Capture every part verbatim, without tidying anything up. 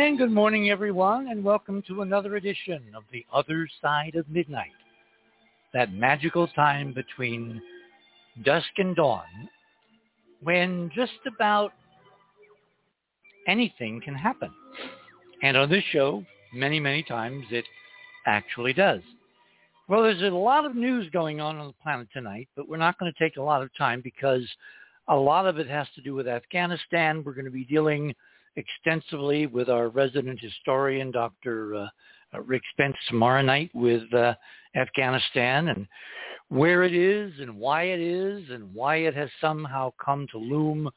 And good morning, everyone, and welcome to another edition of The Other Side of Midnight, that magical time between dusk and dawn when just about anything can happen. And on this show, many, many times, it actually does. Well, there's a lot of news going on on the planet tonight, but we're not going to take a lot of time because a lot of it has to do with Afghanistan. We're going to be dealing extensively with our resident historian, Doctor Uh, uh, Rick Spence, tomorrow night with uh, Afghanistan and where it is and why it is and why it has somehow come to loom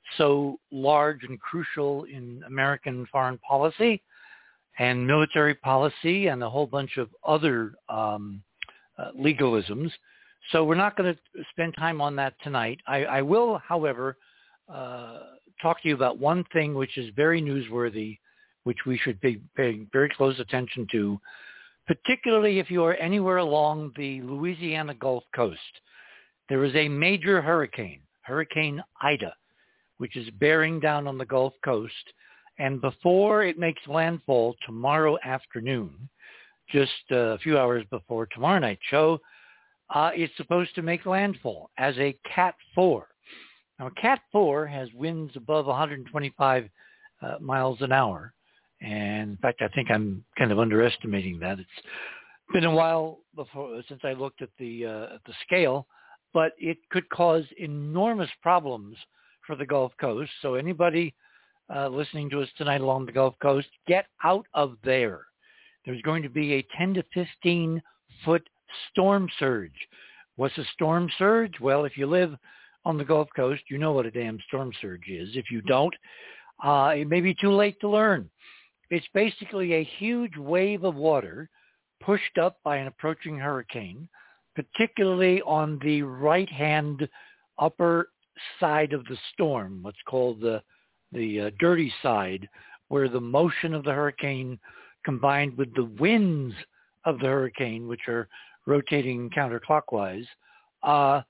so large and crucial in American foreign policy and military policy and a whole bunch of other um, uh, legalisms. So we're not going to spend time on that tonight. I, I will, however, uh, talk to you about one thing which is very newsworthy, which we should be paying very close attention to, particularly if you are anywhere along the Louisiana Gulf Coast. There is a major hurricane, Hurricane Ida, which is bearing down on the Gulf Coast. And before it makes landfall tomorrow afternoon, just a few hours before tomorrow night's show, uh, it's supposed to make landfall as a Cat four. Now, Cat four has winds above one hundred twenty-five uh, miles an hour. And in fact, I think I'm kind of underestimating that. It's been a while before since I looked at the uh, at the scale, but it could cause enormous problems for the Gulf Coast. So anybody uh, listening to us tonight along the Gulf Coast, get out of there. There's going to be a ten to fifteen foot storm surge. What's a storm surge? Well, if you live on the Gulf Coast, you know what a damn storm surge is. If you don't, uh, it may be too late to learn. It's basically a huge wave of water pushed up by an approaching hurricane, particularly on the right-hand upper side of the storm, what's called the, the uh, dirty side, where the motion of the hurricane combined with the winds of the hurricane, which are rotating counterclockwise, uh,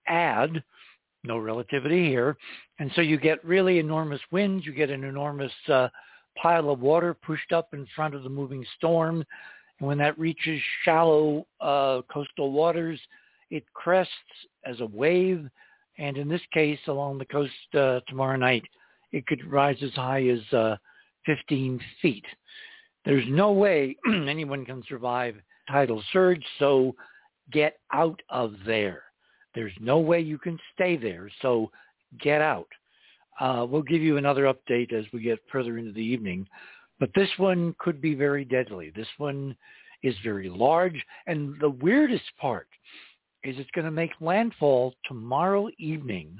add no relativity here. And so you get really enormous winds. You get an enormous uh, pile of water pushed up in front of the moving storm. And when that reaches shallow uh, coastal waters, it crests as a wave. And in this case, along the coast uh, tomorrow night, it could rise as high as uh, fifteen feet. There's no way anyone can survive tidal surge, so get out of there. There's no way you can stay there, so get out. Uh, we'll give you another update as we get further into the evening. But this one could be very deadly. This one is very large. And the weirdest part is it's going to make landfall tomorrow evening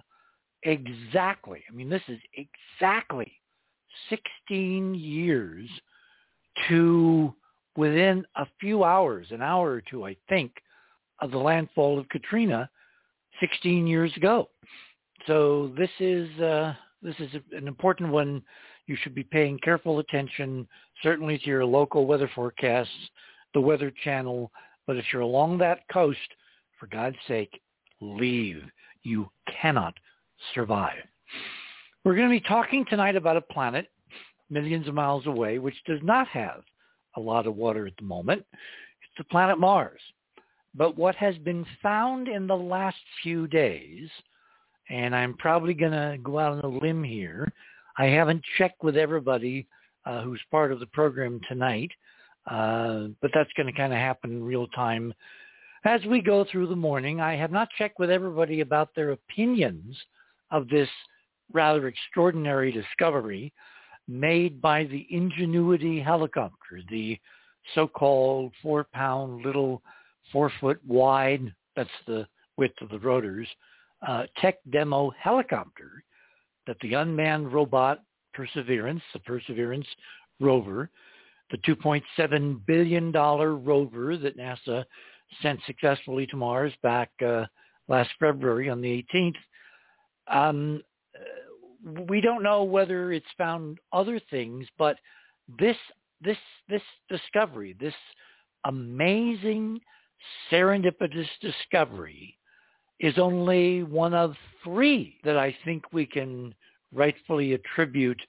exactly. I mean, this is exactly sixteen years to within a few hours, an hour or two, I think, of the landfall of Katrina sixteen years ago. So this is uh, this is an important one. You should be paying careful attention, certainly to your local weather forecasts, the Weather Channel. But if you're along that coast, for God's sake, leave. You cannot survive. We're going to be talking tonight about a planet millions of miles away, which does not have a lot of water at the moment. It's the planet Mars. But what has been found in the last few days, and I'm probably going to go out on a limb here, I haven't checked with everybody uh, who's part of the program tonight, uh, but that's going to kind of happen in real time as we go through the morning. I have not checked with everybody about their opinions of this rather extraordinary discovery made by the Ingenuity helicopter, the so-called four-pound little four-foot wide, that's the width of the rotors, uh, tech demo helicopter that the unmanned robot Perseverance, the Perseverance rover, the two point seven billion dollars rover that NASA sent successfully to Mars back uh, last February on the eighteenth, um, we don't know whether it's found other things, but this this this discovery, this amazing serendipitous discovery, is only one of three that I think we can rightfully attribute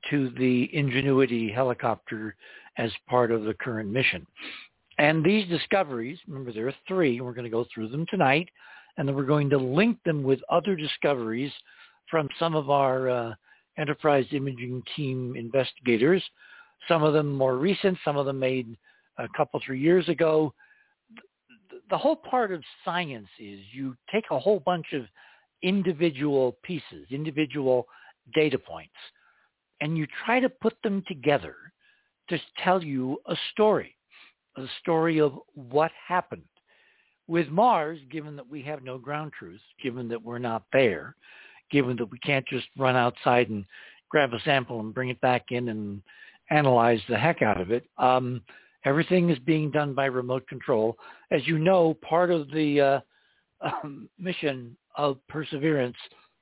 to the Ingenuity helicopter as part of the current mission. And these discoveries, remember there are three, and we're going to go through them tonight, and then we're going to link them with other discoveries from some of our uh, Enterprise Imaging Team investigators, some of them more recent, some of them made a couple, three years ago. The whole part of science is you take a whole bunch of individual pieces, individual data points, and you try to put them together to tell you a story, a story of what happened. With Mars, given that we have no ground truth, given that we're not there, given that we can't just run outside and grab a sample and bring it back in and analyze the heck out of it, um, everything is being done by remote control. As you know, part of the uh, um, mission of Perseverance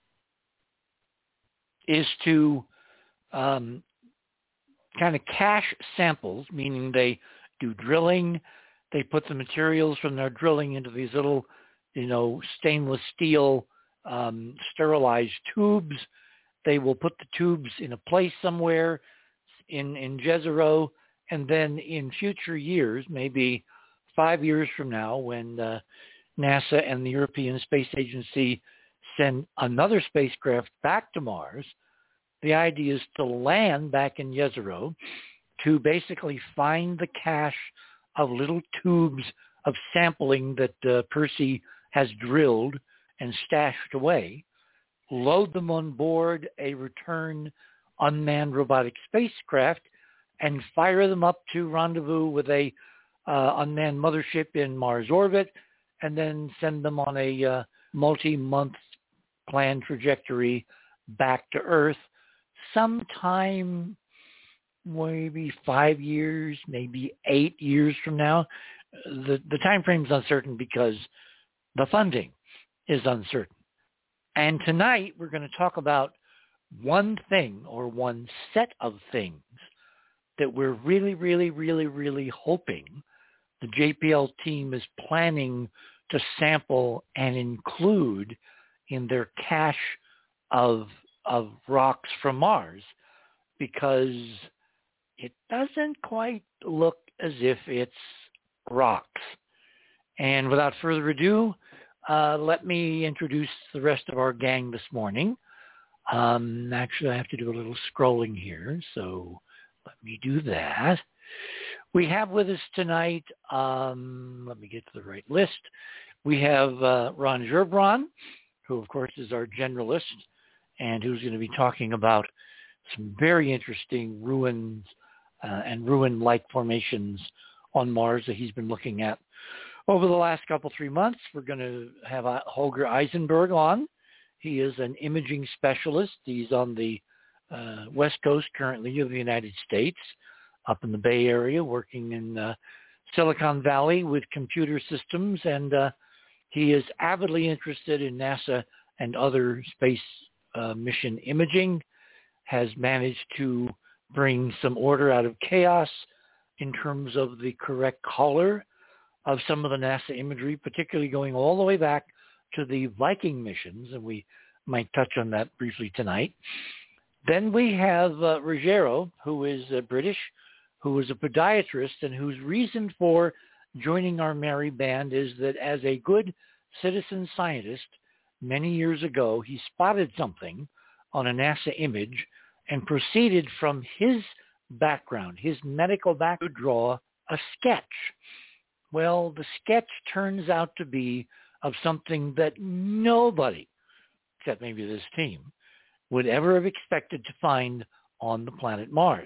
is to um, kind of cache samples, meaning they do drilling. They put the materials from their drilling into these little, you know, stainless steel um, sterilized tubes. They will put the tubes in a place somewhere in, in Jezero, and then in future years, maybe five years from now, when uh, NASA and the European Space Agency send another spacecraft back to Mars, the idea is to land back in Jezero to basically find the cache of little tubes of sampling that uh, Percy has drilled and stashed away, load them on board a return unmanned robotic spacecraft, and fire them up to rendezvous with a uh, unmanned mothership in Mars orbit, and then send them on a uh, multi-month planned trajectory back to Earth sometime maybe five years, maybe eight years from now. The, the time frame is uncertain because the funding is uncertain. And tonight we're going to talk about one thing or one set of things that we're really, really, really, really hoping the J P L team is planning to sample and include in their cache of of rocks from Mars, because it doesn't quite look as if it's rocks. And without further ado, uh, let me introduce the rest of our gang this morning. Um, actually, I have to do a little scrolling here, so let me do that. We have with us tonight, um, let me get to the right list. We have uh, Ron Gerbron, who of course is our generalist, and who's going to be talking about some very interesting ruins uh, and ruin-like formations on Mars that he's been looking at over the last couple, three months. We're going to have uh, Holger Eisenberg on. He is an imaging specialist. He's on the uh, West Coast currently of the United States, up in the Bay Area, working in uh, Silicon Valley with computer systems, and uh, he is avidly interested in NASA and other space uh, mission imaging, has managed to bring some order out of chaos in terms of the correct color of some of the NASA imagery, particularly going all the way back to the Viking missions, and we might touch on that briefly tonight. Then we have uh, Ruggiero, who is uh, British, who is a podiatrist, and whose reason for joining our merry band is that as a good citizen scientist, many years ago, he spotted something on a NASA image and proceeded from his background, his medical background, to draw a sketch. Well, the sketch turns out to be of something that nobody, except maybe this team, would ever have expected to find on the planet Mars.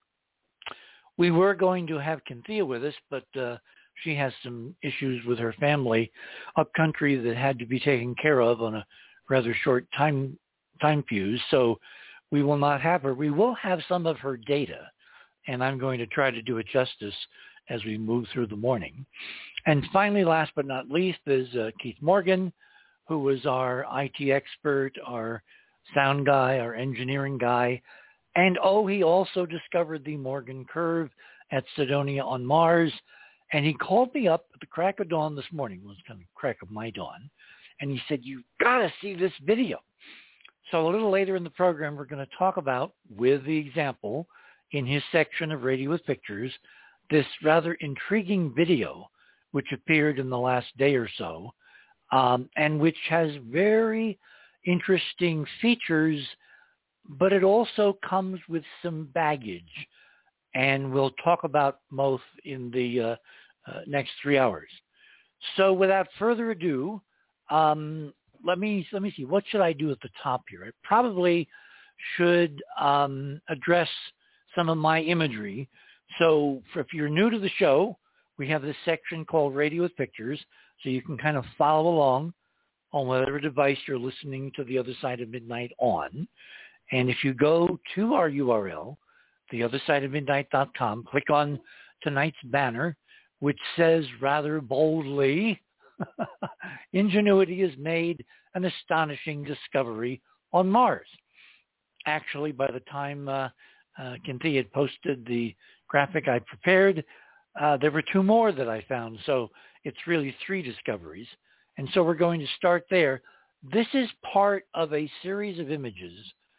We were going to have Cynthia with us, but uh, she has some issues with her family up country that had to be taken care of on a rather short time time fuse. So we will not have her. We will have some of her data, and I'm going to try to do it justice as we move through the morning. And finally, last but not least, is uh, Keith Morgan, who was our I T expert, our sound guy, our engineering guy. And oh, he also discovered the Morgan curve at Cydonia on Mars. And he called me up at the crack of dawn this morning. It was kind of crack of my dawn. And he said, "You've got to see this video." So a little later in the program, we're going to talk about, with the example, in his section of Radio with Pictures, this rather intriguing video which appeared in the last day or so, um, and which has very interesting features, but it also comes with some baggage. And we'll talk about both in the uh, uh, next three hours. So without further ado, um, let me let me see. What should I do at the top here? I probably should um, address some of my imagery. So for, if you're new to the show, we have this section called Radio with Pictures, so you can kind of follow along on whatever device you're listening to The Other Side of Midnight on. And if you go to our U R L, the other side of midnight dot com, click on tonight's banner, which says rather boldly, Ingenuity has made an astonishing discovery on Mars. Actually, by the time uh, uh, Kinti had posted the graphic I prepared, uh, there were two more that I found. So it's really three discoveries. And so we're going to start there. This is part of a series of images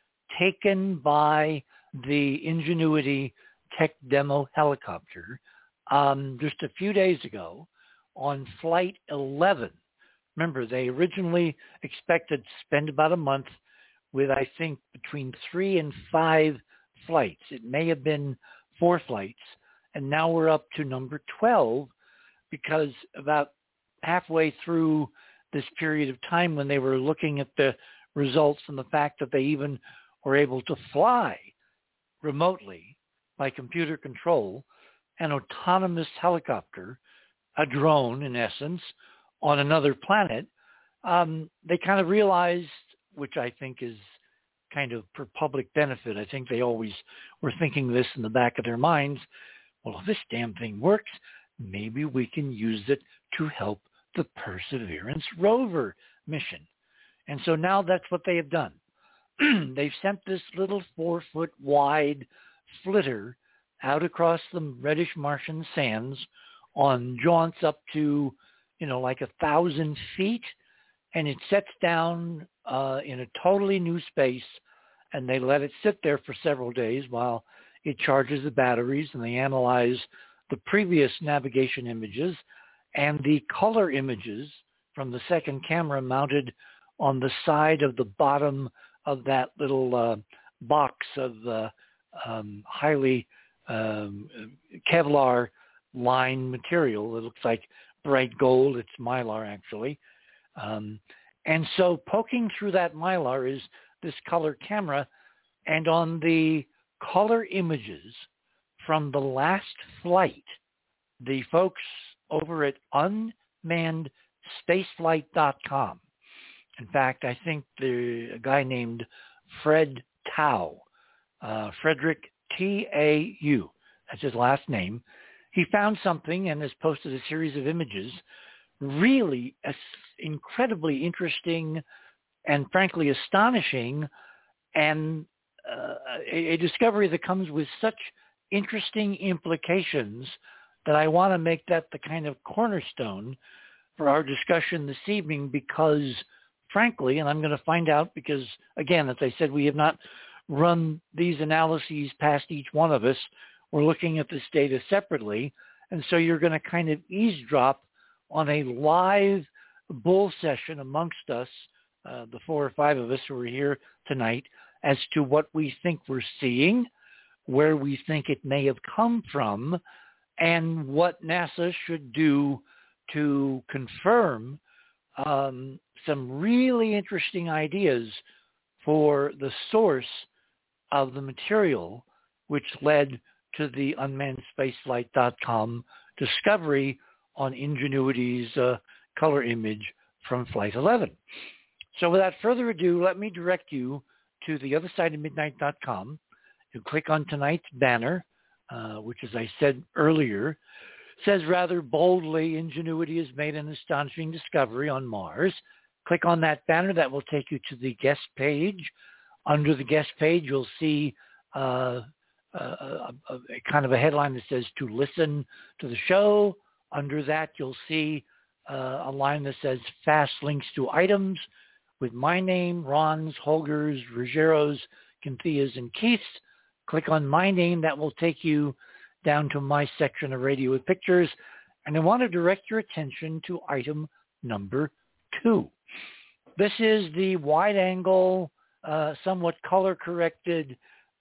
taken by the Ingenuity Tech Demo helicopter um, just a few days ago on Flight eleven. Remember, they originally expected to spend about a month with, I think, between three and five flights. It may have been four flights, and now we're up to number twelve because about halfway through this period of time when they were looking at the results and the fact that they even were able to fly remotely by computer control an autonomous helicopter, a drone in essence, on another planet, um, they kind of realized, which I think is kind of for public benefit, I think they always were thinking this in the back of their minds, well, if this damn thing works, maybe we can use it to help the Perseverance rover mission. And so now that's what they have done. They've sent this little four-foot wide flitter out across the reddish Martian sands on jaunts up to, you know, like a thousand feet, and it sets down uh, in a totally new space, and they let it sit there for several days while it charges the batteries, and they analyze the previous navigation images and the color images from the second camera mounted on the side of the bottom of that little uh, box of uh, um, highly um, Kevlar line material. It looks like bright gold. It's Mylar, actually. Um, and so poking through that Mylar is this color camera. And on the color images from the last flight, the folks over at unmanned spaceflight dot com, in fact, I think the a guy named Fred Tau, uh, Frederick T A U, that's his last name, he found something and has posted a series of images, really as incredibly interesting and frankly astonishing, and uh, a, a discovery that comes with such interesting implications that I want to make that the kind of cornerstone for our discussion this evening because, frankly, and I'm going to find out because, again, as I said, we have not run these analyses past each one of us. We're looking at this data separately, and so you're going to kind of eavesdrop on a live bull session amongst us, uh, the four or five of us who are here tonight, as to what we think we're seeing, where we think it may have come from, and what NASA should do to confirm um, some really interesting ideas for the source of the material which led to the unmanned spaceflight dot com discovery on Ingenuity's uh, color image from Flight eleven. So without further ado, let me direct you to the other side of midnight dot com. You click on tonight's banner, uh, which, as I said earlier, says rather boldly, Ingenuity has made an astonishing discovery on Mars. Click on that banner. That will take you to the guest page. Under the guest page, you'll see uh, a, a, a, a kind of a headline that says to listen to the show. Under that, you'll see uh, a line that says fast links to items. with my name, Ron's, Holger's, Ruggiero's, Cynthia's, and Keith's. Click on my name. That will take you down to my section of Radio with Pictures. And I want to direct your attention to item number two. This is the wide-angle, uh, somewhat color-corrected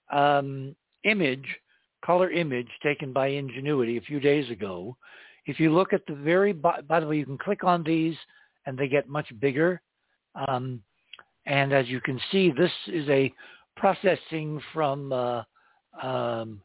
um, image, color image taken by Ingenuity a few days ago. If you look at the very, by, by the way, you can click on these and they get much bigger. Um, and as you can see, this is a processing from uh, um,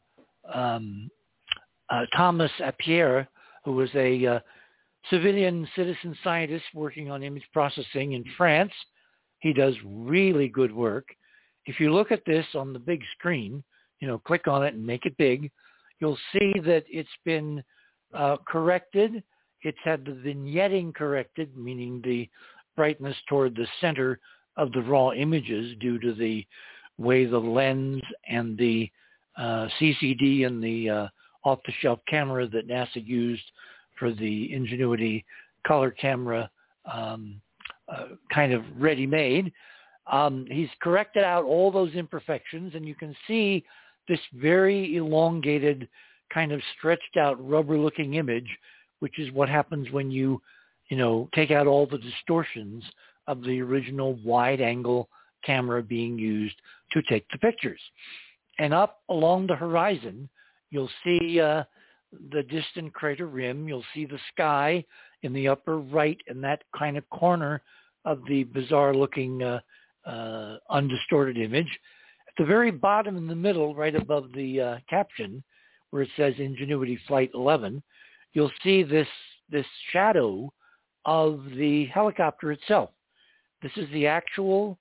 um, uh, Thomas Appert, who was a uh, civilian citizen scientist working on image processing in France. He does really good work. If you look at this on the big screen, you know, click on it and make it big, you'll see that it's been uh, corrected. It's had the vignetting corrected, meaning the brightness toward the center of the raw images due to the way the lens and the uh, C C D and the uh, off-the-shelf camera that NASA used for the Ingenuity color camera um, uh, kind of ready-made. Um, he's corrected out all those imperfections, and you can see this very elongated, kind of stretched out rubber-looking image, which is what happens when you, you know, take out all the distortions of the original wide-angle camera being used to take the pictures. And up along the horizon, you'll see uh, the distant crater rim. You'll see the sky in the upper right in that kind of corner of the bizarre-looking uh, uh, undistorted image. At the very bottom in the middle, right above the uh, caption, where it says Ingenuity Flight eleven, you'll see this, this shadow of the helicopter itself. This is the actual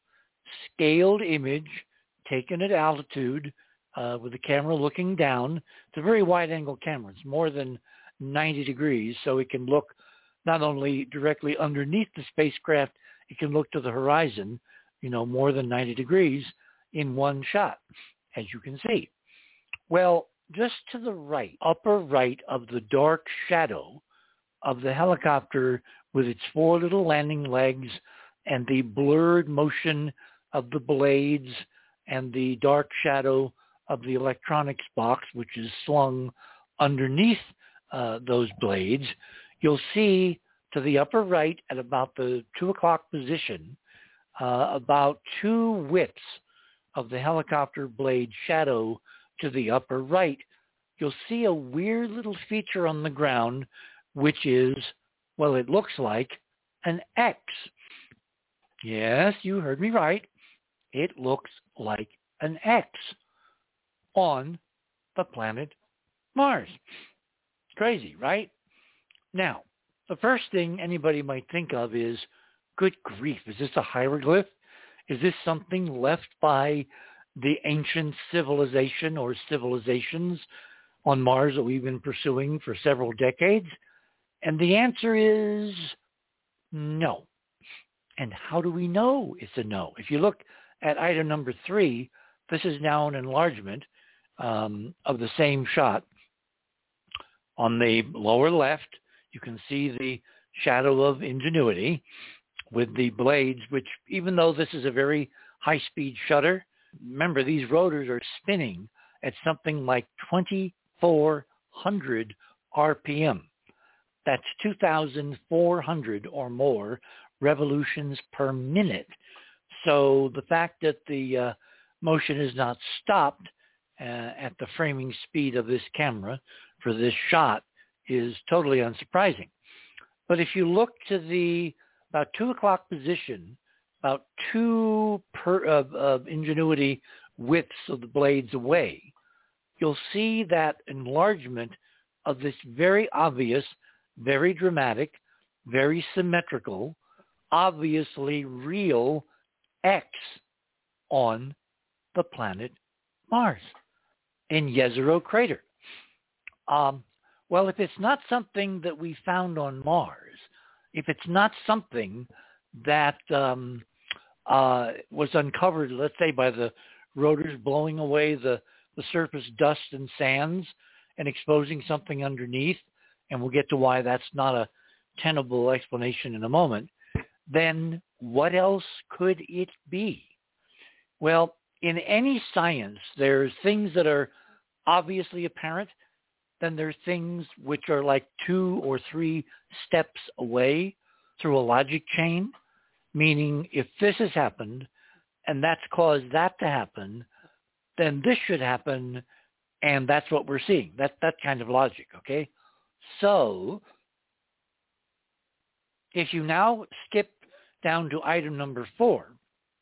scaled image taken at altitude uh, with the camera looking down. It's a very wide-angle camera. It's more than ninety degrees, so it can look not only directly underneath the spacecraft, it can look to the horizon, you know, more than ninety degrees in one shot, as you can see. Well, just to the right, upper right of the dark shadow of the helicopter with its four little landing legs and the blurred motion of the blades and the dark shadow of the electronics box, which is slung underneath uh, those blades, you'll see to the upper right at about the two o'clock position, uh, about two whips of the helicopter blade shadow to the upper right, you'll see a weird little feature on the ground, which is, well, it looks like an X. Yes, you heard me right. It looks like an X on the planet Mars. Crazy, right? Now, the first thing anybody might think of is, good grief, is this a hieroglyph? Is this something left by the ancient civilization or civilizations on Mars that we've been pursuing for several decades? And the answer is no. And how do we know it's a no? If you look at item number three, this is now an enlargement um, of the same shot. On the lower left, you can see the shadow of Ingenuity with the blades, which even though this is a very high-speed shutter, remember these rotors are spinning at something like twenty-four hundred R P M. That's two thousand four hundred or more revolutions per minute. So the fact that the uh, motion is not stopped uh, at the framing speed of this camera for this shot is totally unsurprising. But if you look to the about two o'clock position, about two per, of, of Ingenuity widths of the blades away, you'll see that enlargement of this very obvious, very dramatic, very symmetrical, obviously real X on the planet Mars in Jezero Crater. Um, well, if it's not something that we found on Mars, if it's not something that um, uh, was uncovered, let's say, by the rotors blowing away the, the surface dust and sands and exposing something underneath, and we'll get to why that's not a tenable explanation in a moment, then what else could it be? Well, in any science, there's things that are obviously apparent. Then there's things which are like two or three steps away through a logic chain, meaning if this has happened and that's caused that to happen, then this should happen, and that's what we're seeing. That that kind of logic, okay? So if you now skip down to item number four,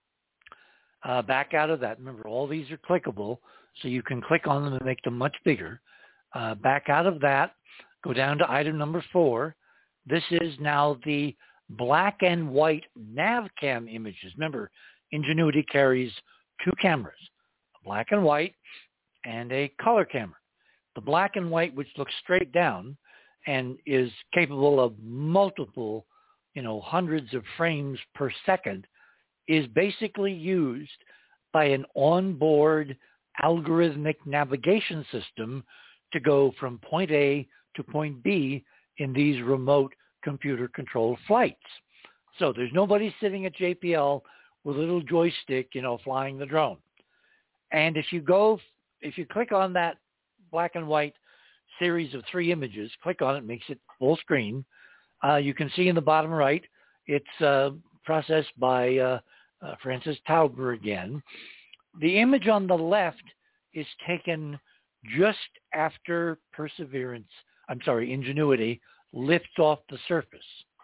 uh, back out of that. Remember, all these are clickable, so you can click on them and make them much bigger. Uh, back out of that, go down to item number four. This is now the black and white NavCam images. Remember, Ingenuity carries two cameras, a black and white and a color camera. The black and white, which looks straight down and is capable of multiple, you know, hundreds of frames per second, is basically used by an onboard algorithmic navigation system to go from point A to point B in these remote computer-controlled flights. So there's nobody sitting at J P L with a little joystick, you know, flying the drone. And if you go, if you click on that black and white series of three images, click on it, makes it full screen. Uh, you can see in the bottom right, it's uh, processed by uh, uh, Francis Tauber again. The image on the left is taken just after Perseverance, I'm sorry, Ingenuity lifts off the surface.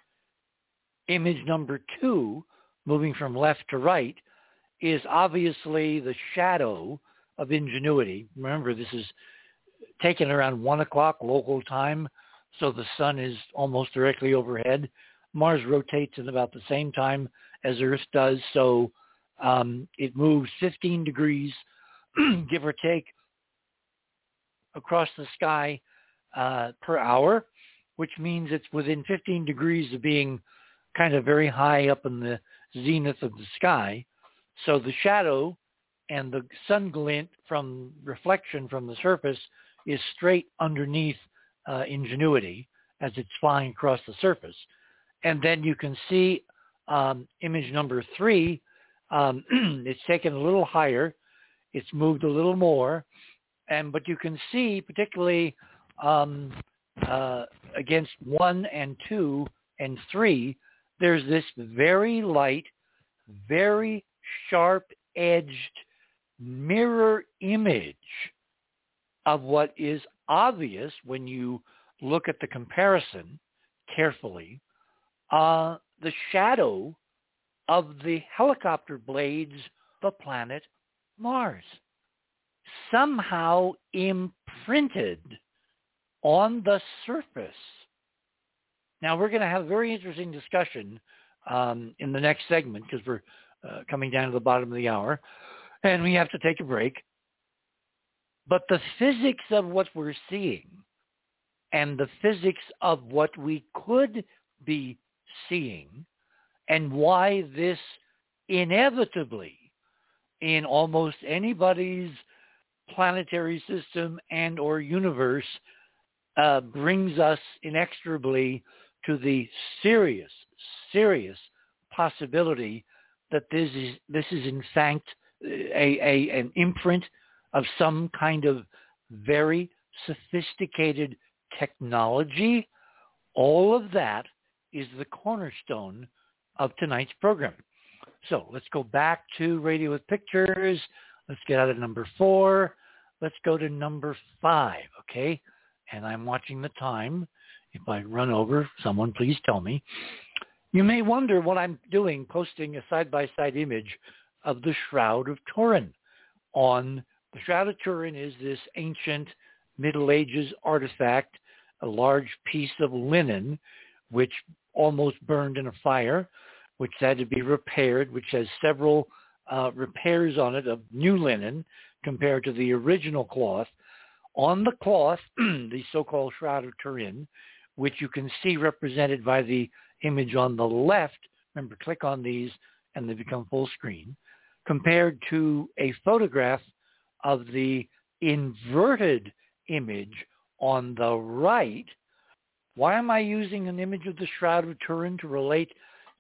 Image number two, moving from left to right, is obviously the shadow of Ingenuity. Remember, this is taken around one o'clock local time, so the sun is almost directly overhead. Mars rotates at about the same time as Earth does, so um, it moves fifteen degrees, give or take, across the sky uh, per hour, which means it's within fifteen degrees of being kind of very high up in the zenith of the sky. So the shadow and the sun glint from reflection from the surface is straight underneath uh, Ingenuity as it's flying across the surface. And then you can see um, image number three, um, it's taken a little higher, it's moved a little more, and but you can see particularly um, uh, against one and two and three, there's this very light, very sharp-edged mirror image of what is obvious when you look at the comparison carefully, uh, the shadow of the helicopter blades of the planet Mars, somehow imprinted on the surface. Now, we're going to have a very interesting discussion um, in the next segment because we're uh, coming down to the bottom of the hour, and we have to take a break. But the physics of what we're seeing and the physics of what we could be seeing and why this inevitably in almost anybody's planetary system and or universe uh, brings us inexorably to the serious, serious possibility that this is this is in fact a, a an imprint of some kind of very sophisticated technology. All of that is the cornerstone of tonight's program. So let's go back to Radio with Pictures. Let's get out of number four. Let's go to number five, okay? And I'm watching the time. If I run over, someone please tell me. You may wonder what I'm doing, posting a side-by-side image of the Shroud of Turin. On the Shroud of Turin is this ancient Middle Ages artifact, a large piece of linen, which almost burned in a fire, which had to be repaired, which has several uh, repairs on it of new linen compared to the original cloth. On the cloth, the so-called Shroud of Turin, which you can see represented by the image on the left, remember, click on these and they become full screen, compared to a photograph of the inverted image on the right. Why am I using an image of the Shroud of Turin to relate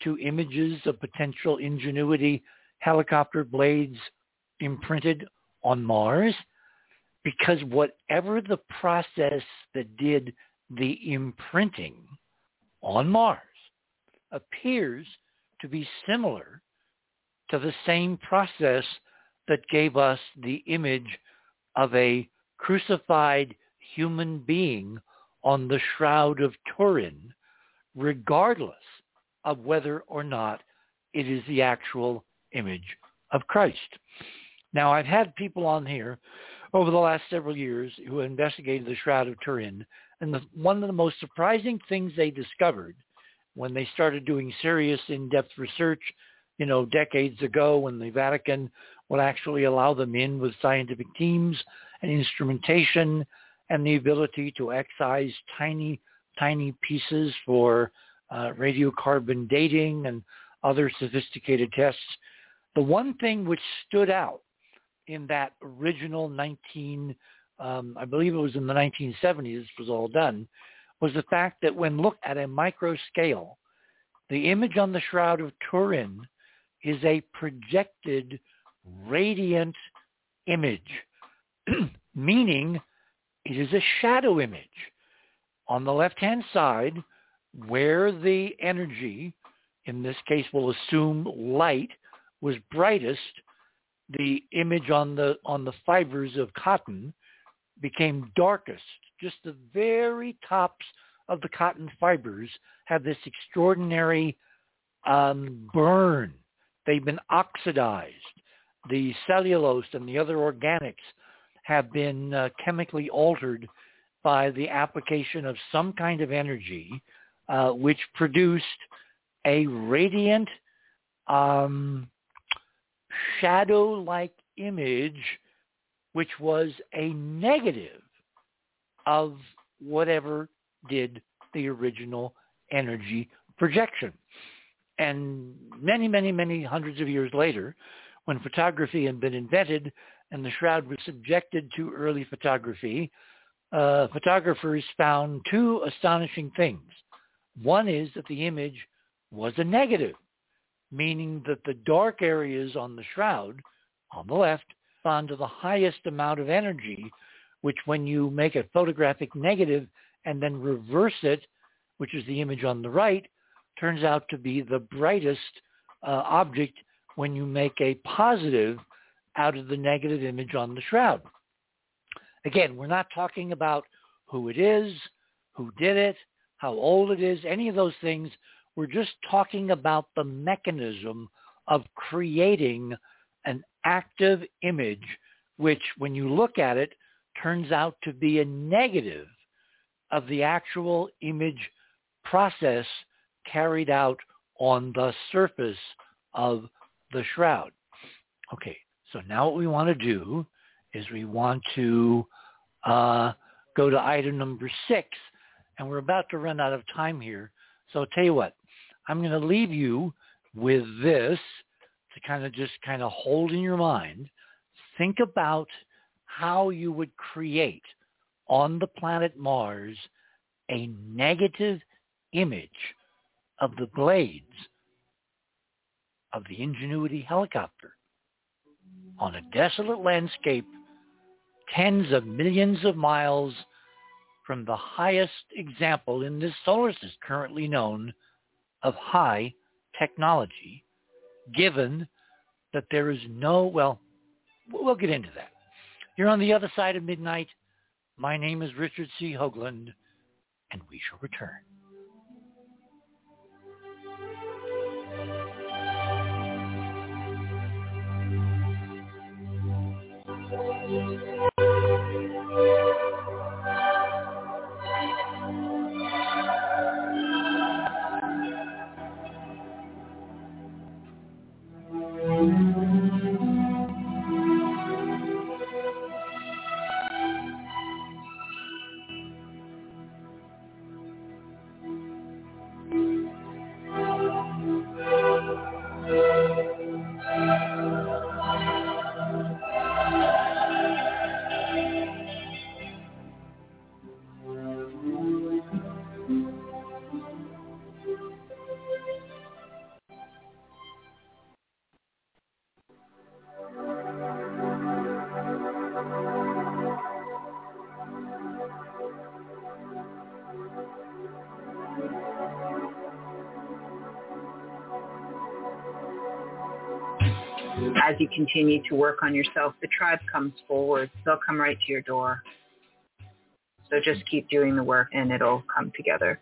to images of potential Ingenuity helicopter blades imprinted on Mars? Because whatever the process that did the imprinting on Mars appears to be similar to the same process that gave us the image of a crucified human being on the Shroud of Turin, regardless of whether or not it is the actual image of Christ. Now, I've had people on here over the last several years who investigated the Shroud of Turin, and the, one of the most surprising things they discovered when they started doing serious in-depth research, you know, decades ago, when the Vatican would actually allow them in with scientific teams and instrumentation and the ability to excise tiny, tiny pieces for uh, radiocarbon dating and other sophisticated tests. The one thing which stood out in that original nineteen, um, I believe it was in the nineteen seventies, this was all done, was the fact that when looked at a micro scale, the image on the Shroud of Turin is a projected radiant image, meaning it is a shadow image. On the left-hand side, where the energy, in this case we'll assume light, was brightest, the image on the on the fibers of cotton became darkest. Just the very tops of the cotton fibers have this extraordinary um, burn. They've been oxidized. The cellulose and the other organics have been uh, chemically altered by the application of some kind of energy, uh, which produced a radiant, um, shadow-like image, which was a negative of whatever did the original energy projection. And many, many, many hundreds of years later, when photography had been invented and the shroud was subjected to early photography, uh, photographers found two astonishing things. One is that the image was a negative, meaning that the dark areas on the shroud, on the left, respond to the highest amount of energy, which when you make a photographic negative and then reverse it, which is the image on the right, turns out to be the brightest uh, object when you make a positive out of the negative image on the shroud. Again, we're not talking about who it is, who did it, how old it is, any of those things. We're just talking about the mechanism of creating an active image, which when you look at it, turns out to be a negative of the actual image process carried out on the surface of the shroud. Okay, so now what we want to do is we want to uh, go to item number six, and we're about to run out of time here. So I'll tell you what, I'm going to leave you with this to kind of just kind of hold in your mind. Think about how you would create on the planet Mars a negative image of the blades of the Ingenuity helicopter on a desolate landscape tens of millions of miles from the highest example in this solar system currently known of high technology, given that there is no, well, we'll get into that. You're on the other side of midnight. My name is Richard C. Hoagland, and we shall return. As you continue to work on yourself, the tribe comes forward. They'll come right to your door. So just keep doing the work and it'll come together.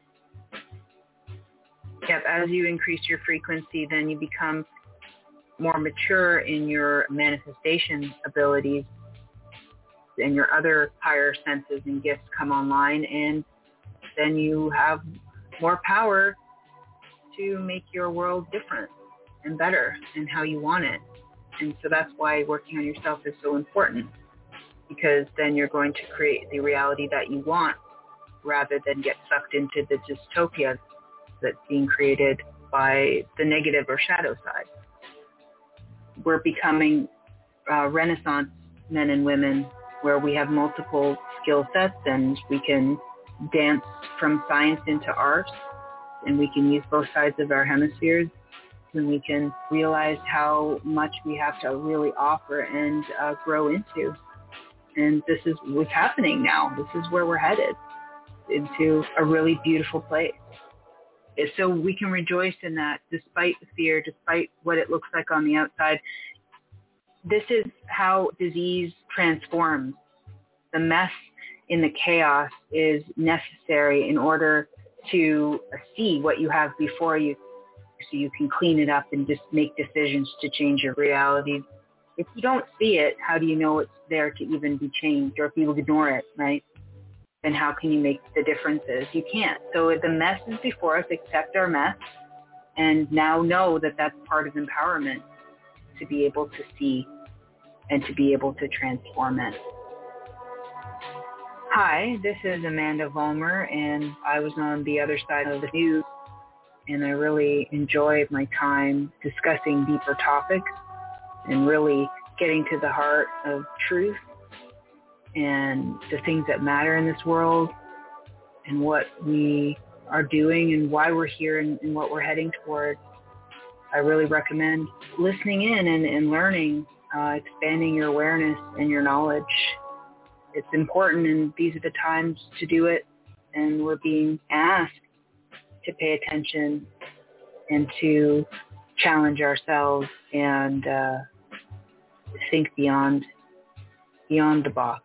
Yep, as you increase your frequency, then you become more mature in your manifestation abilities, and your other higher senses and gifts come online, and then you have more power to make your world different and better and how you want it. And so that's why working on yourself is so important, because then you're going to create the reality that you want rather than get sucked into the dystopia that's being created by the negative or shadow side. We're becoming uh, Renaissance men and women where we have multiple skill sets and we can dance from science into art, and we can use both sides of our hemispheres, and we can realize how much we have to really offer and uh, grow into. And this is what's happening now. This is where we're headed, into a really beautiful place. So we can rejoice in that despite the fear, despite what it looks like on the outside. This is how disease transforms. The mess in the chaos is necessary in order to see what you have before you, so you can clean it up and just make decisions to change your reality. If you don't see it, how do you know it's there to even be changed? Or if you ignore it, right? Then how can you make the differences? You can't. So the mess is before us. Accept our mess, and now know that that's part of empowerment, to be able to see and to be able to transform it. Hi, this is Amanda Vollmer, and I was on the other side of the news, and I really enjoyed my time discussing deeper topics and really getting to the heart of truth and the things that matter in this world and what we are doing and why we're here and, and what we're heading toward. I really recommend listening in and, and learning, uh, expanding your awareness and your knowledge. It's important, and these are the times to do it, and we're being asked to pay attention and to challenge ourselves and uh, think beyond beyond the box.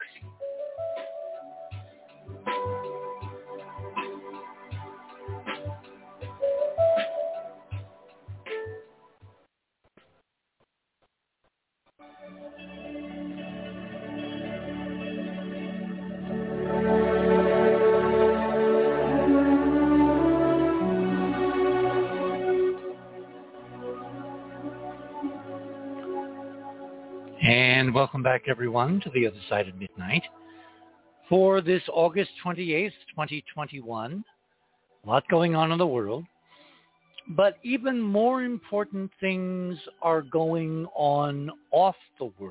And welcome back, everyone, to The Other Side of Midnight for this August twenty-eighth, twenty twenty-one. A lot going on in the world, but even more important things are going on off the world.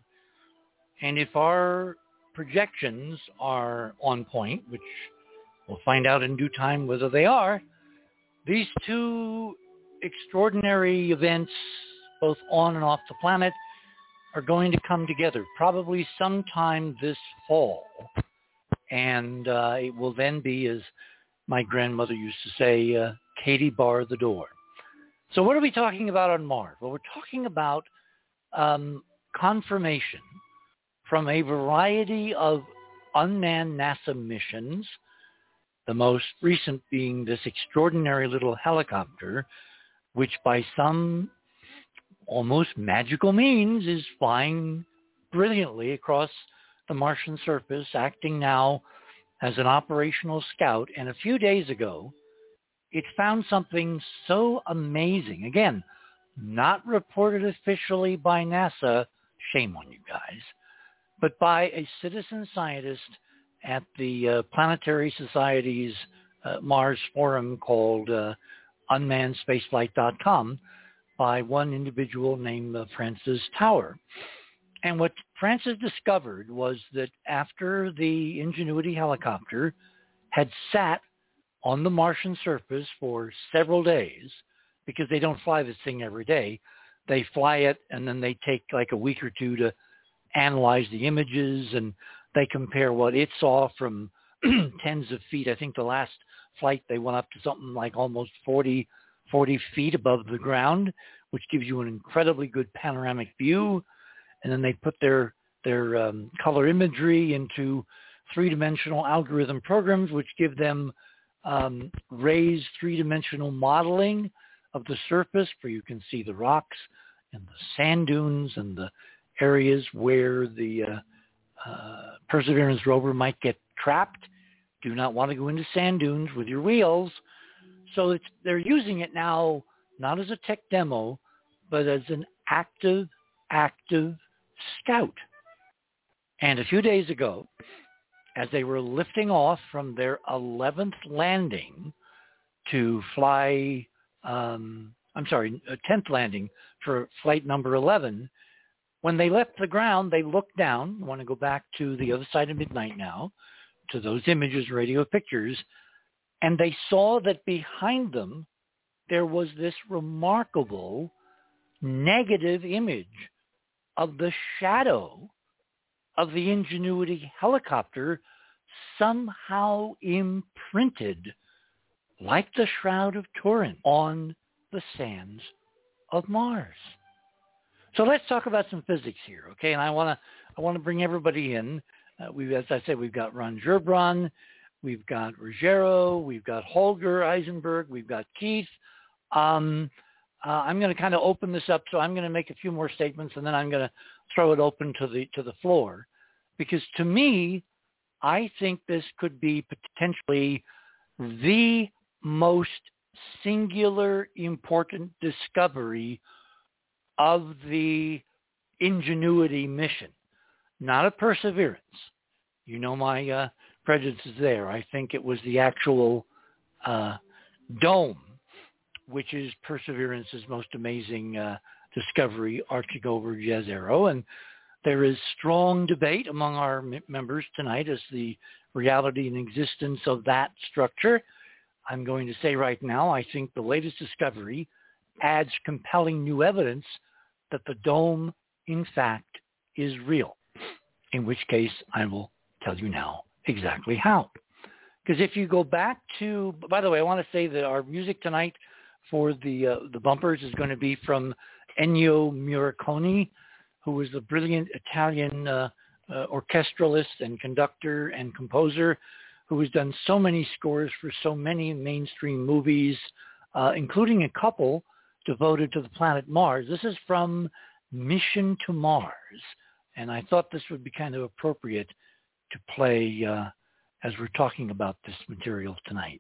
And if our projections are on point, which we'll find out in due time whether they are, these two extraordinary events, both on and off the planet, are going to come together probably sometime this fall. And uh, it will then be, as my grandmother used to say, uh, Katie bar the door. So what are we talking about on Mars? Well, we're talking about um, confirmation from a variety of unmanned NASA missions, the most recent being this extraordinary little helicopter, which by some almost magical means is flying brilliantly across the Martian surface, acting now as an operational scout. And a few days ago, it found something so amazing. Again, not reported officially by NASA, shame on you guys, but by a citizen scientist at the uh, Planetary Society's uh, Mars Forum called uh, unmanned spaceflight dot com, by one individual named uh, Francis Tower. And what Francis discovered was that after the Ingenuity helicopter had sat on the Martian surface for several days, because they don't fly this thing every day, they fly it and then they take like a week or two to analyze the images, and they compare what it saw from tens of feet. I think the last flight they went up to something like almost forty, forty feet above the ground, which gives you an incredibly good panoramic view. And then they put their, their um, color imagery into three-dimensional algorithm programs, which give them um, raised three-dimensional modeling of the surface, where you can see the rocks and the sand dunes and the areas where the uh, uh, Perseverance rover might get trapped. Do not want to go into sand dunes with your wheels. So it's, they're using it now not as a tech demo, but as an active, active scout. And a few days ago, as they were lifting off from their eleventh landing to fly, um, I'm sorry, a tenth landing for flight number eleven, when they left the ground, they looked down. I want to go back to the other side of midnight now, to those images, radio pictures, and they saw that behind them there was this remarkable negative image of the shadow of the Ingenuity helicopter somehow imprinted, like the Shroud of Turin, on the sands of Mars. So let's talk about some physics here, okay? And I want to I want to bring everybody in. Uh, we, as I said, we've got Ron Gerbron, we've got Ruggiero, we've got Holger Eisenberg, we've got Keith. Um, uh, I'm going to kind of open this up, so I'm going to make a few more statements, and then I'm going to throw it open to the to the floor, because to me, I think this could be potentially the most singular important discovery of the Ingenuity mission, not a Perseverance. You know my uh, prejudices there. I think it was the actual uh, dome, which is Perseverance's most amazing uh, discovery, arcing over Jezero. And there is strong debate among our m- members tonight as the reality and existence of that structure. I'm going to say right now, I think the latest discovery adds compelling new evidence that the dome, in fact, is real, in which case I will tell you now exactly how. Because if you go back to, by the way, I want to say that our music tonight for the uh, the bumpers is going to be from Ennio Morricone, who was a brilliant Italian uh, uh, orchestralist and conductor and composer who has done so many scores for so many mainstream movies, uh, including a couple devoted to the planet Mars. This is from Mission to Mars, and I thought this would be kind of appropriate to play uh, as we're talking about this material tonight.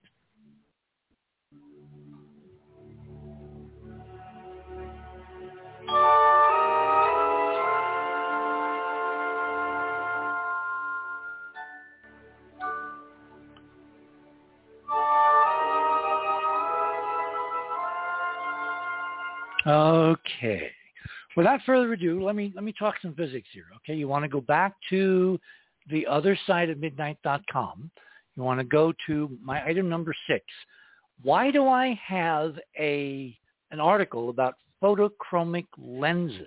Okay. Without further ado, let me let me talk some physics here. Okay, you want to go back to the other side of midnight dot com. You want to go to my item number six. Why do I have a an article about photochromic lenses?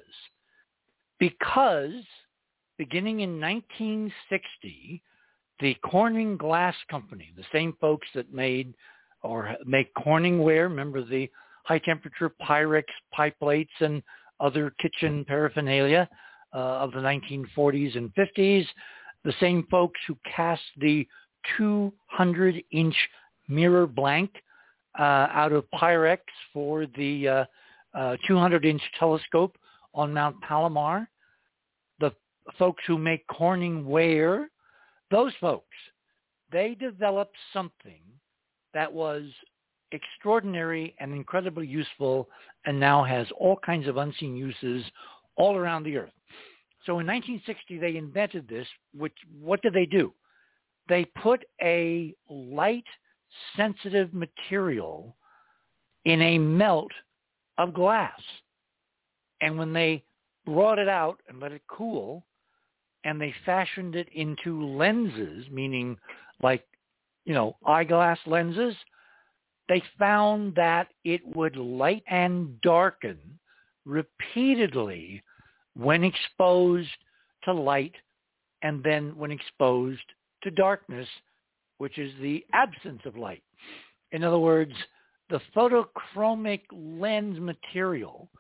Because beginning in nineteen sixty, the Corning Glass Company, the same folks that made or make Corningware, remember the high-temperature Pyrex pie plates and other kitchen paraphernalia uh, of the nineteen forties and fifties, the same folks who cast the two hundred inch mirror blank uh, out of Pyrex for the uh, uh, two hundred inch telescope on Mount Palomar, the folks who make Corningware, those folks, they developed something that was extraordinary and incredibly useful and now has all kinds of unseen uses all around the earth. So in nineteen sixty, they invented this, which what did they do? They put a light-sensitive material in a melt of glass. And when they brought it out and let it cool, and they fashioned it into lenses, meaning like, you know, eyeglass lenses, they found that it would light and darken repeatedly when exposed to light and then when exposed to darkness, which is the absence of light. In other words, the photochromic lens material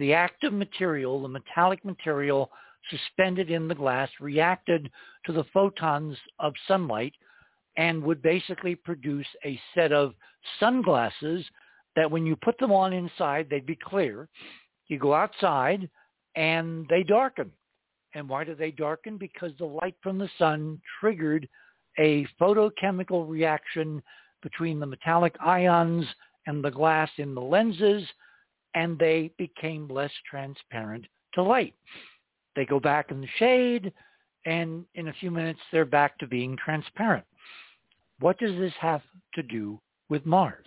the active material, the metallic material suspended in the glass, reacted to the photons of sunlight and would basically produce a set of sunglasses that when you put them on inside, they'd be clear. You go outside and they darken. And why do they darken? Because the light from the sun triggered a photochemical reaction between the metallic ions and the glass in the lenses, and they became less transparent to light. They go back in the shade, and in a few minutes, they're back to being transparent. What does this have to do with Mars?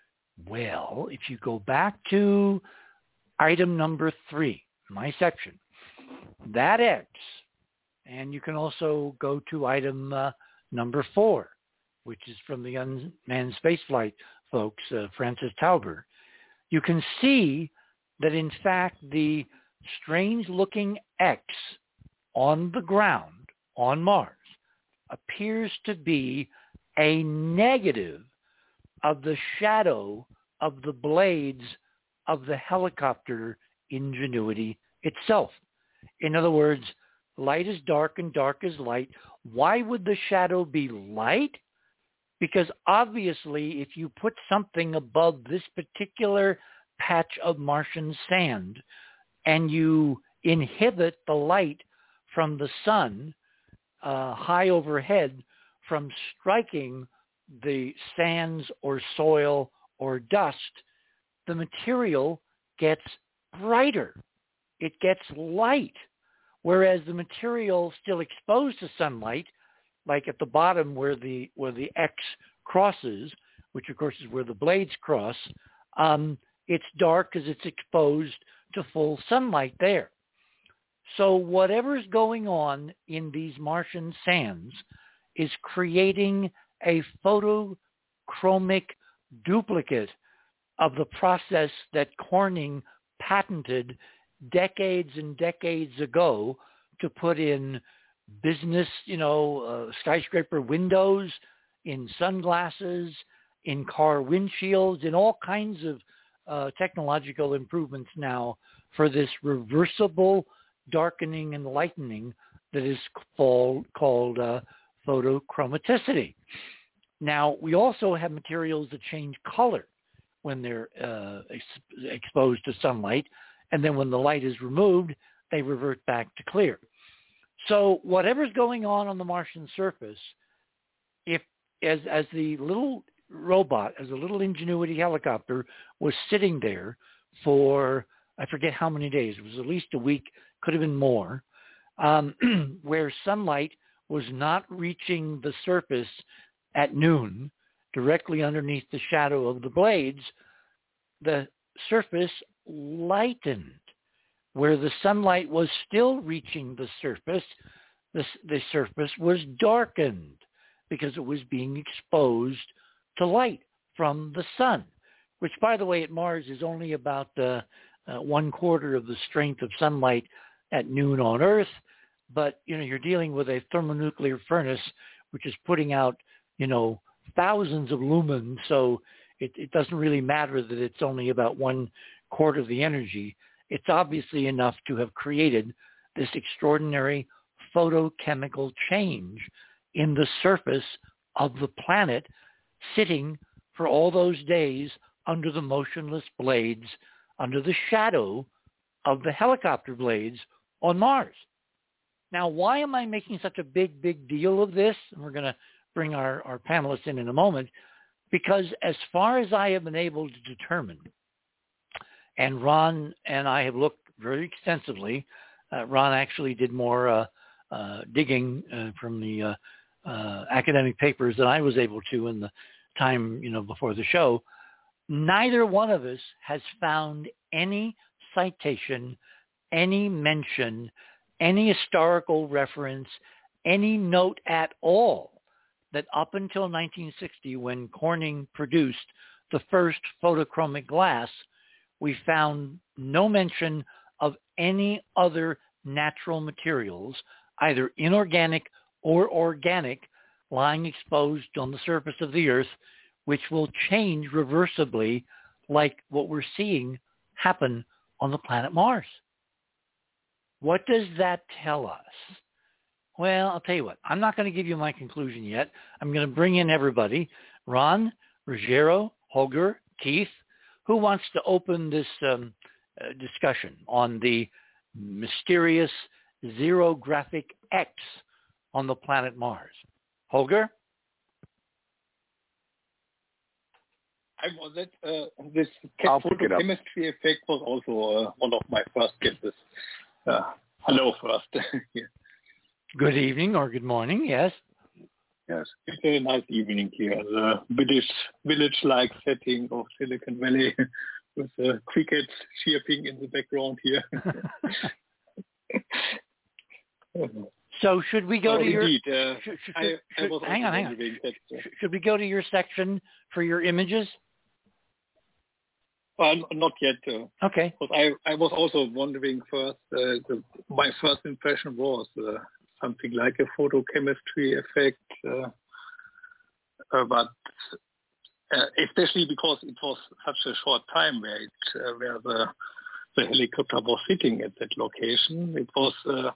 Well, if you go back to item number three, my section, that X, and you can also go to item uh, number four, which is from the unmanned spaceflight folks, uh, Francis Tauber, you can see that in fact the strange-looking X on the ground on Mars appears to be a negative of the shadow of the blades of the helicopter Ingenuity itself. In other words, light is dark and dark is light. Why would the shadow be light? Because obviously if you put something above this particular patch of Martian sand and you inhibit the light from the sun uh, high overhead from striking the sands or soil or dust, the material gets brighter. It gets light. Whereas the material still exposed to sunlight, like at the bottom where the where the X crosses, which of course is where the blades cross, um, it's dark because it's exposed to full sunlight there. So whatever's going on in these Martian sands is creating a photochromic duplicate of the process that Corning patented decades and decades ago to put in business, you know, uh, skyscraper windows, in sunglasses, in car windshields, in all kinds of uh, technological improvements now for this reversible darkening and lightening that is called, called uh, photochromaticity. Now, we also have materials that change color when they're uh, ex- exposed to sunlight, and then when the light is removed, they revert back to clear. So whatever's going on on the Martian surface, if as as the little robot, as a little Ingenuity helicopter was sitting there for, I forget how many days, it was at least a week, could have been more, um, where sunlight was not reaching the surface at noon, directly underneath the shadow of the blades, the surface lightened. Where the sunlight was still reaching the surface, the, the surface was darkened because it was being exposed to light from the sun, which, by the way, at Mars is only about uh, uh, one quarter of the strength of sunlight at noon on Earth. But, you know, you're dealing with a thermonuclear furnace, which is putting out, you know, thousands of lumens. So it, it doesn't really matter that it's only about one quarter of the energy. It's obviously enough to have created this extraordinary photochemical change in the surface of the planet, sitting for all those days under the motionless blades, under the shadow of the helicopter blades on Mars. Now, why am I making such a big, big deal of this? And we're going to bring our, our panelists in in a moment, because as far as I have been able to determine, and Ron and I have looked very extensively. Uh, Ron actually did more uh, uh, digging uh, from the uh, uh, academic papers than I was able to in the time, you know, before the show. Neither one of us has found any citation, any mention, any historical reference, any note at all that up until nineteen sixty, when Corning produced the first photochromic glass, we found no mention of any other natural materials, either inorganic or organic, lying exposed on the surface of the Earth, which will change reversibly like what we're seeing happen on the planet Mars. What does that tell us? Well, I'll tell you what. I'm not going to give you my conclusion yet. I'm going to bring in everybody. Ron, Ruggiero, Holger, Keith. Who wants to open this um, uh, discussion on the mysterious xerographic X on the planet Mars? Holger? I was that uh, this photochemistry effect was also uh, one of my first guesses. Uh, hello first. Yeah. Good evening or good morning, yes. Yes, it's a nice evening here. The British village-like setting of Silicon Valley with the uh, crickets chirping in the background here. So should we go oh, to indeed, your... Uh, should, should, I, I should, was hang on, hang on. That, uh, should we go to your section for your images? Well, not yet. Uh, okay. But I, I was also wondering first, uh, the, my first impression was uh, something like a photochemistry effect, uh, uh, but uh, especially because it was such a short time where, it, uh, where the, the helicopter was sitting at that location. It was uh,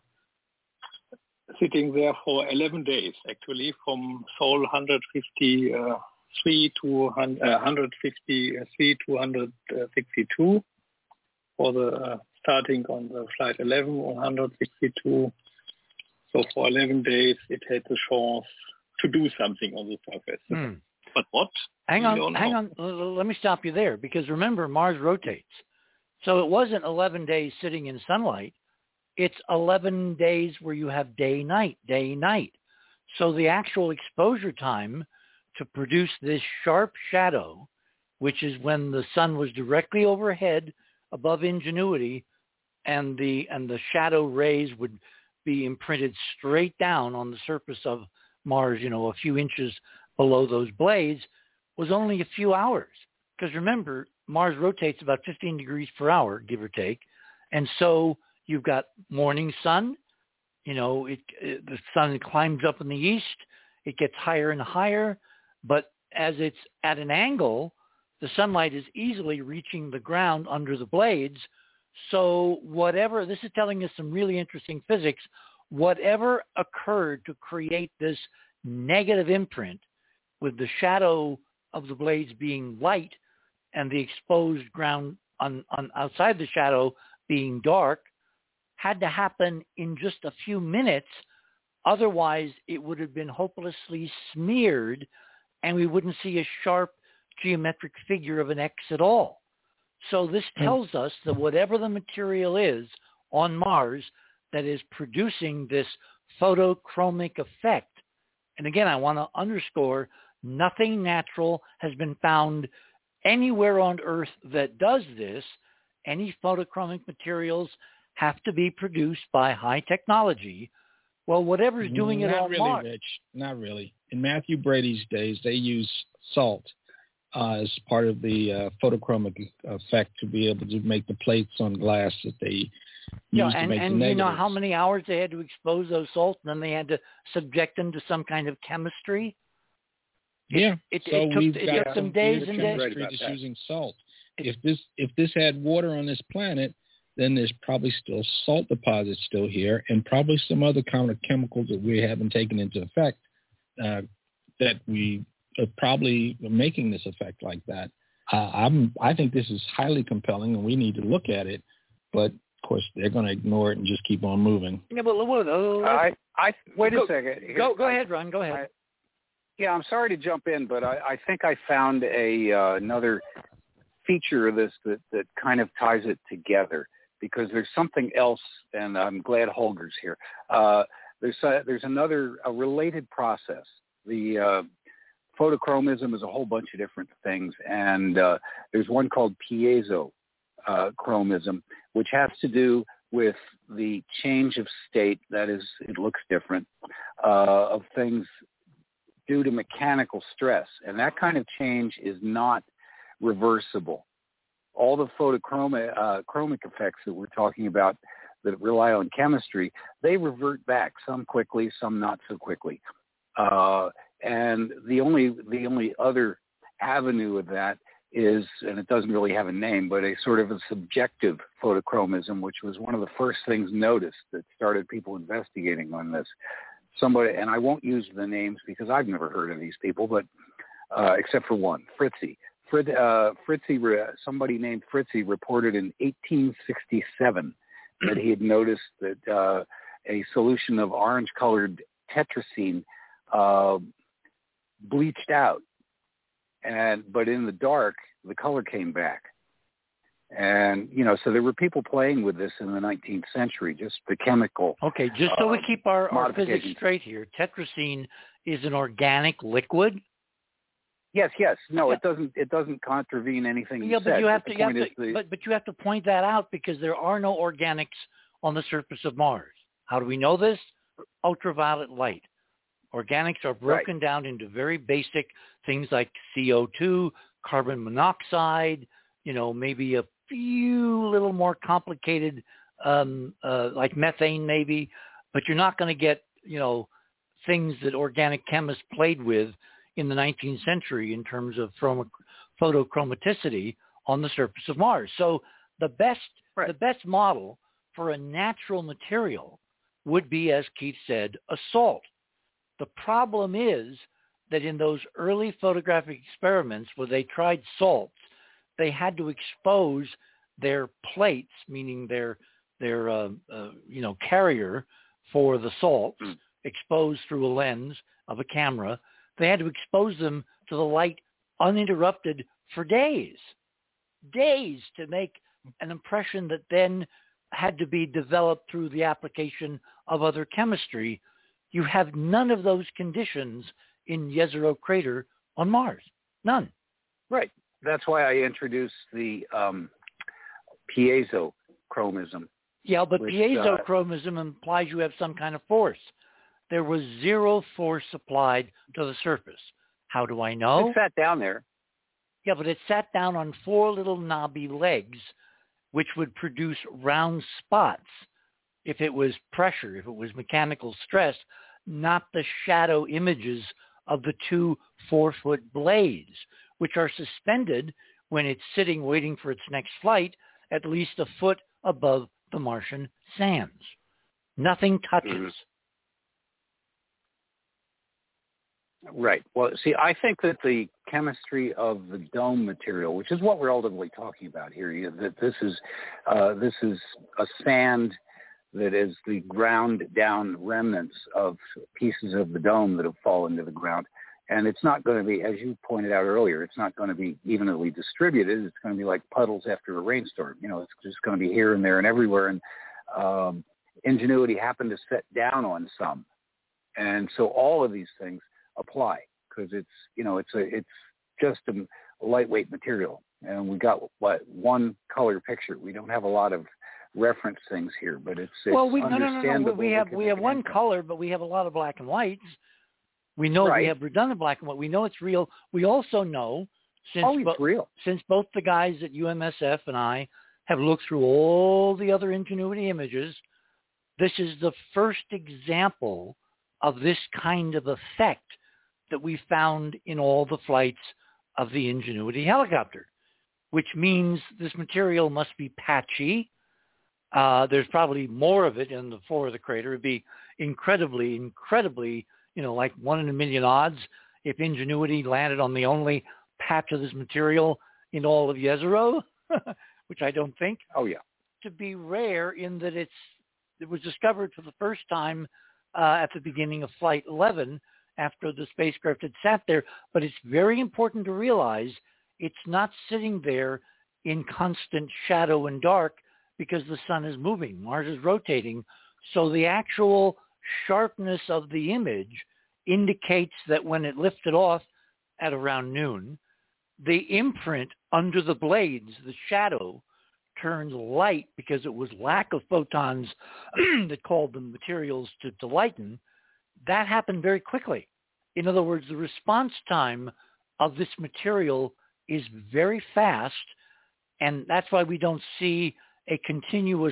sitting there for eleven days, actually, from Seoul one hundred fifty-three to one hundred fifty-three to one hundred sixty-two for the uh, starting on the flight eleven, one hundred sixty-two. So for eleven days, it had the chance to do something on the surface. Hmm. But what? Hang on, hang on. Let me stop you there, because remember, Mars rotates. So it wasn't eleven days sitting in sunlight. It's eleven days where you have day, night, day, night. So the actual exposure time to produce this sharp shadow, which is when the sun was directly overhead above Ingenuity, and the and the shadow rays would be imprinted straight down on the surface of Mars, you know, a few inches below those blades, was only a few hours. Because remember, Mars rotates about fifteen degrees per hour, give or take. And so you've got morning sun, you know, it, it, the sun climbs up in the east, it gets higher and higher, but as it's at an angle, the sunlight is easily reaching the ground under the blades. So whatever, this is telling us some really interesting physics, whatever occurred to create this negative imprint with the shadow of the blades being light and the exposed ground on, on outside the shadow being dark, had to happen in just a few minutes. Otherwise, it would have been hopelessly smeared and we wouldn't see a sharp geometric figure of an X at all. So this tells us that whatever the material is on Mars that is producing this photochromic effect, and again, I want to underscore, nothing natural has been found anywhere on Earth that does this. Any photochromic materials have to be produced by high technology. Well, whatever's doing it Not on really, Mars. Rich. Not really. In Matthew Brady's days, they use salt uh, as part of the uh, photochromic effect to be able to make the plates on glass that they Yeah, use and, to make and the you know negatives. how many hours they had to expose those salts, and then they had to subject them to some kind of chemistry? It, yeah, it, so it took, we've it got took some some days and days. chemistry just using salt. If this if this had water on this planet, then there's probably still salt deposits still here, and probably some other kind of chemicals that we haven't taken into effect uh, that we are probably making this effect like that. Uh, I'm I think this is highly compelling, and we need to look at it. But of course, they're going to ignore it and just keep on moving. Yeah, but what, uh, I, I wait go, a second. Go, go ahead, Ron. Go ahead. I, yeah, I'm sorry to jump in, but I, I think I found a uh, another feature of this that, that kind of ties it together, because there's something else, and I'm glad Holger's here. Uh, there's a, there's another a related process. The uh, photochromism is a whole bunch of different things, and uh, there's one called piezo uh, chromism, which has to do with the change of state, that is, it looks different, uh, of things due to mechanical stress. And that kind of change is not reversible. All the photochromic uh, chromic effects that we're talking about that rely on chemistry, they revert back, some quickly, some not so quickly. Uh, and the only the only other avenue of that is, and it doesn't really have a name, but a sort of a subjective photochromism, which was one of the first things noticed that started people investigating on this. Somebody, and I won't use the names because I've never heard of these people, but uh, except for one, Fritzi. Frit, uh, Fritzi, somebody named Fritzi reported in eighteen sixty-seven that he had noticed that uh, a solution of orange-colored tetracene uh, bleached out, and but in the dark, the color came back. And, you know, so there were people playing with this in the nineteenth century, just the chemical. Okay, just so we uh, keep our, our physics straight here, tetracene is an organic liquid? Yes, yes. No, yeah. it doesn't. It doesn't contravene anything you yeah, said. but you have but to. You have to the, but, but you have to point that out because there are no organics on the surface of Mars. How do we know this? Ultraviolet light. Organics are broken right. down into very basic things like C O two, carbon monoxide. You know, maybe a few little more complicated, um, uh, like methane, maybe. But you're not going to get, you know, things that organic chemists played with in the nineteenth century in terms of photochromaticity on the surface of Mars. So the best right. the best model for a natural material would be, as Keith said, a salt. The problem is that in those early photographic experiments where they tried salts, they had to expose their plates, meaning their their uh, uh, you know carrier for the salts, mm. exposed through a lens of a camera. They had to expose them to the light uninterrupted for days, days to make an impression that then had to be developed through the application of other chemistry. You have none of those conditions in Jezero crater on Mars. None. Right. That's why I introduced the um, piezochromism. Yeah, but which, piezochromism uh, implies you have some kind of force. There was zero force applied to the surface. How do I know? It sat down there. Yeah, but it sat down on four little knobby legs, which would produce round spots if it was pressure, if it was mechanical stress, not the shadow images of the two four-foot blades, which are suspended when it's sitting waiting for its next flight at least a foot above the Martian sands. Nothing touches. Mm-hmm. Right. Well, see, I think that the chemistry of the dome material, which is what we're ultimately talking about here, you know, that this is uh, this is a sand that is the ground down remnants of pieces of the dome that have fallen to the ground. And it's not going to be, as you pointed out earlier, it's not going to be evenly distributed. It's going to be like puddles after a rainstorm. You know, it's just going to be here and there and everywhere. And um, Ingenuity happened to set down on some. And so all of these things apply because it's, you know, it's a, it's just a lightweight material. And we got what one color picture. We don't have a lot of reference things here, but it's, it's well, we, no, no, no, no. We have, we have one impact. color, but we have a lot of black and whites. We know right. we have redundant black and white. We know it's real. We also know since, oh, it's bo- real. since both the guys at U M S F and I have looked through all the other Ingenuity images, this is the first example of this kind of effect that we found in all the flights of the Ingenuity helicopter, which means this material must be patchy. Uh, there's probably more of it in the floor of the crater. It'd be incredibly, incredibly, you know, like one in a million odds if Ingenuity landed on the only patch of this material in all of Jezero, which I don't think. Oh, yeah. To be rare in that it's it was discovered for the first time uh, at the beginning of Flight eleven after the spacecraft had sat there. But it's very important to realize it's not sitting there in constant shadow and dark because the sun is moving. Mars is rotating. So the actual sharpness of the image indicates that when it lifted off at around noon, the imprint under the blades, the shadow, turns light because it was lack of photons that called the materials to, to lighten. That happened very quickly. In other words, the response time of this material is very fast, and that's why we don't see a continuous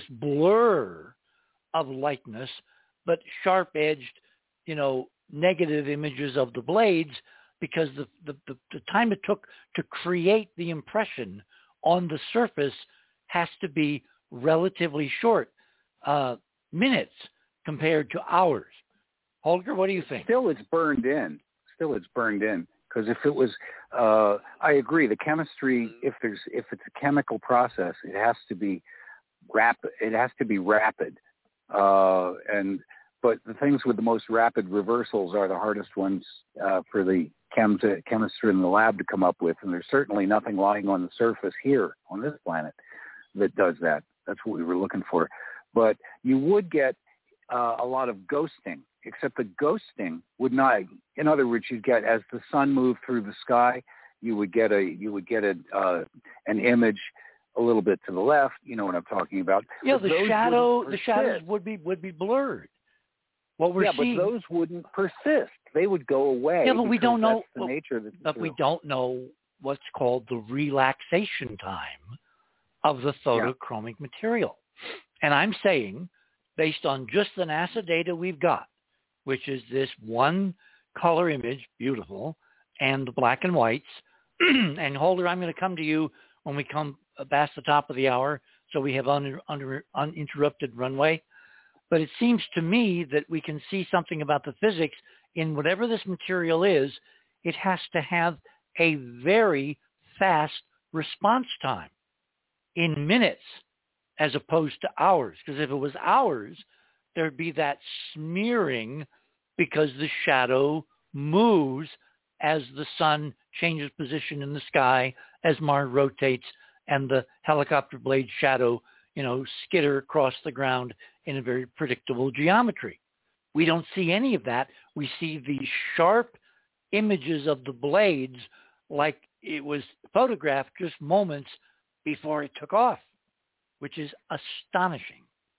blur of lightness, but sharp-edged, you know, negative images of the blades, because the, the, the, the time it took to create the impression on the surface has to be relatively short, uh, minutes compared to hours. Holger, what do you think? Still, it's burned in. Still, it's burned in. Because if it was, uh, I agree. The chemistry, if there's, if it's a chemical process, it has to be rapid. It has to be rapid. Uh, and but the things with the most rapid reversals are the hardest ones uh, for the chems, chemists in the lab to come up with. And there's certainly nothing lying on the surface here on this planet that does that. That's what we were looking for. But you would get uh, a lot of ghosting. Except the ghosting would not. In other words, you'd get, as the sun moved through the sky, you would get a you would get a uh, an image a little bit to the left. You know what I'm talking about. Yeah, but the shadow the shadows would be would be blurred. What we're yeah, seeing, but those wouldn't persist. They would go away. Yeah, but we don't know the well, nature of the But we don't know what's called the relaxation time of the photochromic yeah. material. And I'm saying, based on just the NASA data we've got, which is this one color image, beautiful, and the black and whites. And Holder, I'm going to come to you when we come past the top of the hour, so we have un, under, uninterrupted runway. But it seems to me that we can see something about the physics in whatever this material is. It has to have a very fast response time in minutes as opposed to hours. Because if it was hours, there'd be that smearing because the shadow moves as the sun changes position in the sky, as Mars rotates, and the helicopter blade shadow, you know, skitter across the ground in a very predictable geometry. We don't see any of that. We see these sharp images of the blades like it was photographed just moments before it took off, which is astonishing.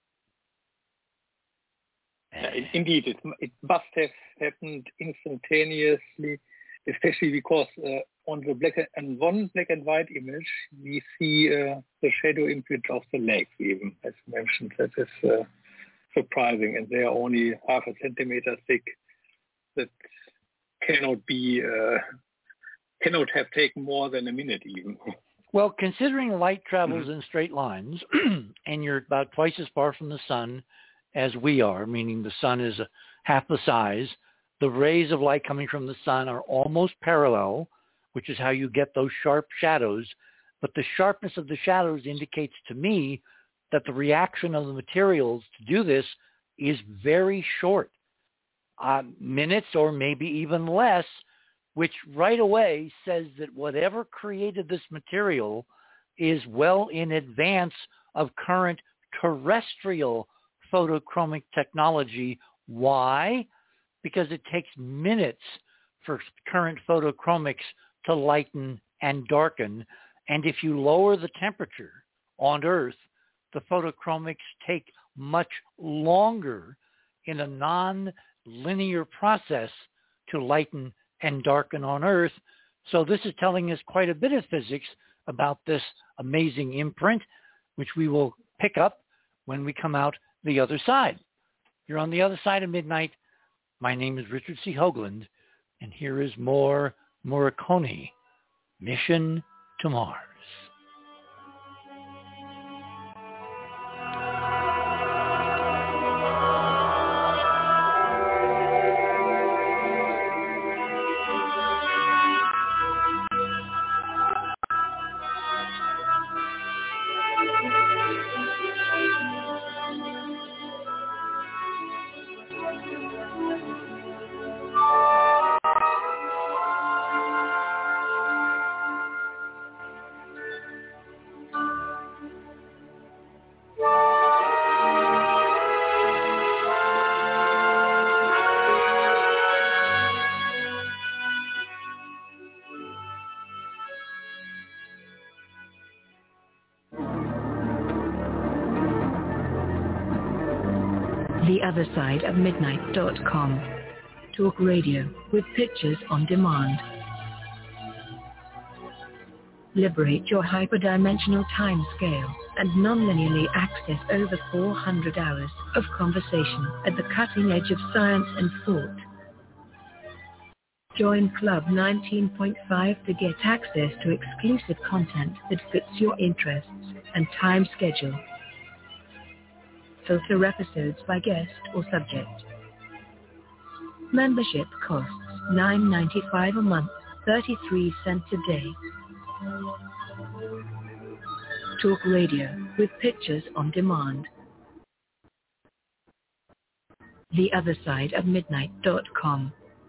Uh, indeed, it, it must have happened instantaneously, especially because uh, on the black and one black and white image, we see uh, the shadow image of the legs, even as mentioned. That is uh, surprising, and they are only half a centimeter thick. That cannot be, uh, cannot have taken more than a minute, even. Well, considering light travels in straight lines, and you're about twice as far from the sun as we are, meaning the sun is a, half the size, the rays of light coming from the sun are almost parallel, which is how you get those sharp shadows. But the sharpness of the shadows indicates to me that the reaction of the materials to do this is very short, uh, minutes or maybe even less, which right away says that whatever created this material is well in advance of current terrestrial photochromic technology. Why? Because it takes minutes for current photochromics to lighten and darken. And if you lower the temperature on Earth, the photochromics take much longer in a non-linear process to lighten and darken on Earth. So this is telling us quite a bit of physics about this amazing imprint, which we will pick up when we come out the other side. You're on the other side of midnight. My name is Richard C. Hoagland, and here is more Morricone, Mission to Mars. the other side of midnight dot com. Talk radio with pictures on demand. Liberate your hyperdimensional time scale and non-linearly access over four hundred hours of conversation at the cutting edge of science and thought. Join Club nineteen point five to get access to exclusive content that fits your interests and time schedule. Filter episodes by guest or subject. Membership costs nine ninety-five a month, thirty-three cents a day. Talk radio with pictures on demand. the other side of midnight dot com.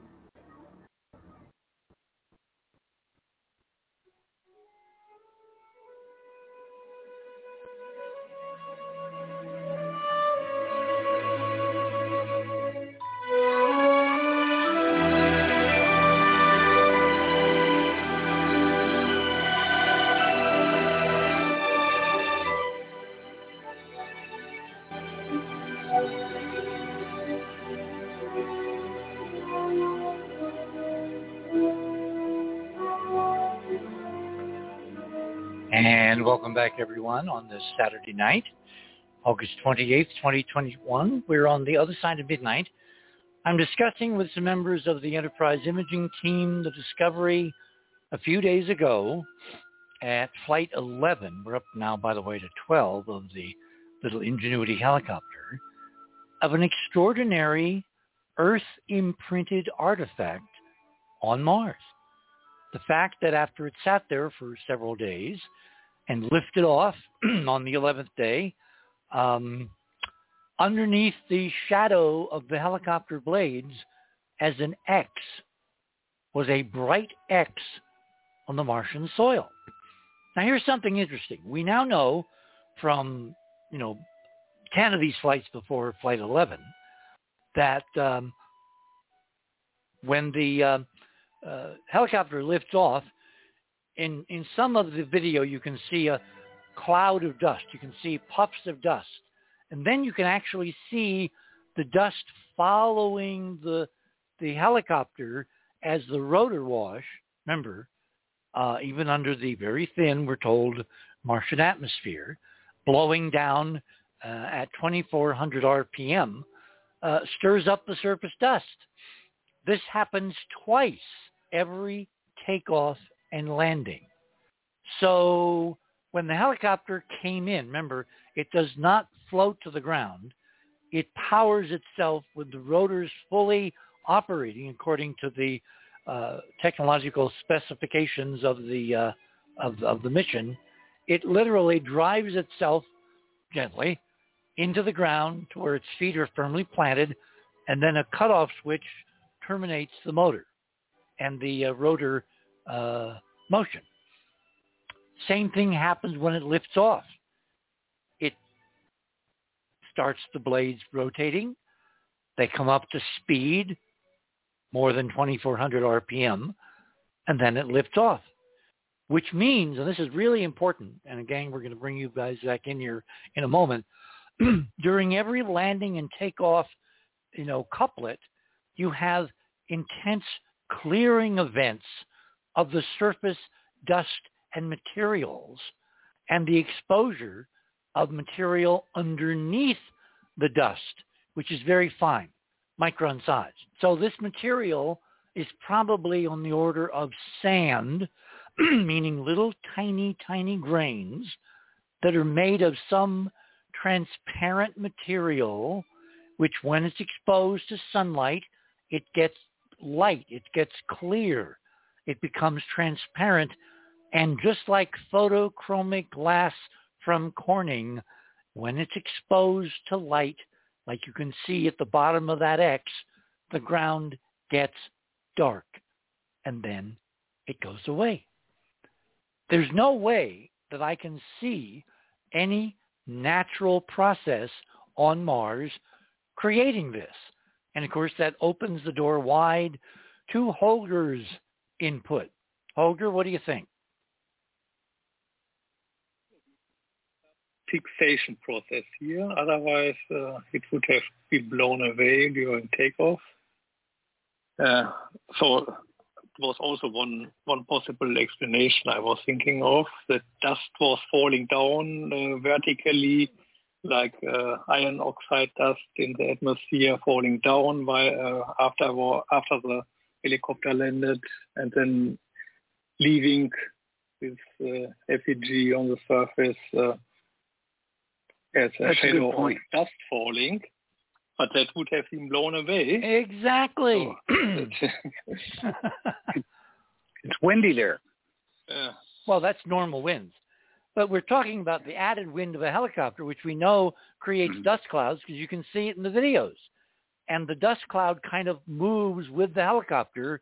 And welcome back, everyone, on this Saturday night, August twenty-eighth, twenty twenty-one. We're on the other side of midnight. I'm discussing with some members of the Enterprise imaging team the discovery a few days ago at Flight eleven. We're up now, by the way, to twelve of the little Ingenuity helicopter, of an extraordinary Earth-imprinted artifact on Mars. The fact that after it sat there for several days and lifted off on the eleventh day, um, underneath the shadow of the helicopter blades as an X was a bright X on the Martian soil. Now here's something interesting. We now know from, you know, ten of these flights before Flight eleven that um, when the uh, uh, helicopter lifts off, in, in some of the video you can see a cloud of dust. You can see puffs of dust. And then you can actually see the dust following the, the helicopter as the rotor wash, remember, uh, even under the very thin, we're told, Martian atmosphere, blowing down uh, at twenty-four hundred R P M, uh, stirs up the surface dust. This happens twice every takeoff and landing. So when the helicopter came in, remember, it does not float to the ground. It powers itself with the rotors fully operating according to the uh, technological specifications of the uh, of, of the mission. It literally drives itself gently into the ground to where its feet are firmly planted, and then a cutoff switch terminates the motor and the uh, rotor uh, motion. Same thing happens when it lifts off. It starts the blades rotating. They come up to speed, more than twenty-four hundred R P M, and then it lifts off, which means, and this is really important, and again, we're going to bring you guys back in here in a moment, during every landing and takeoff, you know, couplet, you have intense clearing events of the surface dust and materials and the exposure of material underneath the dust, which is very fine, micron size. So this material is probably on the order of sand, meaning little tiny, tiny grains that are made of some transparent material, which when it's exposed to sunlight, it gets light, it gets clear, it becomes transparent. And just like photochromic glass from Corning, when it's exposed to light, like you can see at the bottom of that X, the ground gets dark, and then it goes away. There's no way that I can see any natural process on Mars creating this. And of course, that opens the door wide to Holger's input. Holger, what do you think? Fixation process here. Otherwise, uh, it would have been blown away during takeoff. Uh, so it was also one one possible explanation I was thinking of. That dust was falling down uh, vertically, like uh, iron oxide dust in the atmosphere falling down while, uh, after after the helicopter landed and then leaving with uh, effigy on the surface uh, as a That's shadow a good point. of dust falling. But that would have been blown away. Exactly. So, It's windy there. yeah. Well, that's normal winds. But we're talking about the added wind of a helicopter, which we know creates Mm-hmm. dust clouds because you can see it in the videos. And the dust cloud kind of moves with the helicopter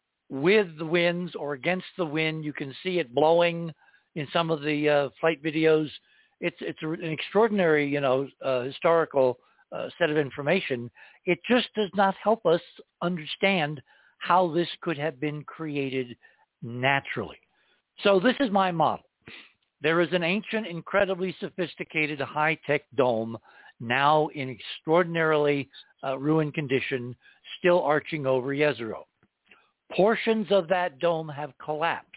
with the winds or against the wind. You can see it blowing in some of the uh, flight videos. It's it's an extraordinary, you know, uh, historical uh, set of information. It just does not help us understand how this could have been created naturally. So this is my model. There is an ancient, incredibly sophisticated, high-tech dome now in extraordinarily uh, ruined condition, still arching over Jezero. Portions of that dome have collapsed.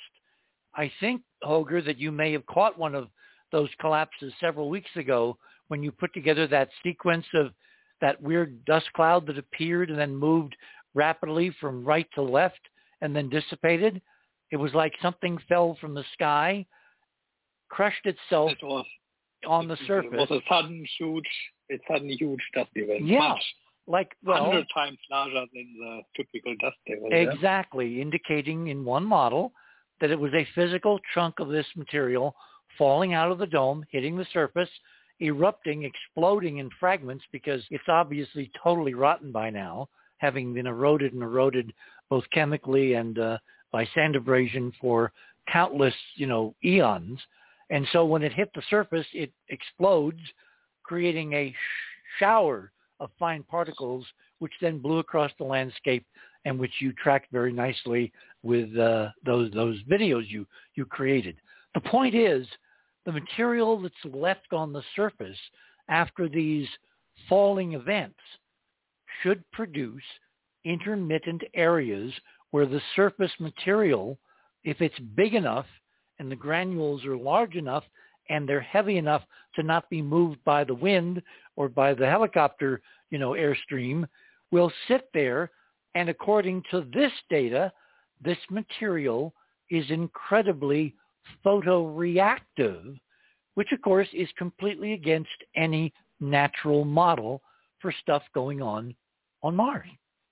I think, Holger, that you may have caught one of those collapses several weeks ago when you put together that sequence of that weird dust cloud that appeared and then moved rapidly from right to left and then dissipated. It was like something fell from the sky, crushed itself It was, on the surface. It was a sudden huge, a sudden huge dust event. Yeah, Much, like, well, hundred times larger than the typical dust level. exactly, yeah? Indicating in one model that it was a physical chunk of this material falling out of the dome, hitting the surface, erupting, exploding in fragments because it's obviously totally rotten by now, having been eroded and eroded both chemically and uh, by sand abrasion for countless, you know, eons. And so when it hit the surface, it explodes, creating a sh- shower of fine particles, which then blew across the landscape and which you tracked very nicely with uh, those those videos you, you created. The point is, the material that's left on the surface after these falling events should produce intermittent areas where the surface material, if it's big enough and the granules are large enough and they're heavy enough to not be moved by the wind or by the helicopter, you know, airstream, will sit there. And according to this data, this material is incredibly photoreactive, which of course is completely against any natural model for stuff going on on Mars.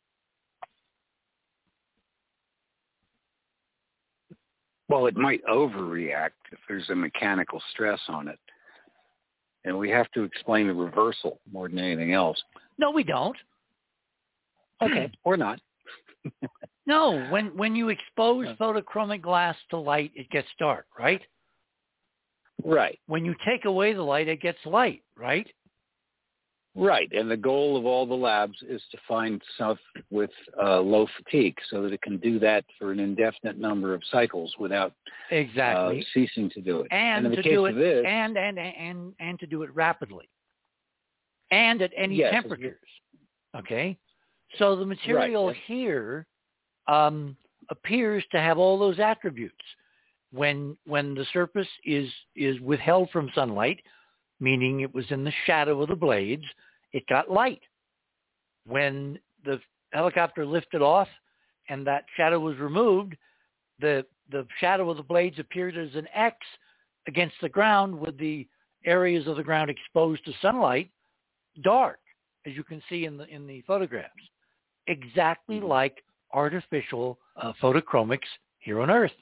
Well, it might overreact if there's a mechanical stress on it. And we have to explain the reversal more than anything else. No, we don't. Okay. Or not. No, when when you expose photochromic glass to light, it gets dark, right? Right. When you take away the light, it gets light, right? Right. And the goal of all the labs is to find stuff with uh, low fatigue so that it can do that for an indefinite number of cycles without exactly uh, ceasing to do it. And, and in the to case do it of this, and, and and and to do it rapidly. And at any yes, temperatures. Okay? So the material right, yes. here um, appears to have all those attributes. When when the surface is is withheld from sunlight, meaning it was in the shadow of the blades, it got light. When the helicopter lifted off and that shadow was removed, the the shadow of the blades appeared as an X against the ground with the areas of the ground exposed to sunlight dark, as you can see in the in the photographs. Exactly mm-hmm. like artificial uh, photochromics here on Earth.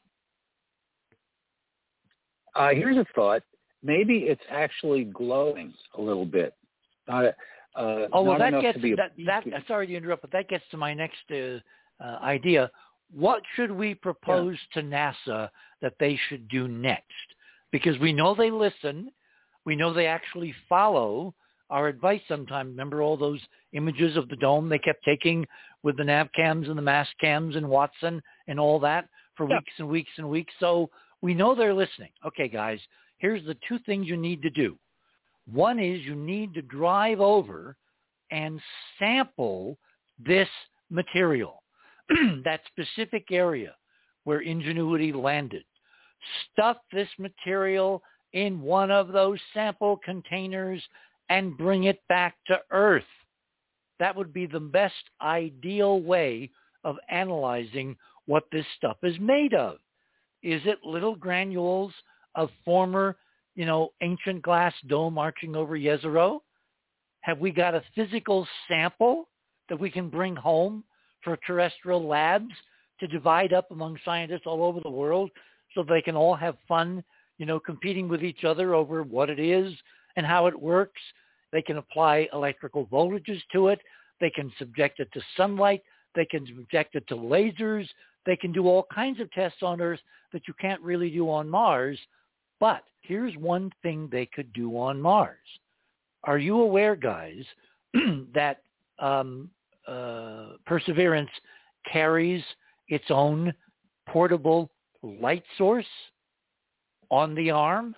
Uh, here's a thought. Maybe it's actually glowing a little bit. Not, uh, oh, well, not that gets to be that, that. Sorry to interrupt, but that gets to my next uh, uh, idea. What should we propose yeah. to NASA that they should do next? Because we know they listen. We know they actually follow our advice sometimes. Remember all those images of the dome they kept taking with the nav cams and the mass cams and Watson and all that for yeah. weeks and weeks and weeks. So we know they're listening. Okay, guys, here's the two things you need to do. One is you need to drive over and sample this material, that specific area where Ingenuity landed. Stuff this material in one of those sample containers and bring it back to Earth. That would be the best ideal way of analyzing what this stuff is made of. Is it little granules of former, you know, ancient glass dome marching over Jezero? Have we got a physical sample that we can bring home for terrestrial labs to divide up among scientists all over the world so they can all have fun, you know, competing with each other over what it is and how it works? They can apply electrical voltages to it. They can subject it to sunlight. They can subject it to lasers. They can do all kinds of tests on Earth that you can't really do on Mars. But here's one thing they could do on Mars. Are you aware, guys, that um, uh, Perseverance carries its own portable light source on the arm?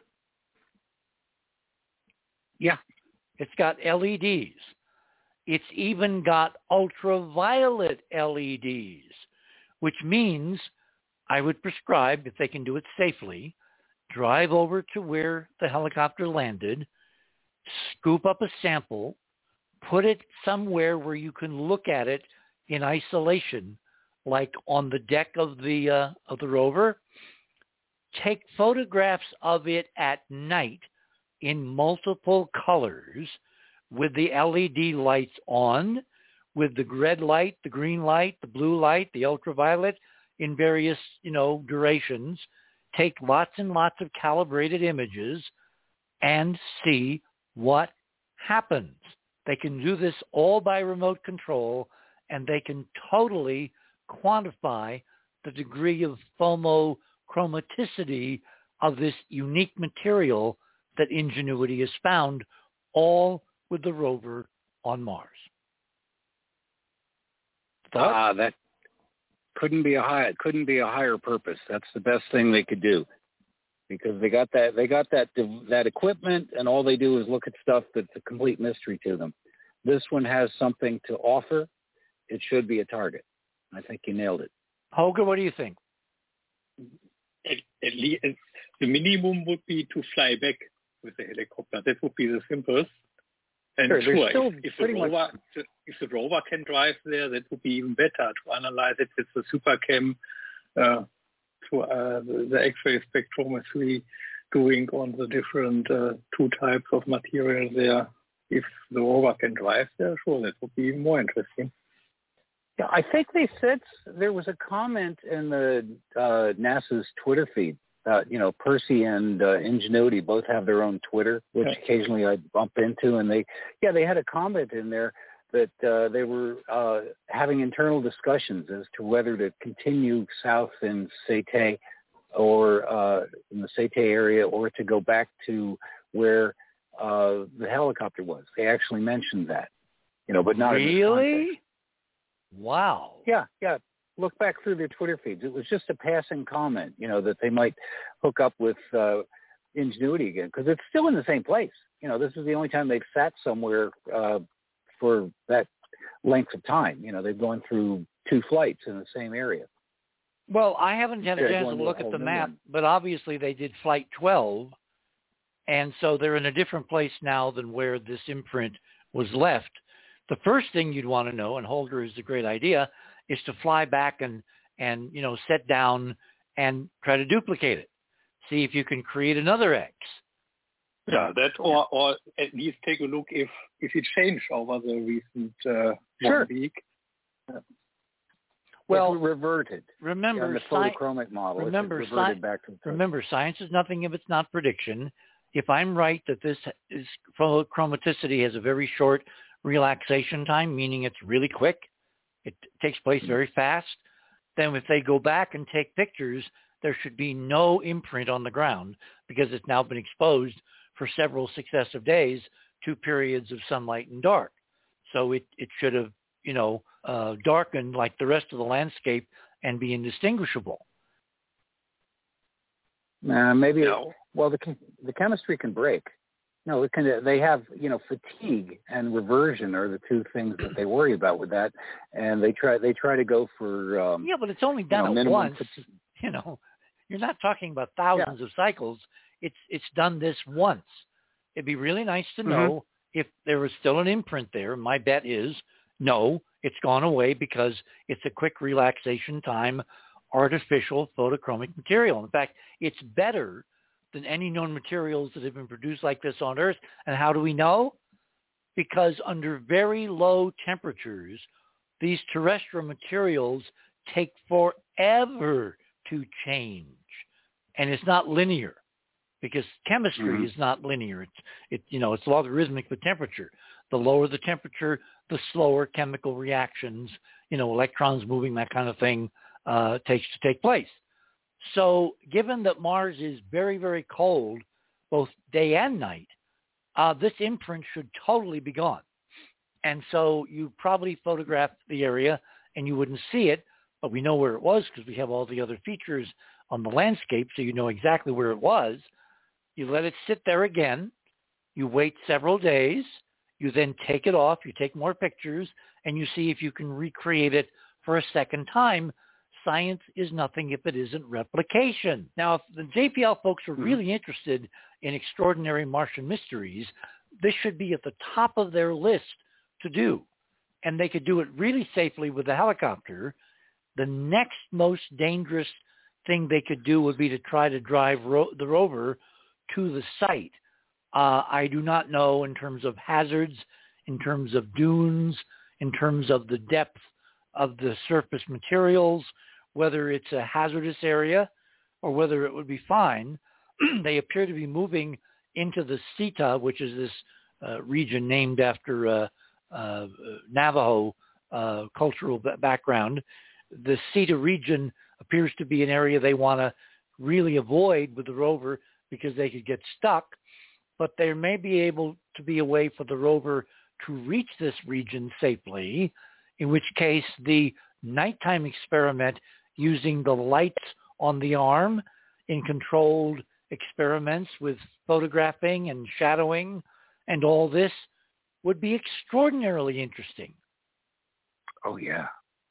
Yeah. It's got L E Ds. It's even got ultraviolet L E Ds, which means I would prescribe, if they can do it safely, drive over to where the helicopter landed, scoop up a sample, put it somewhere where you can look at it in isolation, like on the deck of the uh, of the rover. Take photographs of it at night in multiple colors with the L E D lights on, with the red light, the green light, the blue light, the ultraviolet in various, you know, durations. Take lots and lots of calibrated images and see what happens. They can do this all by remote control, and they can totally quantify the degree of phomochromaticity of this unique material that Ingenuity has found, all with the rover on Mars. Ah, uh, that couldn't be a high. It couldn't be a higher purpose. That's the best thing they could do, because they got that. They got that that equipment, and all they do is look at stuff that's a complete mystery to them. This one has something to offer. It should be a target. I think you nailed it. Holger, what do you think? At, at least the minimum would be to fly back with the helicopter. That would be the simplest. And sure, sure, still if, if, the rover, much... if the rover can drive there, that would be even better to analyze it with the SuperCam, uh, to uh, the, the X-ray spectrometry doing on the different uh, two types of material there. If the rover can drive there, sure, that would be even more interesting. Yeah, I think they said there was a comment in the uh, NASA's Twitter feed. Uh, you know, Percy and uh, Ingenuity both have their own Twitter, which yeah. occasionally I bump into, and they, yeah, they had a comment in there that uh, they were uh, having internal discussions as to whether to continue south in Sété or uh, in the Sété area, or to go back to where uh, the helicopter was. They actually mentioned that, you know, but not really. Wow. Yeah, yeah. Look back through their Twitter feeds. It was just a passing comment, you know, that they might hook up with uh, Ingenuity again, because it's still in the same place. You know, this is the only time they've sat somewhere uh, for that length of time. You know, they've gone through two flights in the same area. Well, I haven't had a They're chance to going to look a at the whole new map, one. but obviously they did Flight twelve, and so they're in a different place now than where this imprint was left. The first thing you'd want to know, and Holger is a great idea, is to fly back and, and, you know, set down and try to duplicate it. See if you can create another X. Yeah, that or, or at least take a look if, if it changed over the recent uh, sure. one week. Yeah. Well, it reverted. Remember, yeah, the sci- photochromic model. Remember, it reverted sci- back to the remember, science is nothing if it's not prediction. If I'm right that this is chromaticity has a very short relaxation time, meaning it's really quick, it takes place very fast, then if they go back and take pictures, there should be no imprint on the ground because it's now been exposed for several successive days to periods of sunlight and dark. So it, it should have, you know, uh, darkened like the rest of the landscape and be indistinguishable. Uh, maybe, no. well, the the chemistry can break. No, it can. They have, you know, fatigue and reversion are the two things that they worry about with that, and they try they try to go for um, yeah, but it's only done you know, it once. Fatigue. You know, you're not talking about thousands yeah. of cycles. It's it's done this once. It'd be really nice to know mm-hmm. if there was still an imprint there. My bet is No, it's gone away because it's a quick relaxation time, artificial photochromic material. In fact, it's better than any known materials that have been produced like this on Earth. And how do we know? Because under very low temperatures, these terrestrial materials take forever to change. And it's not linear, because chemistry mm-hmm. is not linear. It's, it, you know, it's logarithmic with temperature. The lower the temperature, the slower chemical reactions, you know, electrons moving, that kind of thing, uh, takes to take place. So given that Mars is very, very cold, both day and night, uh, this imprint should totally be gone. And so you probably photographed the area and you wouldn't see it, but we know where it was because we have all the other features on the landscape, so you know exactly where it was. You let it sit there again. You wait several days. You then take it off. You take more pictures, and you see if you can recreate it for a second time. Science is nothing if it isn't replication. Now, if the J P L folks are really interested in extraordinary Martian mysteries, this should be at the top of their list to do. And they could do it really safely with a helicopter. The next most dangerous thing they could do would be to try to drive ro- the rover to the site. Uh, I do not know in terms of hazards, in terms of dunes, in terms of the depth of the surface materials, whether it's a hazardous area or whether it would be fine. They appear to be moving into the Sita, which is this uh, region named after uh, uh, Navajo uh, cultural b- background. The Sita region appears to be an area they want to really avoid with the rover because they could get stuck, but there may be able to be a way for the rover to reach this region safely, in which case the nighttime experiment using the lights on the arm in controlled experiments with photographing and shadowing and all this would be extraordinarily interesting. Oh, yeah.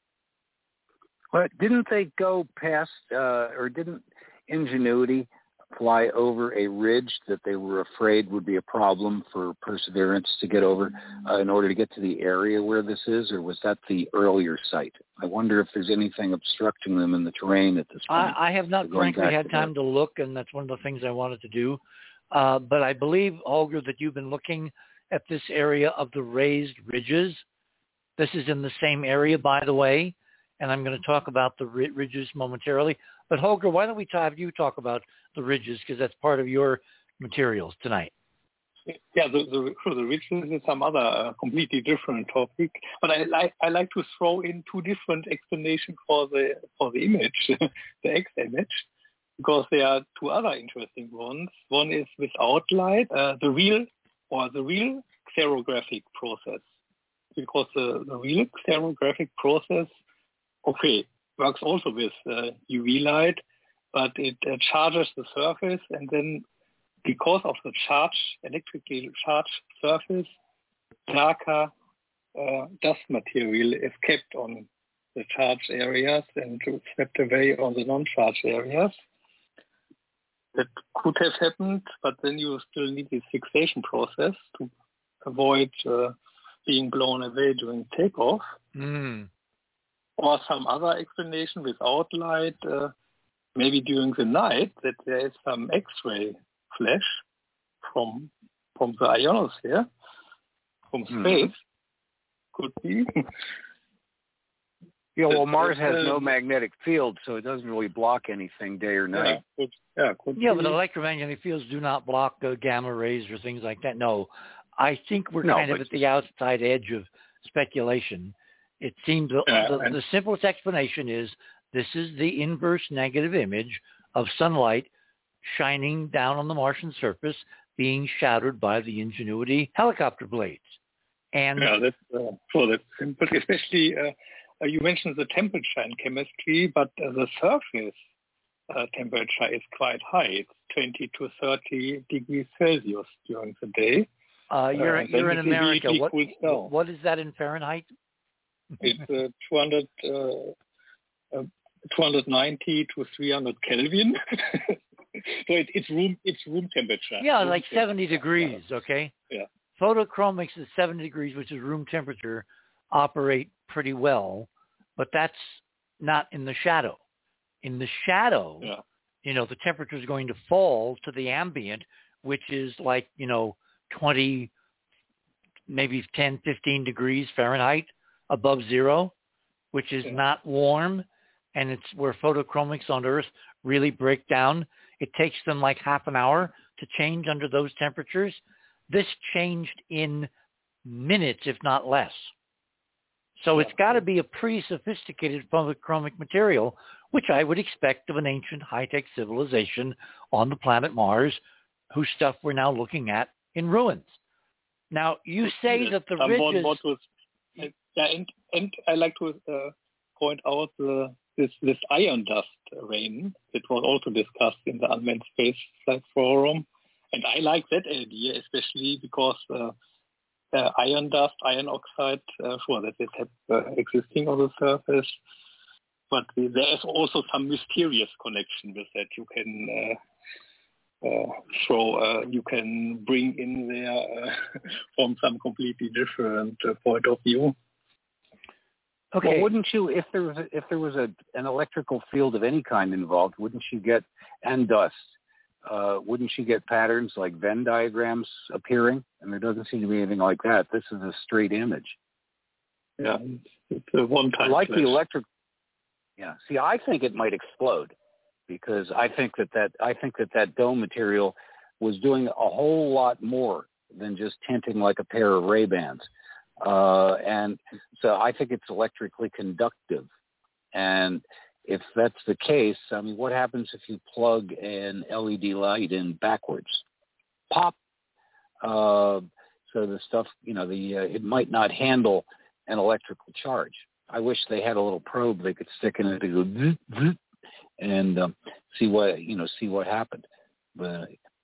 But didn't they go past, uh, or didn't Ingenuity fly over a ridge that they were afraid would be a problem for Perseverance to get over uh, in order to get to the area where this is, or was that the earlier site? I wonder if there's anything obstructing them in the terrain at this point. I, I have not frankly had time to look, and that's one of the things I wanted to do. Uh, but I believe, Holger, that you've been looking at this area of the raised ridges. This is in the same area, by the way, and I'm going to talk about the ridges momentarily. But Holger, why don't we have you talk about the ridges, because that's part of your materials tonight. Yeah, the, the, the ridges is some other uh, completely different topic. But I like I like to throw in two different explanations for the for the image, the X image, because there are two other interesting ones. One is without light, uh, the real or the real xerographic process, because the, the real xerographic process, okay, works also with uh, U V light, but it uh, charges the surface, and then because of the charge, electrically charged surface, darker uh, dust material is kept on the charged areas and swept away on the non-charged areas. That could have happened, but then you still need this fixation process to avoid uh, being blown away during takeoff. Mm. Or some other explanation without light, uh, maybe during the night, that there is some X-ray flash from from the ionosphere, from space, mm-hmm. could be. Yeah, well, Mars has uh, no magnetic field, so it doesn't really block anything day or night. Yeah, could, yeah, could yeah be. But electromagnetic fields do not block uh, gamma rays or things like that. No, I think we're no, kind of at the outside edge of speculation. It seems the, yeah, the, the simplest explanation is this is the inverse negative image of sunlight shining down on the Martian surface, being shadowed by the Ingenuity helicopter blades. And yeah, that's uh, so that's simple. Especially uh, you mentioned the temperature in chemistry, but uh, the surface uh, temperature is quite high. It's twenty to thirty degrees Celsius during the day. Uh, you're uh, you're in America. What, cools what is that in Fahrenheit? It's uh, two hundred, uh, uh, two hundred ninety to three hundred Kelvin. So it, it's room it's room temperature. Yeah, room like temperature. seventy degrees. Okay. Yeah. Photochromics is seventy degrees, which is room temperature. operate pretty well, but that's not in the shadow. In the shadow, yeah. you know, the temperature is going to fall to the ambient, which is like, you know, twenty, maybe ten, fifteen degrees Fahrenheit above zero, which is yeah. not warm. And it's where photochromics on Earth really break down. It takes them like half an hour to change under those temperatures. This changed in minutes, if not less. So it's got to be a pretty sophisticated photochromic material, which I would expect of an ancient high-tech civilization on the planet Mars, whose stuff we're now looking at in ruins. Now, you say yes. that the um, ridges... What was, uh, yeah, and, and I like to uh, point out uh, this, this iron dust rain. It was also discussed in the Unmanned Space Flight Forum. And I like that idea, especially because uh, uh, iron dust, iron oxide, uh, sure, that is uh, existing on the surface. But there is also some mysterious connection with that. You can uh, uh, throw, uh, you can bring in there uh, from some completely different uh, point of view. Okay. Well, wouldn't you, if there was a, if there was a, an electrical field of any kind involved, wouldn't you get, and dust, uh, wouldn't you get patterns like Venn diagrams appearing? And there doesn't seem to be anything like that. This is a straight image. Yeah, it's a one-time like flash. the electric. Yeah. See, I think it might explode because I think that, that I think that that dome material was doing a whole lot more than just tinting like a pair of Ray-Bans. Uh, and so I think it's electrically conductive. And if that's the case, I mean, what happens if you plug an L E D light in backwards? Pop. Uh, so the stuff, you know, the uh, it might not handle an electrical charge. I wish they had a little probe they could stick in it to go zzz, zzz, and um, see what, you know, see what happened. But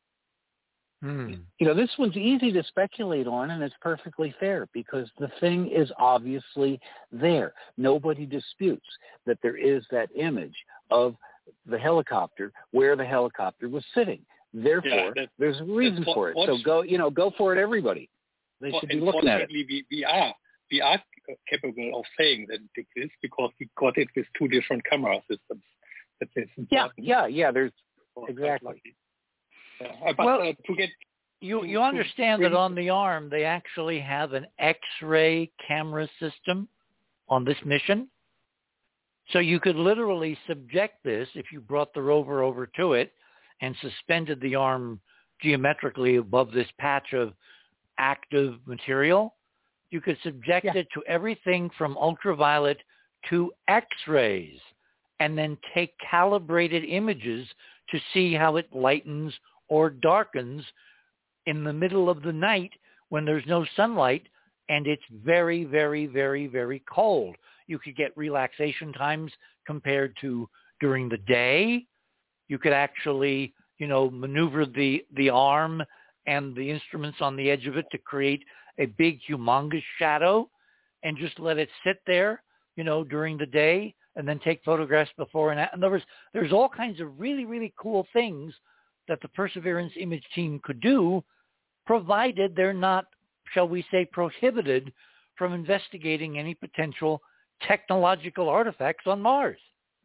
Hmm. you know, this one's easy to speculate on, and it's perfectly fair because the thing is obviously there. Nobody disputes that there is that image of the helicopter where the helicopter was sitting. Therefore, Yeah, that, there's a reason what, for it. So go, you know, go for it, everybody. They should be looking at it. We, we are we are capable of saying that it exists because we got it with two different camera systems. That is yeah, important. yeah, yeah. There's exactly. Yeah, but Well, uh, to get You to, you understand to that on the arm they actually have an X-ray camera system on this mission? So you could literally subject this, if you brought the rover over to it and suspended the arm geometrically above this patch of active material, you could subject yeah. it to everything from ultraviolet to X-rays and then take calibrated images to see how it lightens or darkens in the middle of the night when there's no sunlight and it's very, very, very, very cold. You could get relaxation times compared to during the day. You could actually, you know, maneuver the, the arm and the instruments on the edge of it to create a big, humongous shadow and just let it sit there, you know, during the day and then take photographs before and after. In other words, there's all kinds of really, really cool things that the Perseverance image team could do, provided they're not, shall we say, prohibited from investigating any potential technological artifacts on Mars.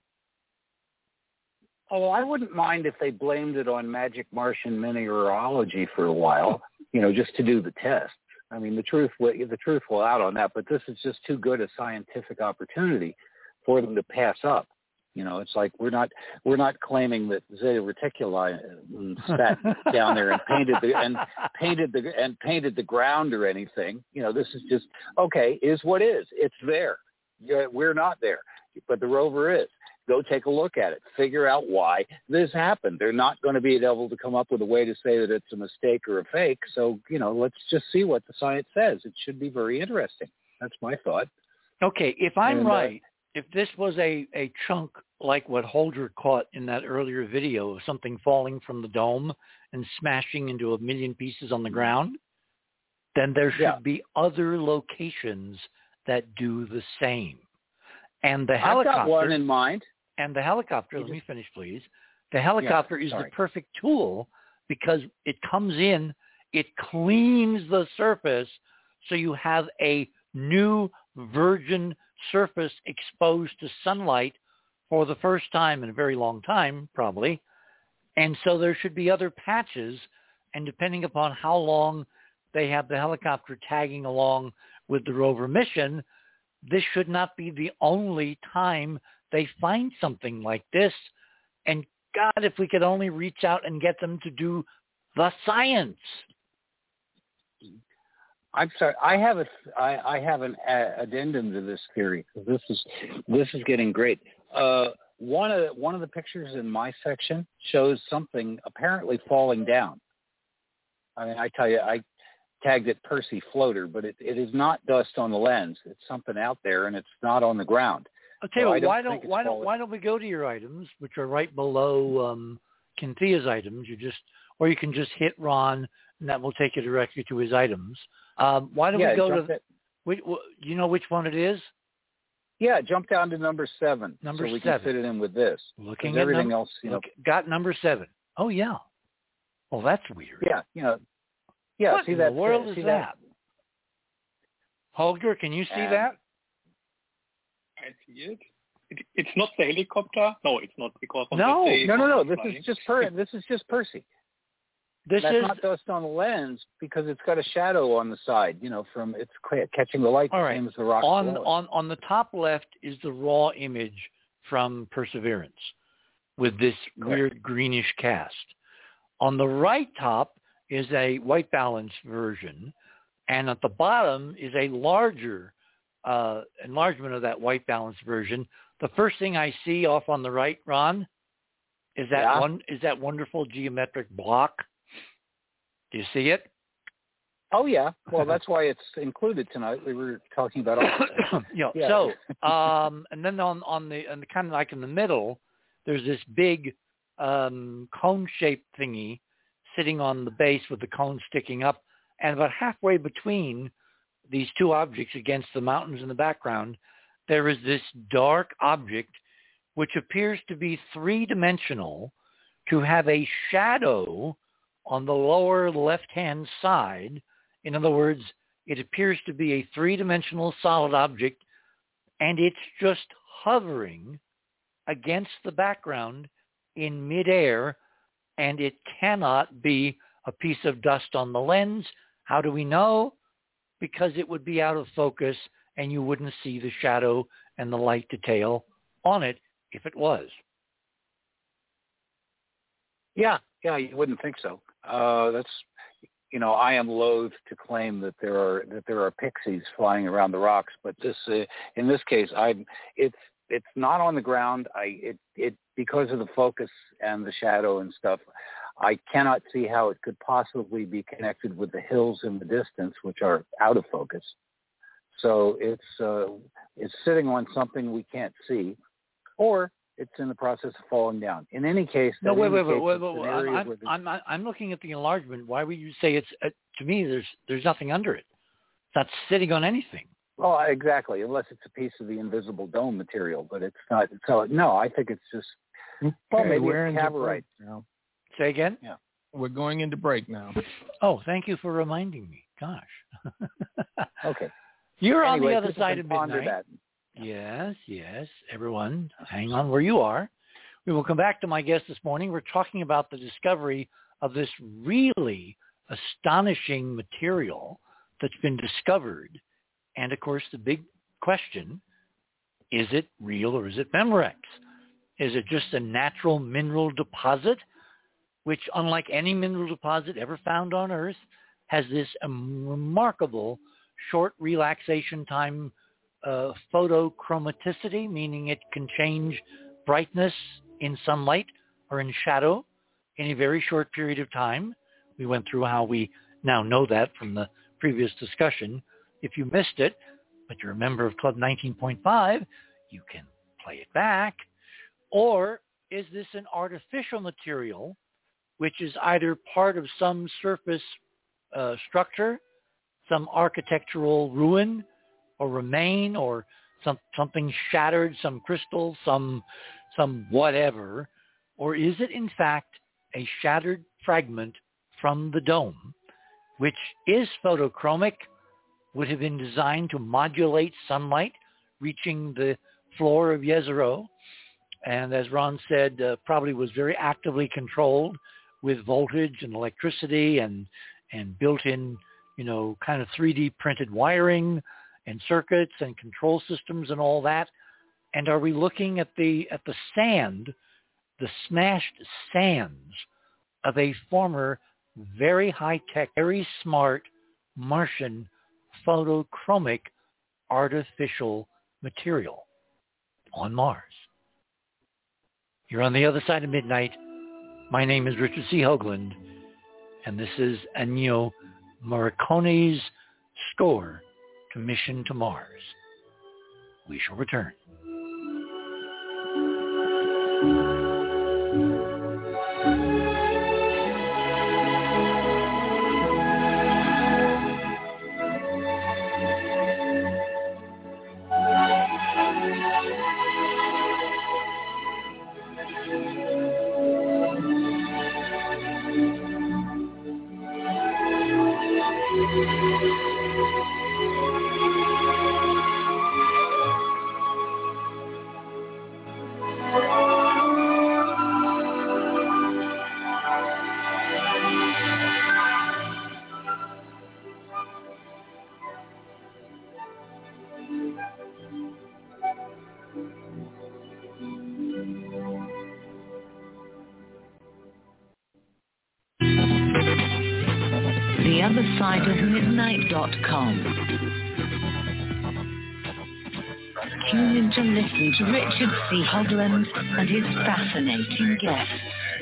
Oh, I wouldn't mind if they blamed it on magic Martian mineralogy for a while, you know, just to do the test. I mean, the truth will, the truth will out on that, but this is just too good a scientific opportunity for them to pass up. You know, it's like we're not we're not claiming that Zeta Reticuli sat down there and painted the and painted the and painted the ground or anything. You know, this is just okay. Is what is. It's there. We're not there, but the rover is. Go take a look at it. Figure out why this happened. They're not going to be able to come up with a way to say that it's a mistake or a fake. So, you know, let's just see what the science says. It should be very interesting. That's my thought. Okay, if I'm and, right, uh, if this was a, a chunk like what Holder caught in that earlier video of something falling from the dome and smashing into a million pieces on the ground, then there should yeah. be other locations that do the same. And the helicopter, I've got one in mind. And the helicopter, You let just, me finish, please. The helicopter yeah, is sorry. the perfect tool because it comes in, it cleans the surface, so you have a new virgin surface exposed to sunlight for the first time in a very long time, probably. And so there should be other patches, and depending upon how long they have the helicopter tagging along with the rover mission, this should not be the only time they find something like this. And God, if we could only reach out and get them to do the science. I'm sorry. I have a I, I have an a- addendum to this theory. This is this is getting great. Uh, one of the, one of the pictures in my section shows something apparently falling down. I mean, I tell you, I tagged it Percy Floater, but it, it is not dust on the lens. It's something out there, and it's not on the ground. I'll tell you so what, don't why don't why don't falling. why don't we go to your items, which are right below um, Cynthia's items? You just or you can just hit Ron, and that will take you directly to his items. Um, why don't yeah, we go to? It. Which, you know which one it is? Yeah, jump down to number seven. Number so we seven. can fit it in with this. Looking at everything num- else, you look, know. Got number seven. Oh yeah. Well, that's weird. Yeah, you know. Yeah, what see in that? the world uh, is see that? Holger, can you see and that? I see it. it. It's not the helicopter. No, it's not because on No. the day No, no, no. This flying. is just per. This is just Percy. This That's is not dust on the lens because it's got a shadow on the side. You know, from it's catching the light all the right. same as the rock. On below it. on on the top left is the raw image from Perseverance with this Correct. weird greenish cast. On the right top is a white balance version, and at the bottom is a larger uh, enlargement of that white balance version. The first thing I see off on the right, Ron, is that Yeah. one is that wonderful geometric block. Do you see it? Oh yeah. Well, that's why it's included tonight. We were talking about all. you know, Yeah. So, um, and then on on the and kind of like in the middle, there's this big um, cone-shaped thingy sitting on the base with the cone sticking up, and about halfway between these two objects against the mountains in the background, there is this dark object which appears to be three-dimensional, to have a shadow on the lower left-hand side. In other words, it appears to be a three-dimensional solid object, and it's just hovering against the background in midair, and it cannot be a piece of dust on the lens. How do we know? Because it would be out of focus, and you wouldn't see the shadow and the light detail on it if it was. Yeah, yeah, you wouldn't think so. Uh, that's, you know, I am loath to claim that there are that there are pixies flying around the rocks, but this, uh, in this case, I, it's it's not on the ground. I it it because of the focus and the shadow and stuff. I cannot see how it could possibly be connected with the hills in the distance, which are out of focus. So it's uh, it's sitting on something we can't see, or it's in the process of falling down. In any case, No, wait, wait, wait, wait, wait, wait. I'm, I'm, I'm, I'm looking at the enlargement. Why would you say it's? Uh, to me, there's there's nothing under it. It's not sitting on anything. Well, exactly, unless it's a piece of the invisible dome material, but it's not. So no, I think it's just. Okay, well, maybe we're it's into cavorite. break now. Say again? Yeah. We're going into break now. Oh, thank you for reminding me. Gosh. Okay. You're anyway, on the other people side can of ponder midnight. that. Yes, yes. Everyone, hang on where you are. We will come back to my guest this morning. We're talking about the discovery of this really astonishing material that's been discovered. And, of course, the big question, is it real or is it Memorex? Is it just a natural mineral deposit, which, unlike any mineral deposit ever found on Earth, has this um, remarkable short relaxation time uh, photochromaticity, meaning it can change brightness in sunlight or in shadow in a very short period of time. We went through how we now know that from the previous discussion. If you missed it, but you're a member of Club nineteen point five, you can play it back. Or is this an artificial material which is either part of some surface uh, structure, some architectural ruin or remain, or some, something shattered, some crystal, some some whatever? Or is it in fact a shattered fragment from the dome, which is photochromic would have been designed to modulate sunlight reaching the floor of Jezero. And as Ron said, uh, probably was very actively controlled with voltage and electricity and, and built-in, you know, kind of three D printed wiring and circuits and control systems and all that. And are we looking at the at the sand, the smashed sands of a former very high-tech, very smart Martian photochromic artificial material on Mars? You're on the other side of midnight. My name is Richard C. Hoagland, and this is Ennio Morricone's score to Mission to Mars. We shall return. the other side of midnight dot com. Tune in to listen to Richard C. Hoagland and his fascinating guests.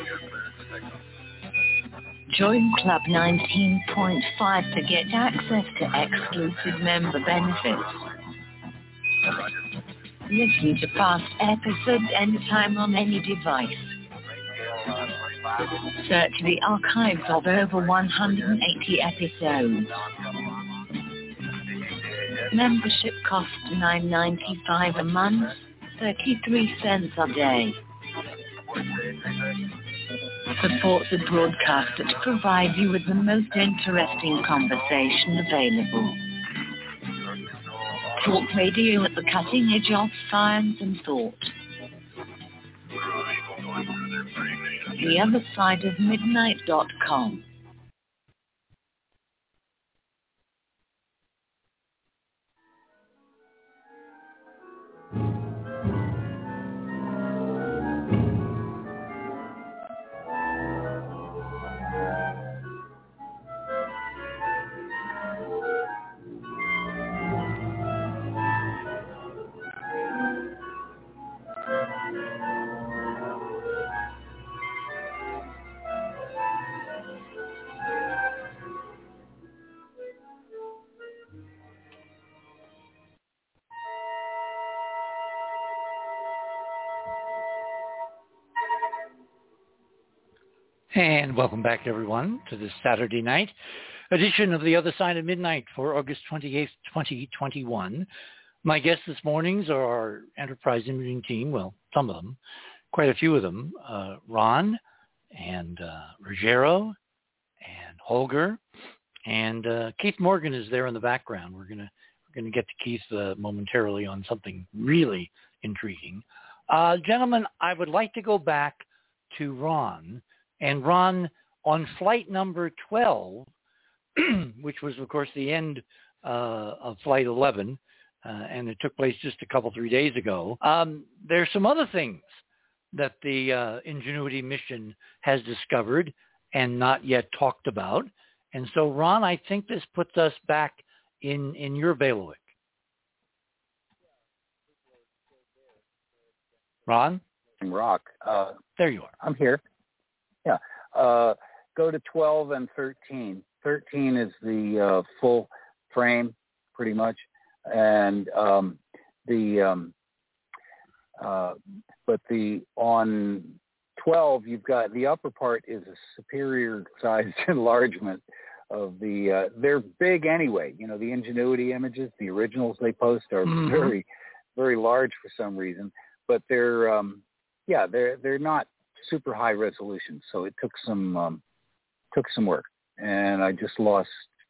Join Club nineteen point five to get access to exclusive member benefits. Listen to past episodes anytime on any device. Search the archives of over one hundred eighty episodes. Membership costs nine dollars and ninety-five cents a month, thirty-three cents a day. Support the broadcaster to provide you with the most interesting conversation available. Talk radio at the cutting edge of science and thought. the other side of midnight dot com. And welcome back, everyone, to this Saturday night edition of The Other Side of Midnight for August twenty-eighth, twenty twenty-one. My guests this morning are our Enterprise Imaging team, well, some of them, quite a few of them, uh, Ron and uh, Ruggiero and Holger, and uh, Keith Morgan is there in the background. We're going to we're gonna get to Keith uh, momentarily on something really intriguing. Uh, gentlemen, I would like to go back to Ron. And Ron, on flight number twelve, which was, of course, the end uh, of flight eleven, uh, and it took place just a couple, three days ago, um, there's some other things that the uh, Ingenuity mission has discovered and not yet talked about. And so, Ron, I think this puts us back in, in your bailiwick. Ron? Rock. Uh, there you are. I'm here. Yeah, uh, go to twelve and thirteen. thirteen is the uh, full frame, pretty much, and um, the um, uh, but the on twelve you've got the upper part is a superior sized enlargement of the. Uh, they're big anyway. You know, the Ingenuity images, the originals they post are mm-hmm. very, very large for some reason, but they're um, yeah, they're they're not super high resolution, so it took some um, took some work, and I just lost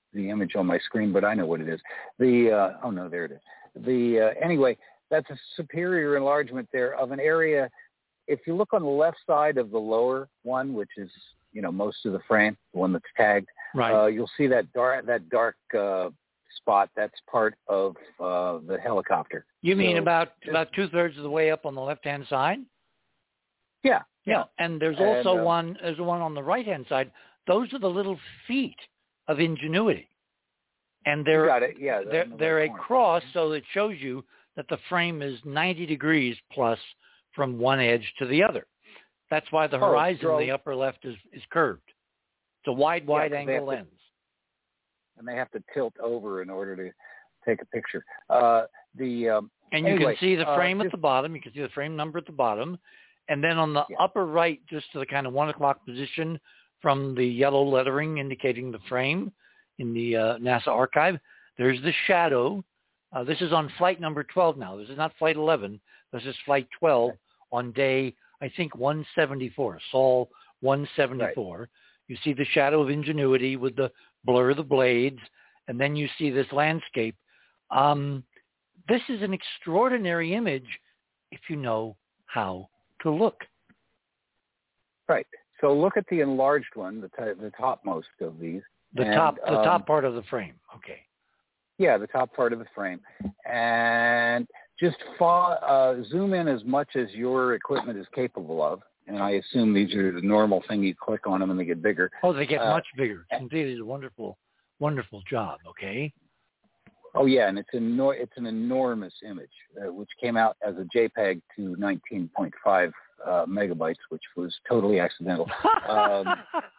the image on my screen, but I know what it is. The uh, oh no, there it is. The uh, anyway, that's a superior enlargement there of an area. If you look on the left side of the lower one, which is you know most of the frame, the one that's tagged, right. uh, you'll see that dark that dark uh, spot. That's part of uh, the helicopter. You mean so about just, about two thirds of the way up on the left hand side? Yeah, yeah. Yeah, and there's also and, uh, one. There's one on the right hand side. Those are the little feet of Ingenuity, and they're you got it. Yeah, they're, the they're right a corner. cross, so it shows you that the frame is ninety degrees plus from one edge to the other. That's why the Oh, horizon draw- in the upper left is, is curved. It's a wide, wide Yeah, 'cause they angle have to- lens. and they have to tilt over in order to take a picture. Uh, the um, And you anyway, can see the uh, frame at just- the bottom. You can see the frame number at the bottom. And then on the Yeah. upper right, just to the kind of one o'clock position from the yellow lettering indicating the frame in the uh, NASA archive, there's the shadow. Uh, this is on flight number twelve now. This is not flight eleven. This is flight twelve on day, I think, one seventy-four, Sol one seventy-four. Right. You see the shadow of Ingenuity with the blur of the blades, and then you see this landscape. Um, this is an extraordinary image if you know how to look. Right. So look at the enlarged one, the t- the topmost of these. The and, top, the um, top part of the frame. Okay. Yeah, the top part of the frame, and just fa- uh, zoom in as much as your equipment is capable of. And I assume these are the normal thing. You click on them and they get bigger. Oh, they get uh, much bigger. Indeed, it's a wonderful, wonderful job. Okay. Oh yeah, and it's enor- it's an enormous image, uh, which came out as a JPEG to nineteen point five uh, megabytes, which was totally accidental. Um,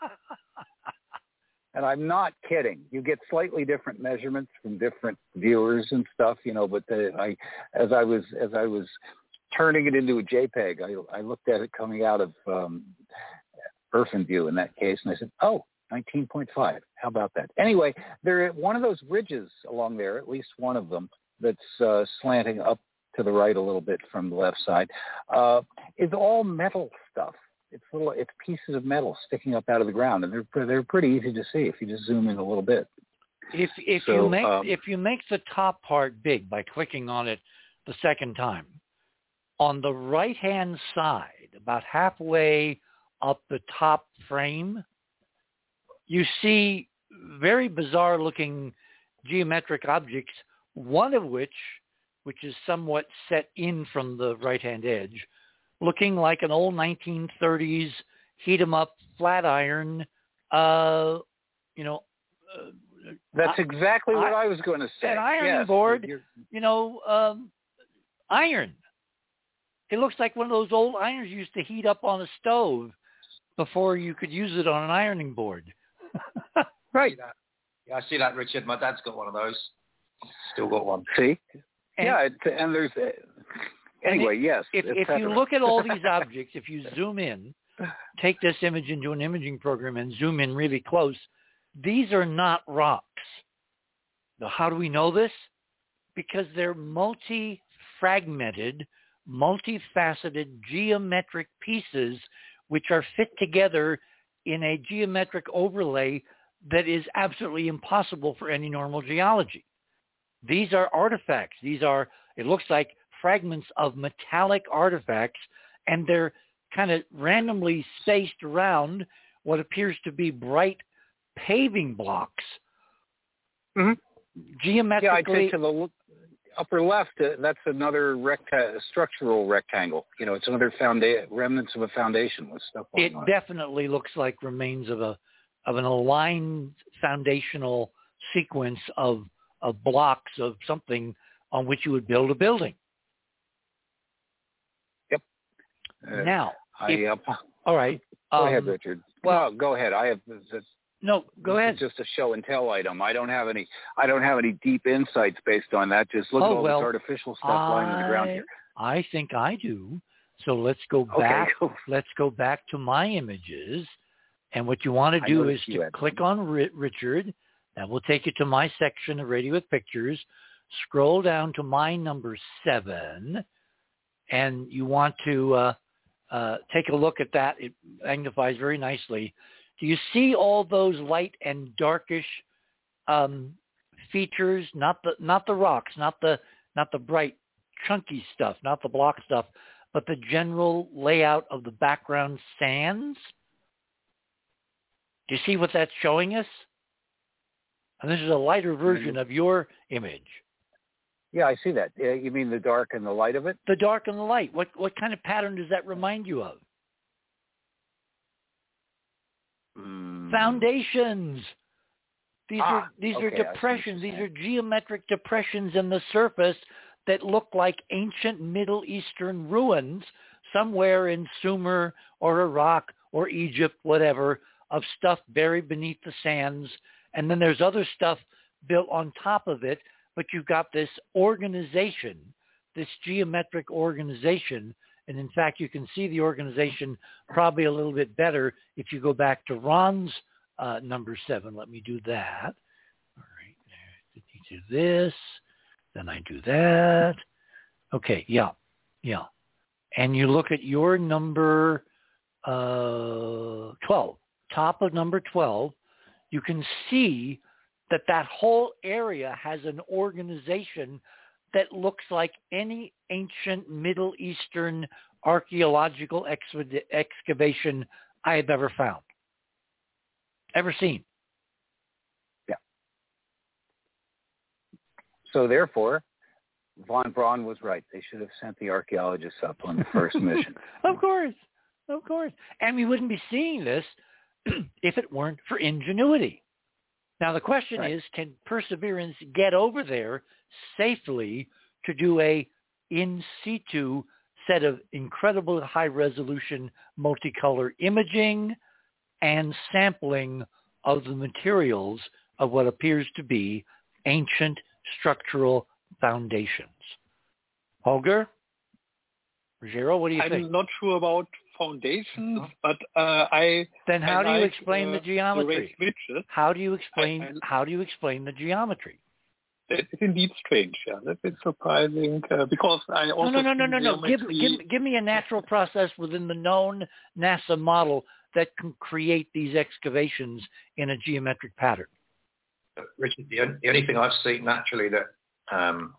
and I'm not kidding. You get slightly different measurements from different viewers and stuff, you know. But the, I, as I was as I was turning it into a JPEG, I, I looked at it coming out of um, Irfan-View in that case, and I said, oh. nineteen point five. How about that? Anyway, there one of those ridges along there, at least one of them, that's uh, slanting up to the right a little bit from the left side, uh, is all metal stuff. It's little, it's pieces of metal sticking up out of the ground, and they're they're pretty easy to see if you just zoom in a little bit. If if so, you make um, if you make the top part big by clicking on it the second time, on the right hand side, about halfway up the top frame, you see very bizarre-looking geometric objects, one of which, which is somewhat set in from the right-hand edge, looking like an old nineteen thirties heat-em-up flat iron, uh, you know. Uh, That's I, exactly what I, I was going to say. An ironing yes, board, you're, you know, um, iron. It looks like one of those old irons you used to heat up on a stove before you could use it on an ironing board. Right. Yeah, I see that, Richard. My dad's got one of those. Still got one. See? And, yeah, it, and there's... Uh, anyway, it, yes. If, if you look at all these objects, if you zoom in, take this image into an imaging program and zoom in really close, these are not rocks. Now, how do we know this? Because they're multi-fragmented, multifaceted geometric pieces which are fit together in a geometric overlay that is absolutely impossible for any normal geology. These are artifacts. These are, it looks like fragments of metallic artifacts, and they're kind of randomly spaced around what appears to be bright paving blocks. Mm-hmm. Geometrically. Yeah, I'd say to the upper left, uh, that's another recta- structural rectangle. You know, it's another founda- remnants of a foundation with stuff on it. It definitely looks like remains of a of an aligned foundational sequence of of blocks of something on which you would build a building. Yep. Uh, now, I, if, uh, all right. Go um, ahead, Richard. Well, no, go ahead. I have this. No, go this ahead. Is just a show and tell item. I don't have any. I don't have any deep insights based on that. Just look oh, at all well, this artificial stuff I, lying on the ground here. I think I do. So let's go Okay, back. cool. Let's go back to my images, and what you want to do is to click on Richard. That will take you to my section of Radio with Pictures. Scroll down to my number seven, and you want to uh, uh, take a look at that. It magnifies very nicely. Do you see all those light and darkish um, features, not the not the rocks, not the not the bright chunky stuff, not the block stuff, but the general layout of the background sands. Do you see what that's showing us? And this is a lighter version of your image. Yeah, I see that. Uh, you mean the dark and the light of it? The dark and the light. What what kind of pattern does that remind you of? Mm. Foundations. These ah, are these okay, are depressions. These saying. are geometric depressions in the surface that look like ancient Middle Eastern ruins somewhere in Sumer or Iraq or Egypt, whatever, of stuff buried beneath the sands. And then there's other stuff built on top of it, but you've got this organization, this geometric organization. And in fact, you can see the organization probably a little bit better if you go back to Ron's uh, number seven. Let me do that. All right. Let me do this. Then I do that. Okay. Yeah. Yeah. And you look at your number uh, twelve, top of number twelve, you can see that that whole area has an organization that looks like any ancient Middle Eastern archaeological exv- excavation I have ever found, ever seen. Yeah. So therefore, von Braun was right. They should have sent the archaeologists up on the first mission. Of course. Of course. And we wouldn't be seeing this if it weren't for ingenuity. Now, the question right. is, can Perseverance get over there safely to do a in situ set of incredible high-resolution multicolor imaging and sampling of the materials of what appears to be ancient structural foundations? Holger? Ruggiero, what do you I'm think? I'm not sure about foundations, but uh, I Then how I do you like, explain uh, the geometry? The switches. How do you explain? I, I, how do you explain the geometry? It's indeed strange. Yeah, that is surprising uh, because I also No, no, no, no, no, no. Give, geometry... give, give me a natural process within the known NASA model that can create these excavations in a geometric pattern. Richard, the only, the only thing I've seen naturally that um,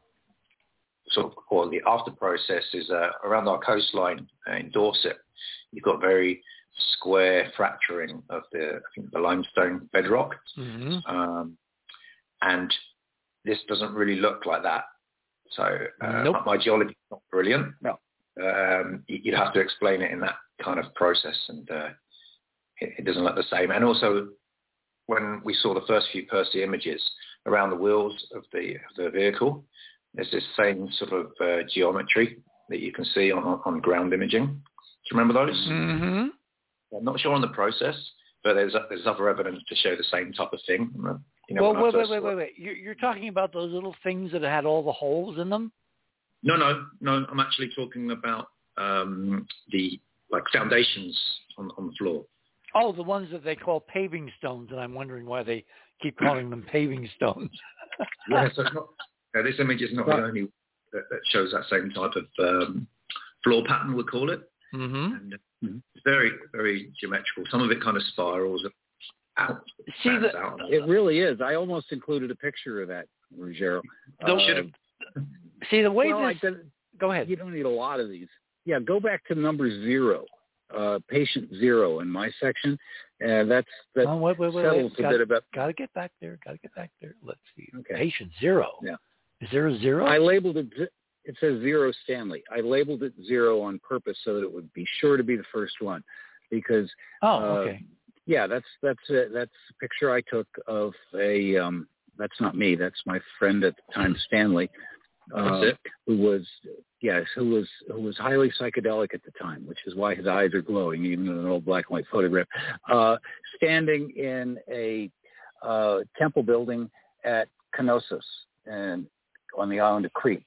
sort of, or the after process is uh, around our coastline in Dorset. You've got very square fracturing of the, I think, the limestone bedrock, Mm-hmm. um, and this doesn't really look like that. So uh, Nope. my geology is not brilliant. No. Um, you'd have to explain it in that kind of process, and uh, it, it doesn't look the same. And also, when we saw the first few Percy images around the wheels of the, of the vehicle, there's this same sort of uh, geometry that you can see on, on ground imaging. Do you remember those? Mm-hmm. I'm not sure on the process, but there's there's other evidence to show the same type of thing. You know, Well, when I wait, wait, first wait, saw wait, it. wait. You're, you're talking about those little things that had all the holes in them? No, no, no. I'm actually talking about um, the like foundations on, on the floor. Oh, the ones that they call paving stones, and I'm wondering why they keep calling them paving stones. Yeah, so it's not, uh, this image is not the only that, that shows that same type of um, floor pattern, we'll call it. Mm-hmm. And uh, it's very, very geometrical. Some of it kind of spirals out. See, the, out It really is. I almost included a picture of that, Ruggiero. Those Uh, should have. See, the way well, this... I did, Go ahead. You don't need a lot of these. Yeah, go back to number zero, uh, patient zero in my section. And that's that oh, wait, wait, wait, settles wait. a Got, bit about. Got to get back there. Got to get back there. Let's see. Okay. Patient zero. Yeah. Is there a zero? I labeled it. It says zero Stanley. I labeled it zero on purpose so that it would be sure to be the first one, because. Oh, uh, okay. Yeah, that's that's a, that's a picture I took of a. Um, that's not me. That's my friend at the time, Stanley. Uh, That's it. Who was, yes, who was who was highly psychedelic at the time, which is why his eyes are glowing, even in an old black and white photograph. Uh, standing in a uh, temple building at Knossos and on the island of Crete,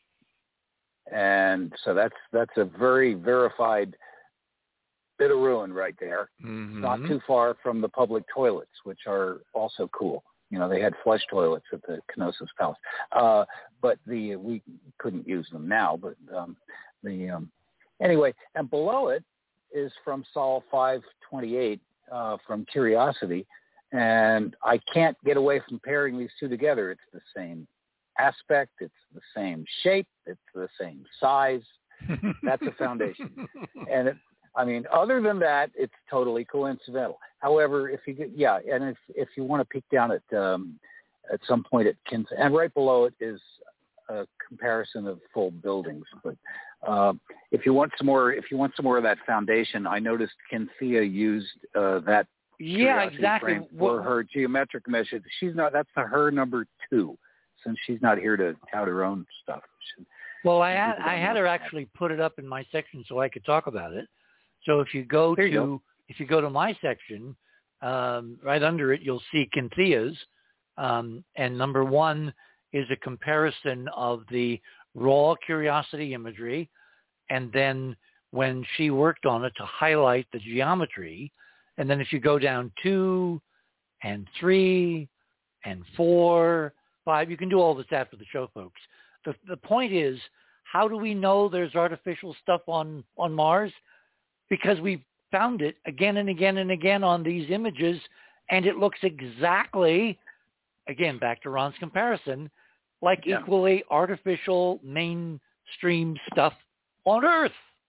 and so that's that's a very verified bit of ruin right there. Mm-hmm. Not too far from the public toilets, which are also cool. You know, they had flush toilets at the Knossos Palace, uh, but the we couldn't use them now. But um, the um, anyway, and below it is from Sol five twenty-eight uh, from Curiosity, And I can't get away from pairing these two together. It's the same aspect. It's the same shape. It's the same size. That's a foundation. And it, I mean, other than that, it's totally coincidental. However, if you get, yeah, and if if you want to peek down at um, at some point at Kins, and right below it is a comparison of full buildings. But uh, if you want some more, if you want some more of that foundation, I noticed Kinthea used uh, that. Yeah, exactly. For what, her geometric measure, she's not. That's the her number two, since she's not here to tout her own stuff. She, well, I had I had her actually put it up in my section so I could talk about it. So if you go there to you go. if you go to my section, um, right under it, you'll see Kinthea's, um, and number one is a comparison of the raw Curiosity imagery, and then when she worked on it to highlight the geometry. And then if you go down two and three and four, five, you can do all this after the show, folks. The the point is, how do we know there's artificial stuff on, on Mars? Because we found it again and again and again on these images, and it looks exactly, again, back to Ron's comparison, like yeah. equally artificial mainstream stuff on Earth.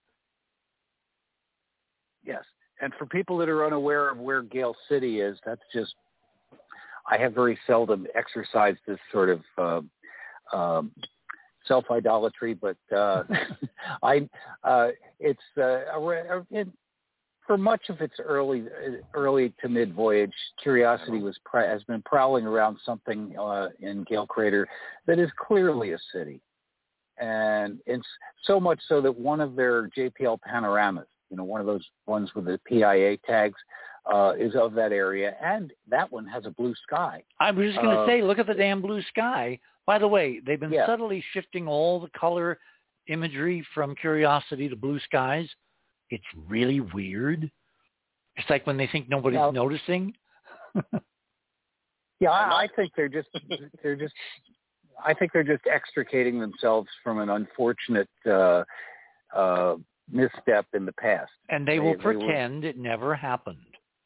Yes. And for people that are unaware of where Gale City is, that's just, I have very seldom exercised this sort of uh, um, self-idolatry, but uh, I, uh, it's, uh, it, for much of its early early to mid-voyage, Curiosity was has been prowling around something uh, in Gale Crater that is clearly a city. And it's so much so that one of their J P L panoramas, you know, one of those ones with the P I A tags, uh, is of that area. And that one has a blue sky. I was just going to uh, say, look at the damn blue sky. By the way, they've been yeah. subtly shifting all the color imagery from Curiosity to blue skies. It's really weird. It's like when they think nobody's now, noticing. yeah, I, I think they're just, they're just, I think they're just extricating themselves from an unfortunate uh, uh, misstep in the past. And they, they will they pretend were... it never happened.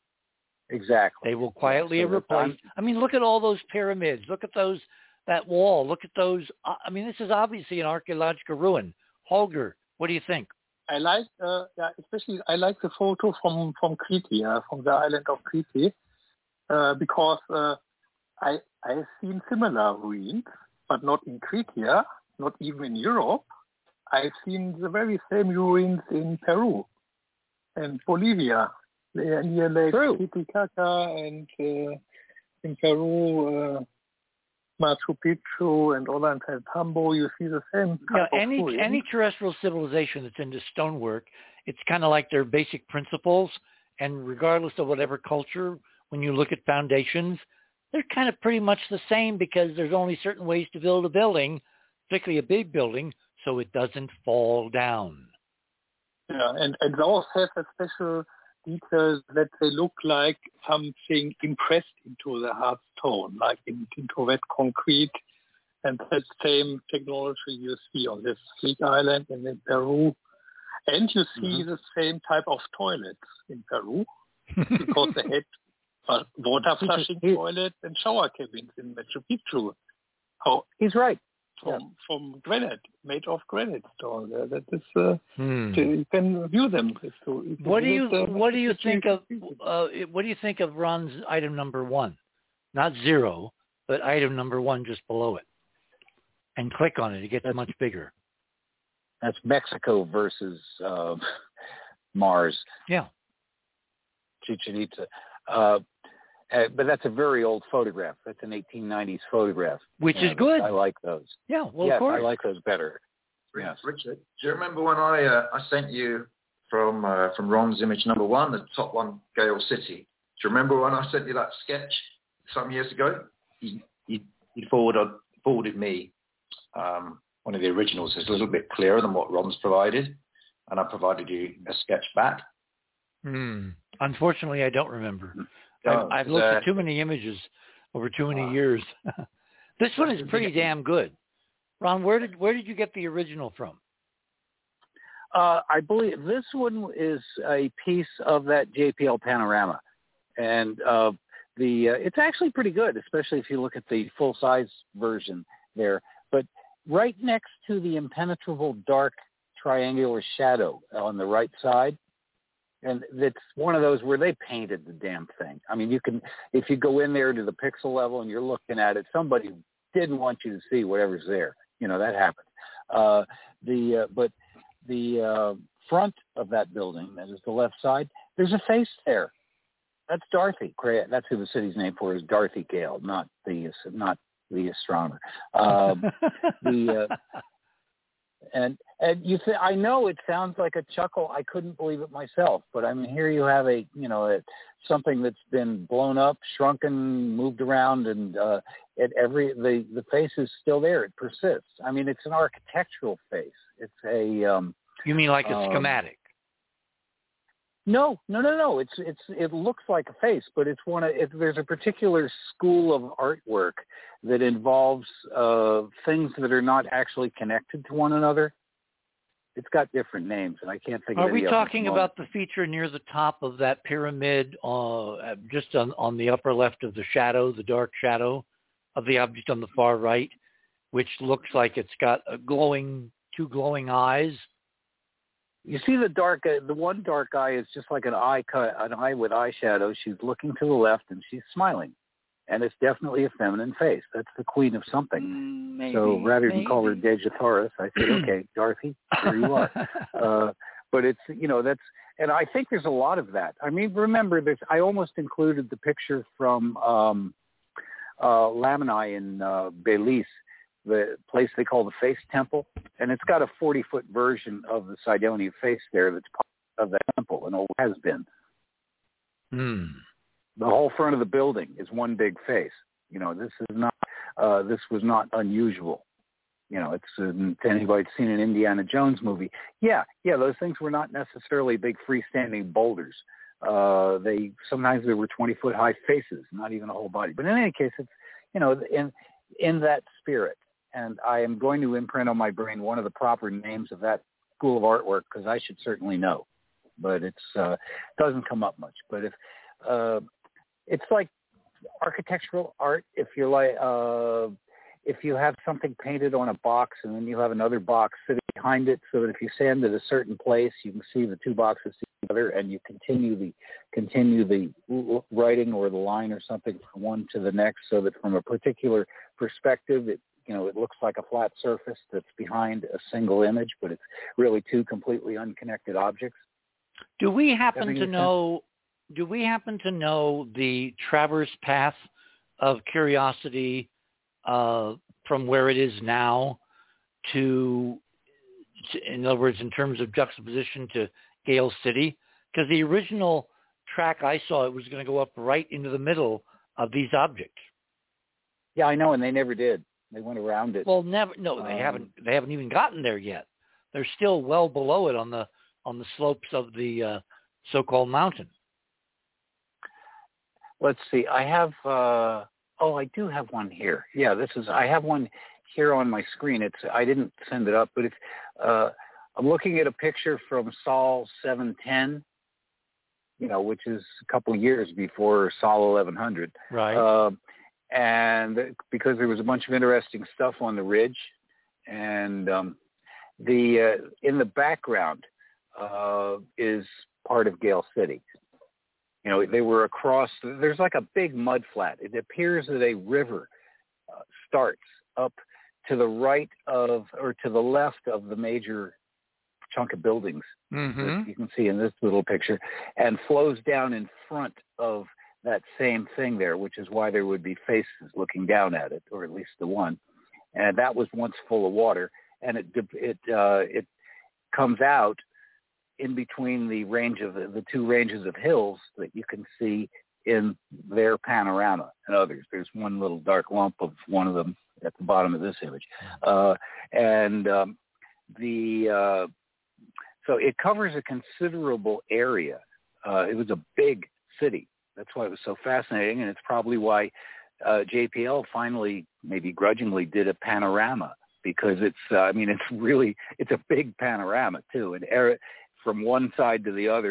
Exactly. They will quietly yeah, so replace. I mean, look at all those pyramids. Look at those, that wall. Look at those. I mean, this is obviously an archaeological ruin. Holger, what do you think? I like, uh, yeah, especially I like the photo from from Crete, uh, from the island of Crete, uh, because uh, I I've seen similar ruins, but not in Crete, not even in Europe. I've seen the very same ruins in Peru and Bolivia, near Lake Titicaca, and uh, in Peru, uh, Machu Picchu and Ollantaytambo. You see the same. Yeah, any ruins. Any terrestrial civilization that's into stonework, it's kind of like their basic principles, and regardless of whatever culture, when you look at foundations, they're kind of pretty much the same because there's only certain ways to build a building, particularly a big building, so it doesn't fall down. Yeah, and, and those have a special details that they look like something impressed into the hard stone, like in, into wet concrete. And that same technology you see on this Fleet Island and in Peru. And you see mm-hmm. the same type of toilets in Peru because they had uh, water flushing toilets and shower cabins in Machu Picchu. Oh, he's right. From, yeah. from granite, made of granite stone. Uh, that is, uh, hmm. to, you can view them. To, what do you uh, What do you think of uh, What do you think of Ron's item number one? Not zero, but item number one just below it. And click on it; it gets that's, much bigger. That's Mexico versus uh, Mars. Yeah, Chichen Itza. Uh, Uh, but that's a very old photograph. That's an eighteen nineties photograph. Which yeah, is good. I like those. Yeah, well, yes, of course. I like those better. Yes. Richard, do you remember when I uh, I sent you from uh, from Ron's image number one, the top one, Gale City? Do you remember when I sent you that sketch some years ago? He, he, he forwarded, forwarded me um, one of the originals. It's a little bit clearer than what Ron's provided, and I provided you a sketch back. Hmm. Unfortunately, I don't remember. Oh, I've, I've looked uh, at too many images over too many uh, years. This one is pretty damn good. Ron, where did where did you get the original from? Uh, I believe this one is a piece of that J P L panorama, and uh, the uh, it's actually pretty good, especially if you look at the full size version there. But right next to the impenetrable dark triangular shadow on the right side, and it's one of those where they painted the damn thing. I mean, you can, if you go in there to the pixel level and you're looking at it, somebody didn't want you to see whatever's there. You know, that happened. Uh, the uh, but the uh, front of that building, that is the left side, there's a face there. That's Dorothy. That's who the city's named for, is Dorothy Gale, not the not the astronomer. Um, the uh, and and you say, I know it sounds like a chuckle. I couldn't believe it myself, but I mean, here you have a you know a, something that's been blown up, shrunken, moved around, and uh, it every the the face is still there. It persists. I mean, it's an architectural face. It's a um, you mean like a um, schematic? No, no, no, no. It's it's it looks like a face, but it's one of it, there's a particular school of artwork that involves uh, things that are not actually connected to one another. It's got different names, and I can't think. Are of any we of them talking about the feature near the top of that pyramid, uh, just on, on the upper left of the shadow, the dark shadow of the object on the far right, which looks like it's got a glowing, two glowing eyes? You see the dark, uh, the one dark eye is just like an eye cut, an eye with eyeshadow. She's looking to the left and she's smiling, and it's definitely a feminine face. That's the queen of something. Maybe, so rather maybe. than call her Dejatharis, I said, okay, Dorothy, here you are. uh, but it's, you know, that's, and I think there's a lot of that. I mean, remember, there's, I almost included the picture from um, uh, Lamini in uh, Belize, the place they call the Face Temple, and it's got a forty-foot version of the Cydonia face there that's part of that temple, and always has been. Hmm. The whole front of the building is one big face. You know, this is not, uh, this was not unusual. You know, it's, uh, to anybody that's seen an Indiana Jones movie, yeah, yeah, those things were not necessarily big freestanding boulders. Uh, they, sometimes they were twenty-foot high faces, not even a whole body. But in any case, it's, you know, in in that spirit. And I am going to imprint on my brain one of the proper names of that school of artwork, because I should certainly know, but it's uh, doesn't come up much. But if uh, it's like architectural art, if you're like uh, if you have something painted on a box and then you have another box sitting behind it, so that if you stand at a certain place, you can see the two boxes together, and you continue the continue the writing or the line or something from one to the next, so that from a particular perspective, it you know, it looks like a flat surface that's behind a single image, but it's really two completely unconnected objects. Do we happen to know, do we happen to know the traverse path of Curiosity uh, from where it is now to, to, in other words, in terms of juxtaposition to Gale City? Because the original track I saw, it was going to go up right into the middle of these objects. Yeah, I know, and they never did. They went around it. Well, never. No, they um, haven't. They haven't even gotten there yet. They're still well below it on the on the slopes of the uh, so-called mountain. Let's see. I have. Uh, oh, I do have one here. Yeah, this is. I have one here on my screen. It's. I didn't send it up, but it's. Uh, I'm looking at a picture from Sol seven ten. You know, which is a couple of years before Sol eleven hundred. Right. Uh, and because there was a bunch of interesting stuff on the ridge, and um, the uh, in the background uh, is part of Gale City. You know, they were across. There's like a big mud flat. It appears that a river uh, starts up to the right of, or to the left of the major chunk of buildings mm-hmm. that you can see in this little picture, and flows down in front of that same thing there, which is why there would be faces looking down at it, or at least the one. And that was once full of water, and it it uh, it comes out in between the range of the, the two ranges of hills that you can see in their panorama and others. There's one little dark lump of one of them at the bottom of this image, uh, and um, the uh, so it covers a considerable area. Uh, it was a big city. That's why it was so fascinating, and it's probably why uh, J P L finally, maybe grudgingly, did a panorama, because it's, uh, I mean, it's really, it's a big panorama too, and er- from one side to the other,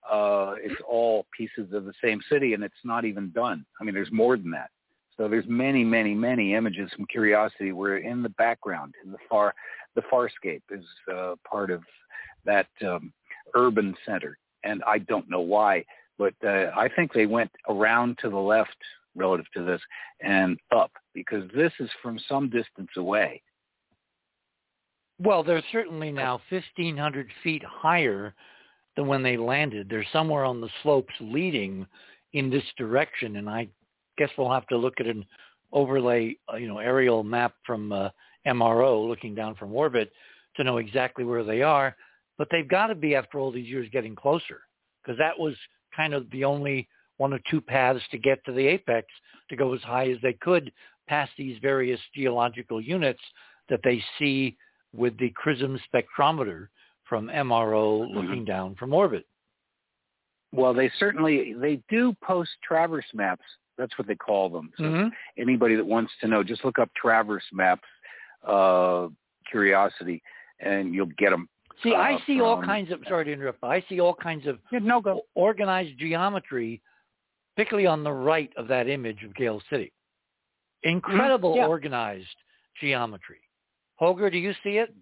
uh, it's all pieces of the same city, and it's not even done. I mean, there's more than that. So there's many, many, many images from Curiosity where in the background, in the far, the Farscape is uh, part of that um, urban center. And I don't know why, but uh, I think they went around to the left relative to this and up, because this is from some distance away. Well, they're certainly now fifteen hundred feet higher than when they landed. They're somewhere on the slopes leading in this direction, and I guess we'll have to look at an overlay, uh, you know, aerial map from uh, M R O looking down from orbit to know exactly where they are. But they've got to be, after all these years, getting closer, because that was kind of the only one or two paths to get to the apex, to go as high as they could past these various geological units that they see with the CRISM spectrometer from M R O looking mm-hmm. down from orbit. Well, they certainly, they do post traverse maps. That's what they call them. So mm-hmm. anybody that wants to know, just look up traverse maps, uh, Curiosity, and you'll get them. See, uh, I see from, all kinds of, sorry to interrupt, but I see all kinds of yeah, no, go. organized geometry, particularly on the right of that image of Gale City. Incredible mm-hmm. yeah. organized geometry. Holger, do you see it?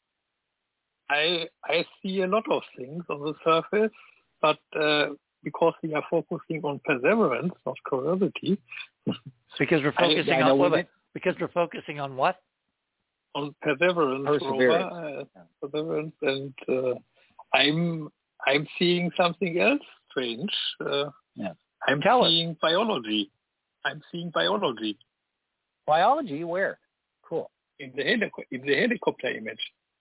I I see a lot of things on the surface, but uh, because we are focusing on perseverance, not Curiosity. Because we're focusing I, on what? Because we're focusing on what? On perseverance, perseverance, rover, uh, perseverance, and uh, I'm I'm seeing something else strange. Uh, yeah. I'm Tell seeing us. biology. I'm seeing biology. Biology? Where? Cool. In the helico- in the helicopter image.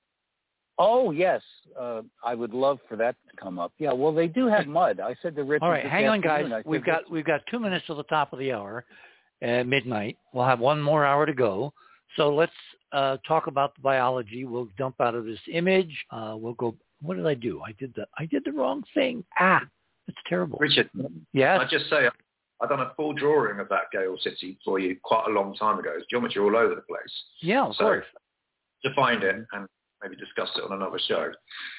Oh yes, uh, I would love for that to come up. Yeah, well they do have mud. I said to Richard. All right, hang on, guys. We've got this... we've got two minutes till the top of the hour, at midnight. We'll have one more hour to go. So let's uh, talk about the biology. We'll dump out of this image. Uh, we'll go. What did I do? I did the I did the wrong thing. Ah, it's terrible. Richard. Yes. I just say I've done a full drawing of that Gale City for you quite a long time ago. It's geometry all over the place. Yeah, of so course. To find it and maybe discuss it on another show.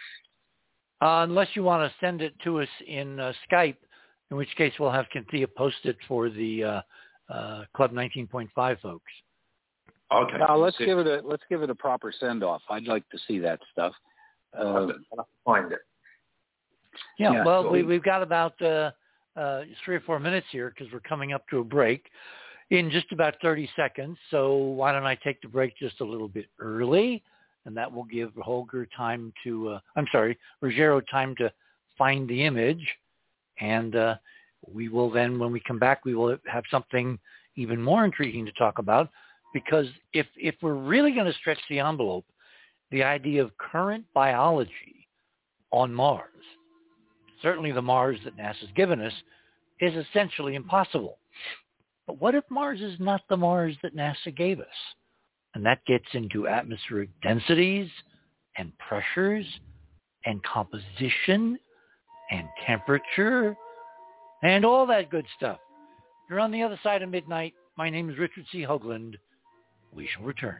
Uh, unless you want to send it to us in uh, Skype, in which case we'll have Cynthia post it for the uh, uh, Club nineteen point five folks. Okay. Now let's give it a let's give it a proper send off. I'd like to see that stuff. Uh, I'll have to find it. Yeah. yeah well, so we, we've got about uh, uh, three or four minutes here because we're coming up to a break in just about thirty seconds. So why don't I take the break just a little bit early? And that will give Holger time to, uh, I'm sorry, Ruggiero time to find the image. And uh, we will then, when we come back, we will have something even more intriguing to talk about. Because if, if we're really going to stretch the envelope, the idea of current biology on Mars, certainly the Mars that NASA's given us, is essentially impossible. But what if Mars is not the Mars that NASA gave us? And that gets into atmospheric densities and pressures and composition and temperature and all that good stuff. You're on the other side of midnight. My name is Richard C. Hoagland. We shall return.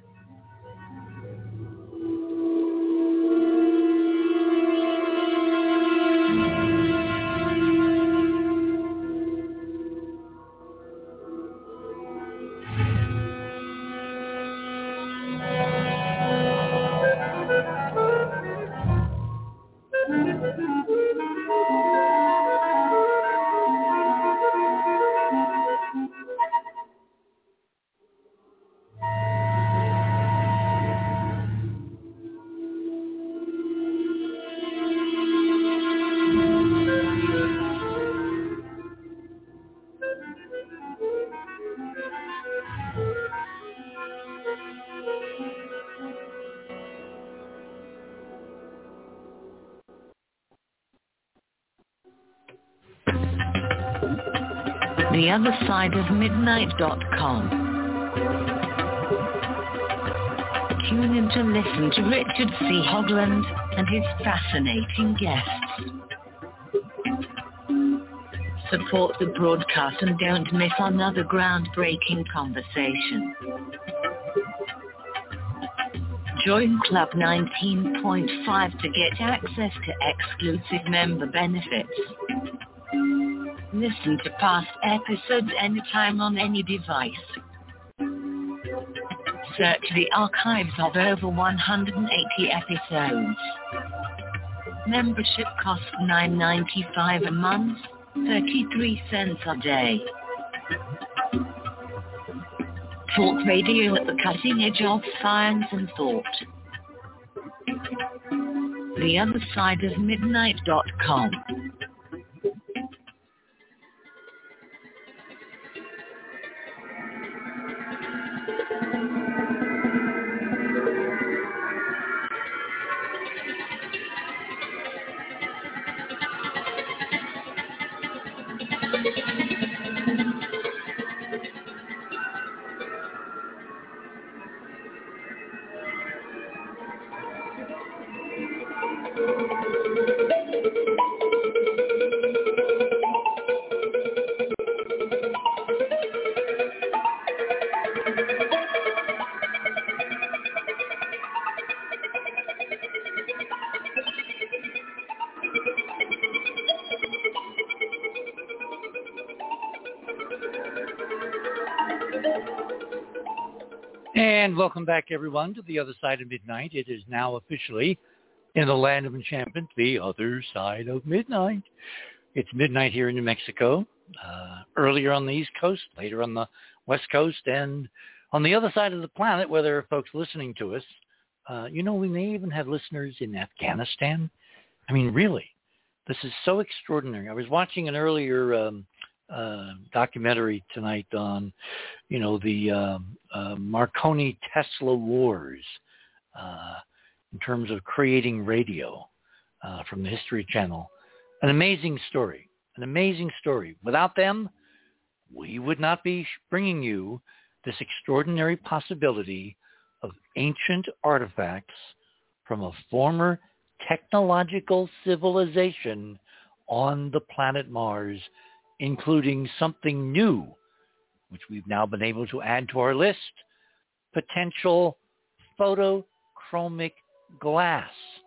the other side of midnight dot com. Tune in to listen to Richard C. Hoagland and his fascinating guests. Support the broadcast and don't miss another groundbreaking conversation. Join Club nineteen point five to get access to exclusive member benefits. Listen to past episodes anytime on any device. Search the archives of over one hundred eighty episodes. Membership costs nine dollars and ninety-five cents a month, thirty-three cents a day. Talk radio at the cutting edge of science and thought. the other side of midnight dot com. And welcome back, everyone, to The Other Side of Midnight. It is now officially in the land of enchantment, The Other Side of Midnight. It's midnight here in New Mexico, uh, earlier on the East Coast, later on the West Coast, and on the other side of the planet where there are folks listening to us. Uh, you know, we may even have listeners in Afghanistan. I mean, really, this is so extraordinary. I was watching an earlier um, uh, documentary tonight on, you know, the uh, uh, Marconi Tesla Wars uh, in terms of creating radio uh, from the History Channel. An amazing story, an amazing story. Without them, we would not be bringing you this extraordinary possibility of ancient artifacts from a former technological civilization on the planet Mars, including something new, which we've now been able to add to our list, potential photochromic glass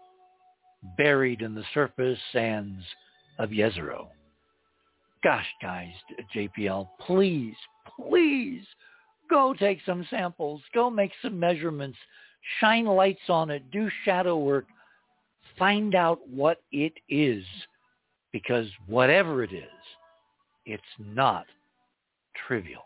buried in the surface sands of Jezero. Gosh, guys, J P L, please, please go take some samples. Go make some measurements. Shine lights on it. Do shadow work. Find out what it is, because whatever it is, it's not trivial.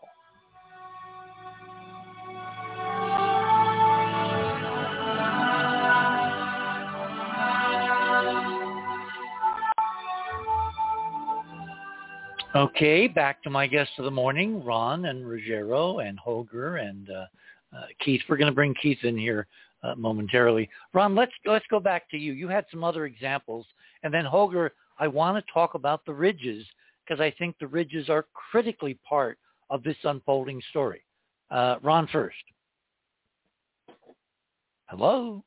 Okay, back to my guests of the morning, Ron and Ruggiero and Holger and uh, uh, Keith. We're going to bring Keith in here uh, momentarily. Ron, let's let's go back to you. You had some other examples, and then Holger, I want to talk about the ridges because I think the ridges are critically part of this unfolding story. Uh, Ron first. Hello.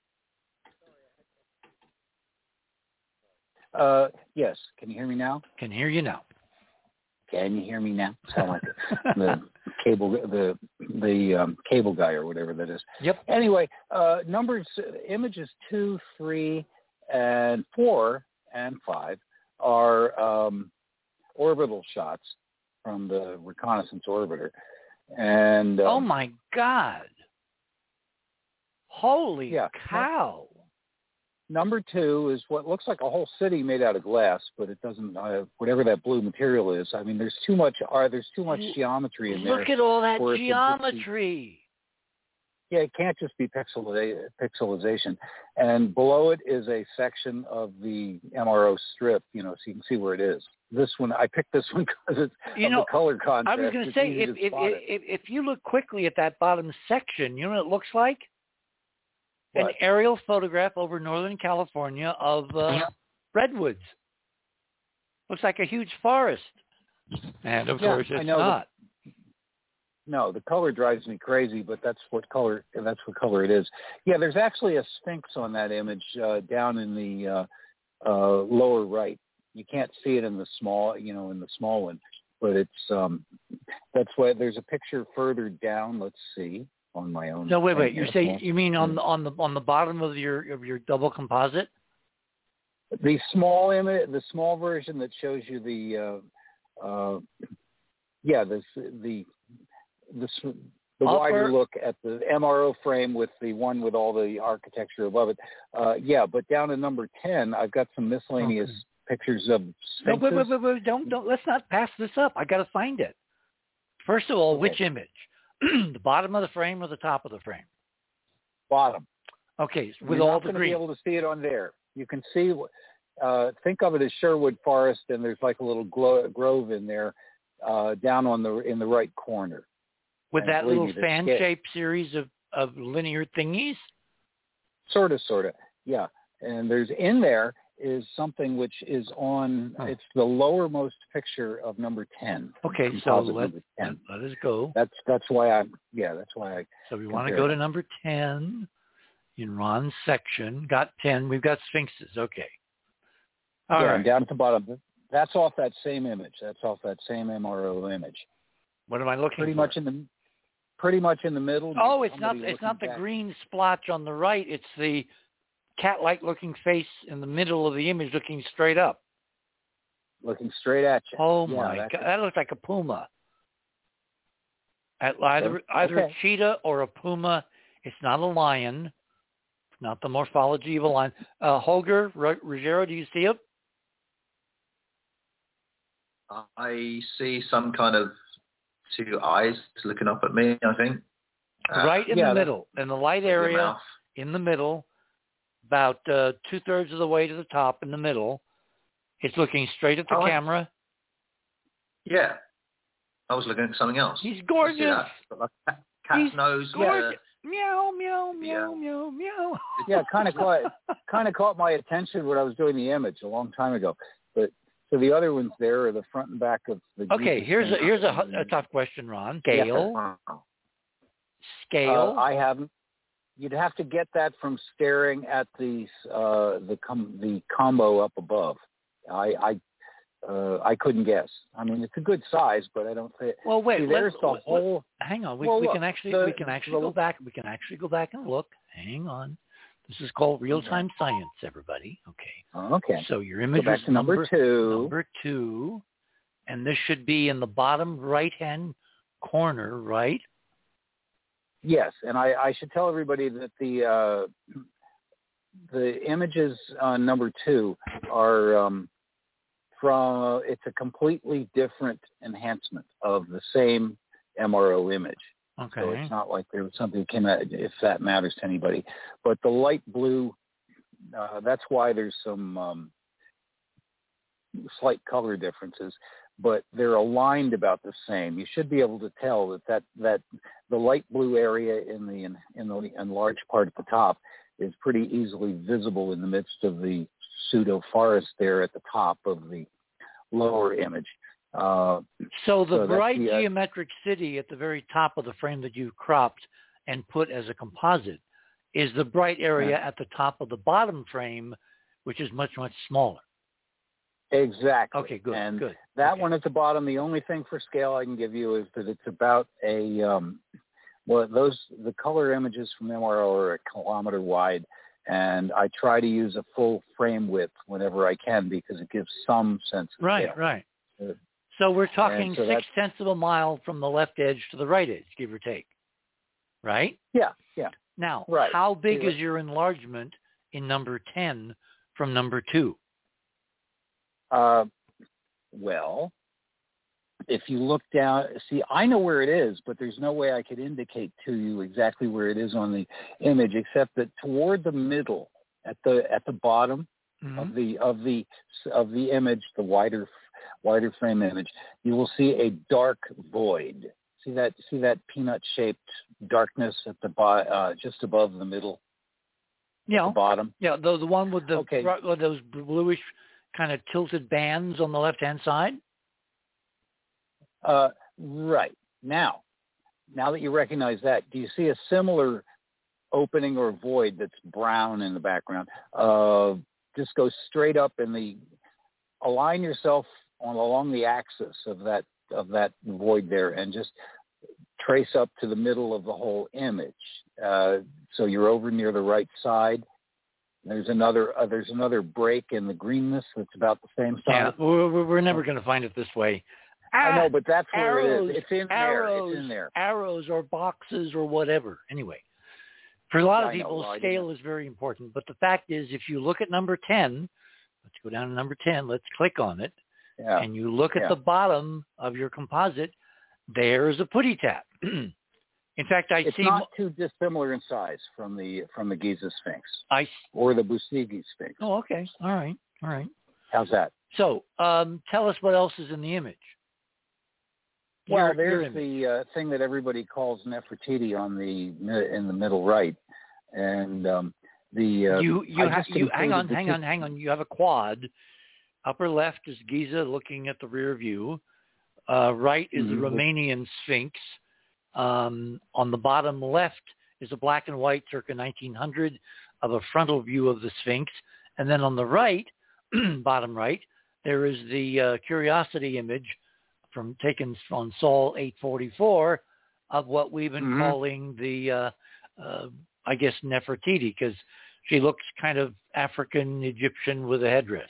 Uh, yes. Can you hear me now? Can hear you now. Can you hear me now? Sound like the cable, the the um, cable guy or whatever that is. Yep. Anyway, uh, numbers, images two, three, and four, and five are um, orbital shots from the reconnaissance orbiter. And um, oh my God! Holy yeah. cow! Number two is what looks like a whole city made out of glass, but it doesn't. Uh, whatever that blue material is, I mean, there's too much. Uh, there's too much geometry in there. Look at all that for geometry. Yeah, it can't just be pixel- pixelization. And below it is a section of the M R O strip, you know, so you can see where it is. This one, I picked this one because it's you of know, the color contrast. I was going to say, if if, if if you look quickly at that bottom section, you know what it looks like? What? An aerial photograph over Northern California of uh, redwoods. Looks like a huge forest. And of yeah, course it's I know not. The, no, the color drives me crazy, but that's what color that's what color it is. Yeah, there's actually a sphinx on that image uh, down in the uh, uh, lower right. You can't see it in the small, you know, in the small one, but it's um, that's why there's a picture further down. Let's see. on my own. No, wait, wait. You here. say you mean on the on the on the bottom of your of your double composite? The small image, the small version that shows you the, uh, uh, yeah, the the the, the wider look at the M R O frame with the one with all the architecture above it. Uh, yeah, but down to number ten, I've got some miscellaneous okay. pictures of sphinxes. No, wait, wait, wait, wait, don't, don't, let's not pass this up. I got to find it. First of all, okay. Which image? The bottom of the frame or the top of the frame? Bottom. Okay, with You're all not the green. green. You're not going to be able to see it on there. You can see, uh, think of it as Sherwood Forest, and there's like a little glo- grove in there, uh, down on the in the right corner. With and that little me, fan-shaped series of, of linear thingies? Sort of, sort of, yeah. And there's in there is something which is on, oh. it's the lowermost picture of number ten. Okay, so let, let, let us go. That's that's why I, yeah, that's why I So we want to go them. to number ten in Ron's section. Got ten. We've got sphinxes. Okay. All yeah, right. And down at the bottom, that's off that same image. That's off that same M R O image. What am I looking pretty for? Much in the, pretty much in the middle. Oh, it's not, it's not the back. green splotch on the right. It's the cat-like looking face in the middle of the image looking straight up. Looking straight at you. Oh, yeah, my God. That looks like a puma. At either okay. either a cheetah or a puma. It's not a lion. It's not the morphology of a lion. Uh, Holger, R- Ruggiero, do you see it? I see some kind of two eyes looking up at me, I think. Uh, right in yeah, the middle, in the light area, in the middle, about uh, two-thirds of the way to the top in the middle. It's looking straight at the oh, camera. Yeah. I was looking at something else. He's gorgeous. Like cat, cat's He's nose. gorgeous. Uh, meow, meow, meow, yeah. meow, meow. Yeah, kind of caught, kind of caught my attention when I was doing the image a long time ago. But so the other ones there are the front and back of the. Okay, Jesus here's a, thing. here's a, a tough question, Ron. Scale. Yeah. Scale. Uh, I haven't. You'd have to get that from staring at the uh, the com- the combo up above. I I, uh, I couldn't guess. I mean, it's a good size, but I don't think. Well, wait. See, there's let, the let, whole. Hang on. We, well, we look, can actually the, we can actually the, go back. We can actually go back and look. Hang on. This is called real-time science, everybody. Okay. Okay. So your image go back is to number, number two. Number two, and this should be in the bottom right-hand corner, right? Yes, and I, I should tell everybody that the uh, the images on number two are um, from. It's a completely different enhancement of the same M R O image. Okay. So it's not like there was something that came out, if that matters to anybody. But the light blue, uh, that's why there's some um, slight color differences, but they're aligned about the same. You should be able to tell that, that, that the light blue area in the in, in the enlarged part at the top is pretty easily visible in the midst of the pseudo forest there at the top of the lower image. Uh, so the so bright the, uh, geometric city at the very top of the frame that you cropped and put as a composite is the bright area yeah. at the top of the bottom frame, which is much, much smaller. Exactly. Okay, good, and good. That okay. one at the bottom, the only thing for scale I can give you is that it's about a, um, well, those, the color images from M R O are a kilometer wide, and I try to use a full frame width whenever I can because it gives some sense of Right, scale. right. Uh, So we're talking so six tenths of a mile from the left edge to the right edge, give or take, right? Yeah, yeah. Now, right. how big yeah. is your enlargement in number ten from number two? Uh, well, if you look down, see, I know where it is, but there's no way I could indicate to you exactly where it is on the image, except that toward the middle, at the at the bottom mm-hmm. of the of the of the image, the wider wider frame image, you will see a dark void. See that see that peanut-shaped darkness at the bo- uh, just above the middle. Yeah. At the bottom. Yeah, the the one with the okay. with those bluish kind of tilted bands on the left-hand side. Uh, right. Now, now that you recognize that, do you see a similar opening or void that's brown in the background? Uh, just go straight up in the, align yourself on along the axis of that of that void there, and just trace up to the middle of the whole image. Uh, so you're over near the right side. There's another uh, there's another break in the greenness that's about the same size. Yeah, we're, we're never going to find it this way. I know, but that's where arrows, it is. It's in arrows, there. It's in there. Arrows or boxes or whatever. Anyway, for a lot of I people, know, scale is very important. But the fact is, if you look at number ten, let's go down to number ten. Let's click on it. Yeah. And you look at yeah. the bottom of your composite, there's a putty tap. In fact, I it's see not too dissimilar in size from the from the Giza Sphinx I, or the Busigi Sphinx. Oh, okay. All right. All right. How's that? So um, tell us what else is in the image. Well, your, there's your image. the uh, thing that everybody calls Nefertiti on the in the middle right, and um, the uh, you you, ha- you hang on, hang two- on, hang on. You have a quad. Upper left is Giza looking at the rear view. Uh, right is mm-hmm. the Romanian Sphinx. Um, on the bottom left is a black and white circa nineteen hundred of a frontal view of the Sphinx. And then on the right, bottom right, there is the uh, Curiosity image from taken on Sol eight forty-four of what we've been mm-hmm. calling the, uh, uh, I guess, Nefertiti, because she looks kind of African Egyptian with a headdress.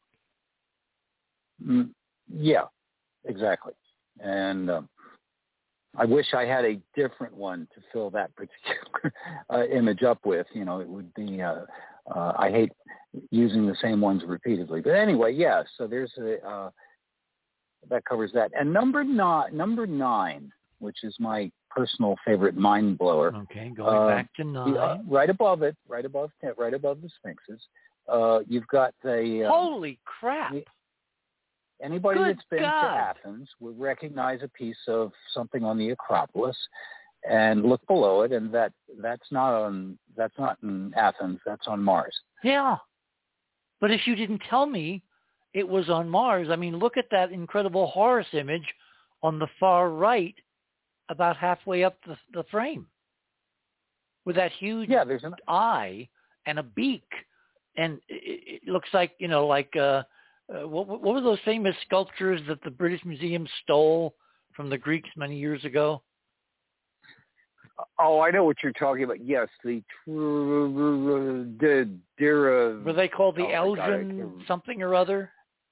Mm, yeah, exactly. And um, I wish I had a different one to fill that particular uh, image up with. You know, it would be, uh, uh, I hate using the same ones repeatedly. But anyway, yeah, so there's a, uh, that covers that. And number nine, number nine, which is my personal favorite mind blower. Okay, going uh, back to nine. The, uh, right above it, right above, right above the Sphinxes, uh, you've got the... Uh, Holy crap! The, Anybody Good that's been God. to Athens would recognize a piece of something on the Acropolis, and look below it, and that that's not on that's not in Athens. That's on Mars. Yeah, but if you didn't tell me it was on Mars, I mean, look at that incredible Horus image on the far right, about halfway up the, the frame, with that huge yeah, there's an eye and a beak, and it, it looks like you know, like. Uh, Uh, what, what were those famous sculptures that the British Museum stole from the Greeks many years ago? Oh, I know what you're talking about. Yes, the the Dira. Were they called the oh Elgin something or other?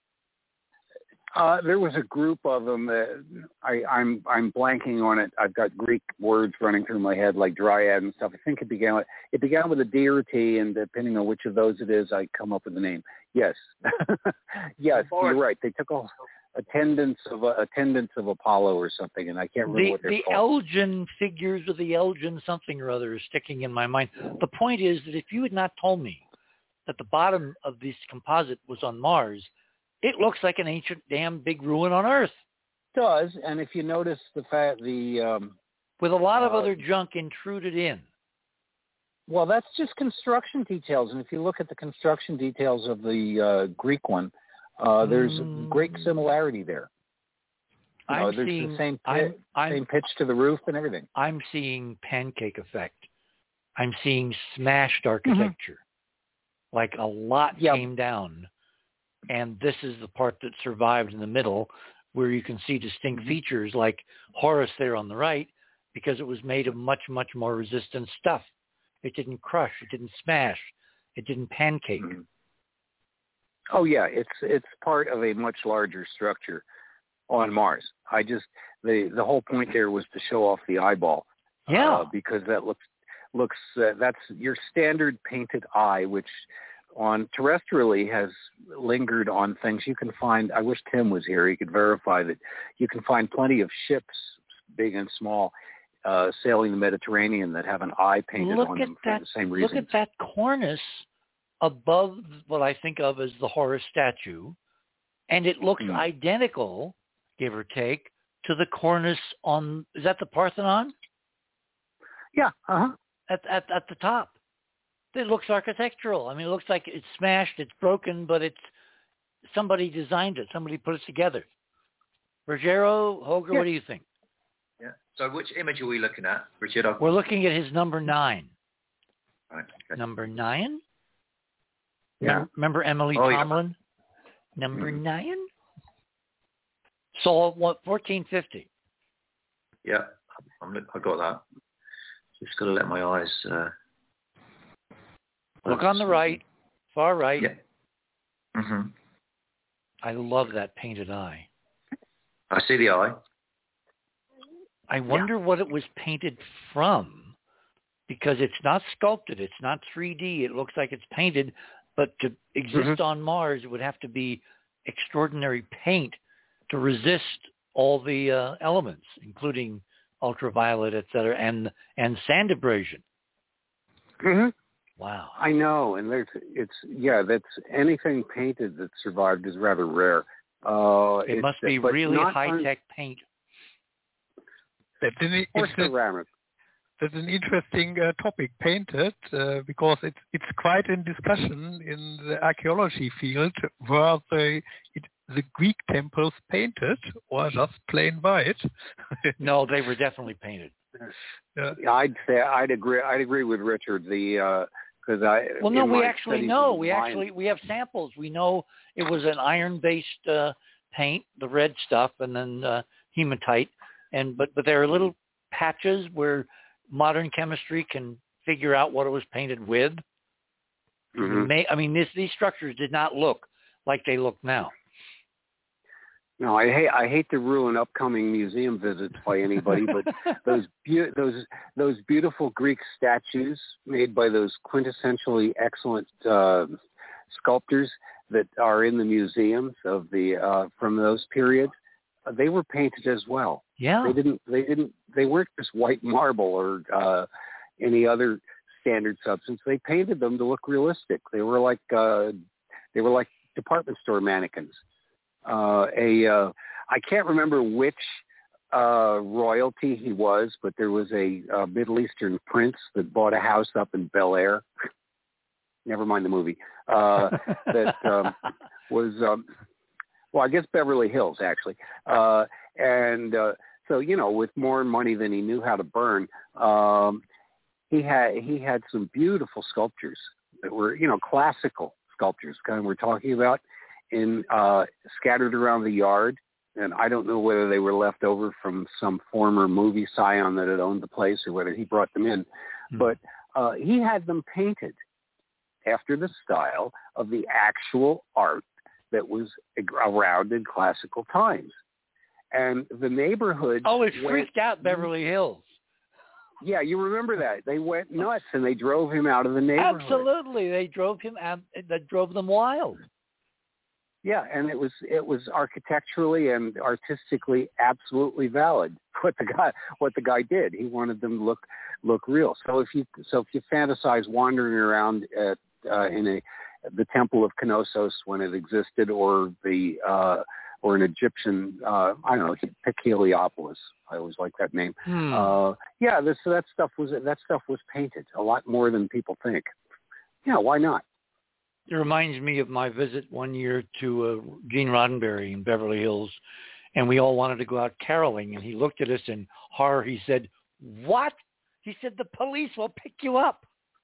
Uh, there was a group of them. That I, I'm I'm blanking on it. I've got Greek words running through my head like dryad and stuff. I think it began with it began with a deity, and depending on which of those it is, I come up with the name. Yes, yes, you're right. They took a attendance of a, attendance of Apollo or something, and I can't remember the, what they're the called. The Elgin figures or the Elgin something or other is sticking in my mind. The point is that if you had not told me that the bottom of this composite was on Mars, it looks like an ancient damn big ruin on Earth. It does, and if you notice the fact the um, with a lot of uh, other junk intruded in. Well, that's just construction details, and if you look at the construction details of the uh, Greek one, uh, there's mm. a great similarity there. You know, I'm there's seeing, the same, I'm, pit, I'm, same pitch to the roof and everything. I'm seeing pancake effect. I'm seeing smashed architecture. Mm-hmm. Like a lot yep. came down, and this is the part that survived in the middle, where you can see distinct mm-hmm. features like Horus there on the right, because it was made of much, much more resistant stuff. It didn't crush. It didn't smash. It didn't pancake. Mm-hmm. Oh yeah, it's it's part of a much larger structure on Mars. I just the the whole point there was to show off the eyeball. Yeah, uh, because that looks looks uh, that's your standard painted eye, which on terrestrially has lingered on things you can find. I wish Tim was here; he could verify that you can find plenty of ships, big and small, uh, sailing the Mediterranean that have an eye painted look on at them that, for the same reason. Look at that cornice above what I think of as the Horus statue, and it looks mm. identical, give or take, to the cornice on, is that the Parthenon? Yeah, uh-huh. At, at, at the top. It looks architectural. I mean, it looks like it's smashed, it's broken, but it's, somebody designed it, somebody put it together. Rogero, Holger, yeah. What do you think? Yeah. So which image are we looking at, Richard? We're looking at his number nine. Right, okay. Number nine? Yeah. Remember, remember Emily oh, Tomlin? Yeah. Number mm-hmm. nine? Sol, what, fourteen fifty. Yeah. I'm, I got that. Just got to let my eyes. Uh, Look on the right, far right. Yeah. Mhm. I love that painted eye. I see the eye. I wonder yeah. what it was painted from, because it's not sculpted. It's not three D. It looks like it's painted, but to exist mm-hmm. on Mars, it would have to be extraordinary paint to resist all the uh, elements, including ultraviolet, et cetera, and, and sand abrasion. Mm-hmm. Wow. I know. And there's, it's, yeah, that's anything painted that survived is rather rare. Uh, it must be really high-tech un- paint. That's an, or ceramic. That's an interesting uh, topic, painted, uh, because it's it's quite in discussion in the archaeology field. Were they, it, the Greek temples painted or just plain white? No, they were definitely painted. Yeah. I'd say I'd agree. I'd agree with Richard. The because uh, I well, no, we actually know. We mine, actually we have samples. We know it was an iron-based uh, paint, the red stuff, and then uh, hematite. And but but there are little patches where modern chemistry can figure out what it was painted with. Mm-hmm. May, I mean, this, these structures did not look like they look now. No, I hate I hate to ruin upcoming museum visits by anybody, but those be- those those beautiful Greek statues made by those quintessentially excellent uh, sculptors that are in the museums of the uh, from those periods, uh, they were painted as well. Yeah, they didn't they didn't they weren't just white marble or uh, any other standard substance. They painted them to look realistic. They were like uh, they were like department store mannequins. Uh, a uh, I can't remember which uh, royalty he was, but there was a, a Middle Eastern prince that bought a house up in Bel Air. Never mind the movie. Uh, that um, was um, well, I guess Beverly Hills actually, uh, and uh, so you know, with more money than he knew how to burn, um, he had he had some beautiful sculptures that were you know classical sculptures, kind of we're talking about. In uh, scattered around the yard, and I don't know whether they were left over from some former movie scion that had owned the place or whether he brought them in, mm-hmm. but uh, he had them painted after the style of the actual art that was around in classical times. And the neighborhood... Oh, it went, freaked out Beverly Hills. Yeah, you remember that. They went nuts and they drove him out of the neighborhood. Absolutely. They drove him out. That drove them wild. Yeah, and it was it was architecturally and artistically absolutely valid what the guy what the guy did. He wanted them to look look real. So if you so if you fantasize wandering around at, uh, in a the Temple of Knossos when it existed, or the uh, or an Egyptian uh, I don't know, pick Heliopolis. I always like that name. Hmm. Uh, yeah, this that stuff was that stuff was painted a lot more than people think. Yeah, why not? It reminds me of my visit one year to uh, Gene Roddenberry in Beverly Hills, and we all wanted to go out caroling, and he looked at us in horror. He said, "What?" He said, "The police will pick you up."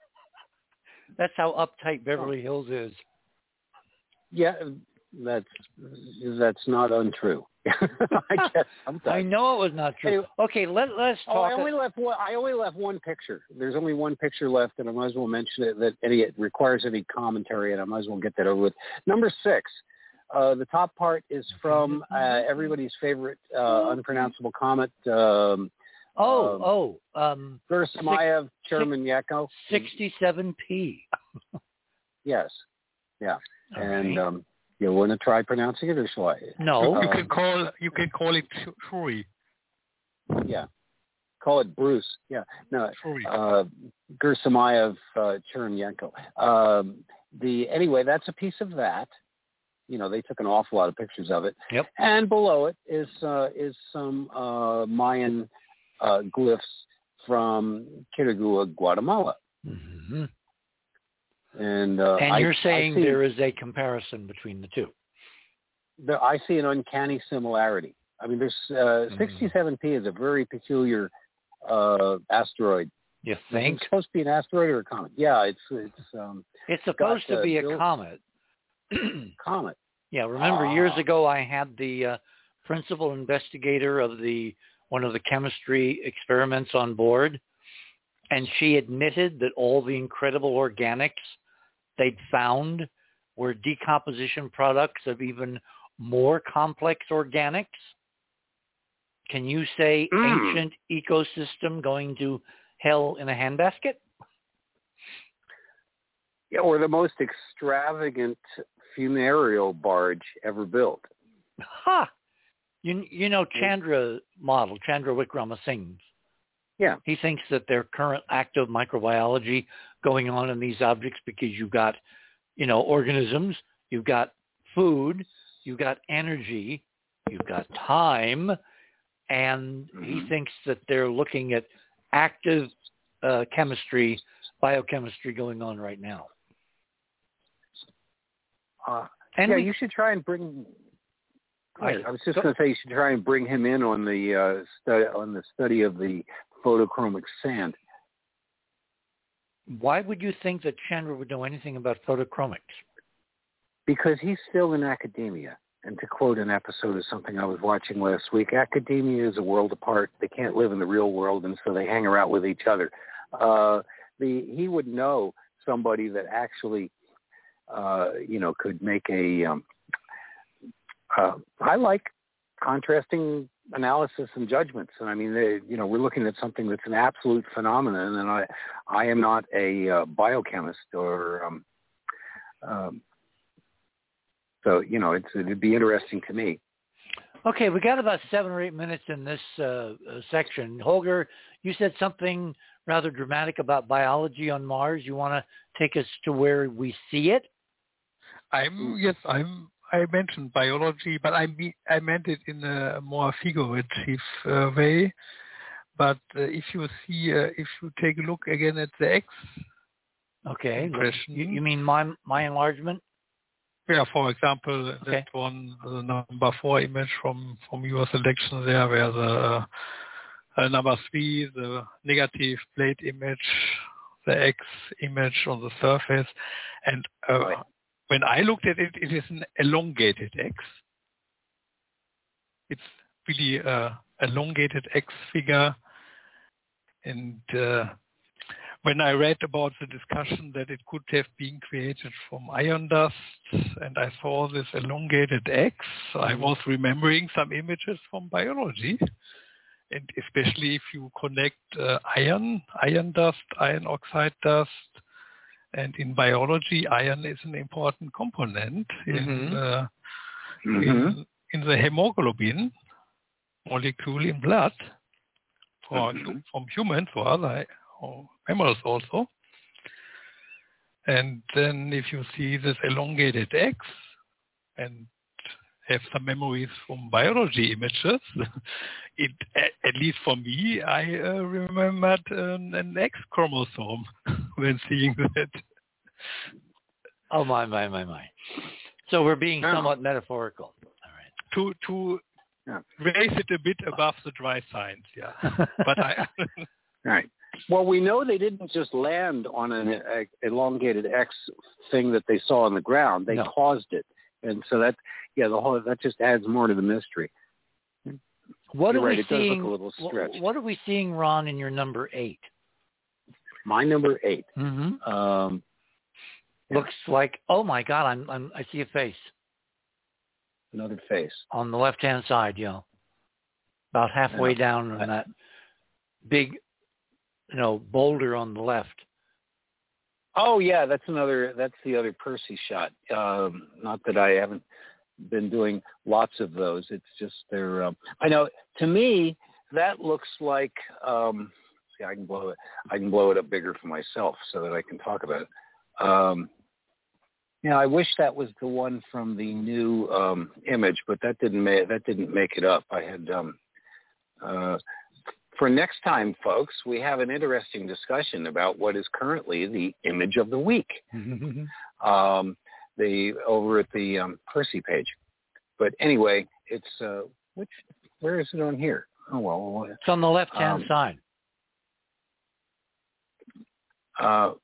That's how uptight Beverly Hills is. Yeah, that's that's not untrue. I guess sometimes. I know it was not true. Anyway, okay, let, let's talk. Oh, I only left one. I only left one picture. There's only one picture left, and I might as well mention it. That any it requires any commentary, and I might as well get that over with. Number six. Uh, the top part is from uh, everybody's favorite uh, unpronounceable comet. Um, oh, um, oh, um, Gersemayev Chermanyeko. sixty-seven P. Yes. Yeah. All and. right. Um, You want to try pronouncing it, or shall I? No, you um, can call you can call it Shuri. Yeah, call it Bruce. Yeah, no, Shuri. uh, Gersemayev uh, Chermanyeko. Um, the anyway, that's a piece of that. You know, they took an awful lot of pictures of it. Yep. And below it is uh, is some uh, Mayan uh, glyphs from Quirigua, Guatemala. Mm-hmm. And, uh, and you're I, saying I see, there is a comparison between the two. There, I see an uncanny similarity. I mean, there's uh, mm-hmm. sixty-seven P is a very peculiar uh, asteroid. You think? It's supposed to be an asteroid or a comet? Yeah, it's it's. Um, it's supposed got, to be uh, a comet. Comet. Yeah, remember ah. years ago I had the uh, principal investigator of the one of the chemistry experiments on board, and she admitted that all the incredible organics they'd found were decomposition products of even more complex organics. Can you say mm. ancient ecosystem going to hell in a handbasket? Yeah, or the most extravagant funereal barge ever built. Ha! You you know Chandra model, Chandra Wickramasinghe. Yeah. He thinks that there's current active microbiology going on in these objects because you've got, you know, organisms, you've got food, you've got energy, you've got time, and mm-hmm. he thinks that they're looking at active uh, chemistry, biochemistry going on right now. Uh, and yeah, we, you should try and bring. I, I was just going to say you should try and bring him in on the uh, study on the study of the photochromic sand. Why would you think that Chandra would know anything about photochromics? Because he's still in academia. And to quote an episode of something I was watching last week, academia is a world apart. They can't live in the real world, and so they hang around with each other. Uh, the he would know somebody that actually, uh, you know, could make a. Um, uh, I like contrasting analysis and judgments, and I mean, they, you know, we're looking at something that's an absolute phenomenon, and I, I am not a uh, biochemist or. Um, um, So, you know, it's, it'd be interesting to me. Okay, we got about seven or eight minutes in this uh, uh, section. Holger, you said something rather dramatic about biology on Mars. You want to take us to where we see it? I'm yes, I'm. I mentioned biology, but I me, I meant it in a more figurative uh, way. But uh, if you see, uh, if you take a look again at the X. Okay. You, you mean my my enlargement? Yeah, for example, okay. that one, the number four image from, from your selection there, where the uh, number three, the negative plate image, the X image on the surface. And uh, right. when I looked at it, it is an elongated X. It's really an elongated X figure. And uh, when I read about the discussion that it could have been created from iron dust, and I saw this elongated X, I was remembering some images from biology, and especially if you connect uh, iron, iron dust, iron oxide dust, and in biology, iron is an important component in, mm-hmm. uh, mm-hmm. in, in the hemoglobin molecule in blood for, mm-hmm. from humans or other or mammals also. And then if you see this elongated X and have some memories from biology images, it, at least for me, I uh, remembered an, an X chromosome when seeing that. Oh, my, my, my, my. So we're being yeah. somewhat metaphorical. All right. To, to yeah. raise it a bit above the dry science, yeah. But I... Right. Well, we know they didn't just land on an uh, elongated X thing that they saw on the ground. They no. caused it, and so that, yeah, the whole that just adds more to the mystery. What You're are right, we it seeing? does look a little stretched. What are we seeing, Ron, in your number eight? My number eight mm-hmm. um, looks yeah. like. Oh my God! I'm, I'm. I see a face. Another face on the left-hand side. Yeah, about halfway yeah. down on that big. You know, boulder on the left. Oh yeah, that's another. That's the other Percy shot. Um, not that I haven't been doing lots of those. It's just they're. Um, I know. To me, that looks like. Um, see, I can blow it. I can blow it up bigger for myself so that I can talk about it. Um, yeah, I wish that was the one from the new um, image, but that didn't make that didn't make it up. I had. Um, uh, For next time, folks, we have an interesting discussion about what is currently the image of the week. um, the over at the um, Percy page. But anyway, it's uh, which where is it on here? Oh well, it's on the left-hand um, side. Uh,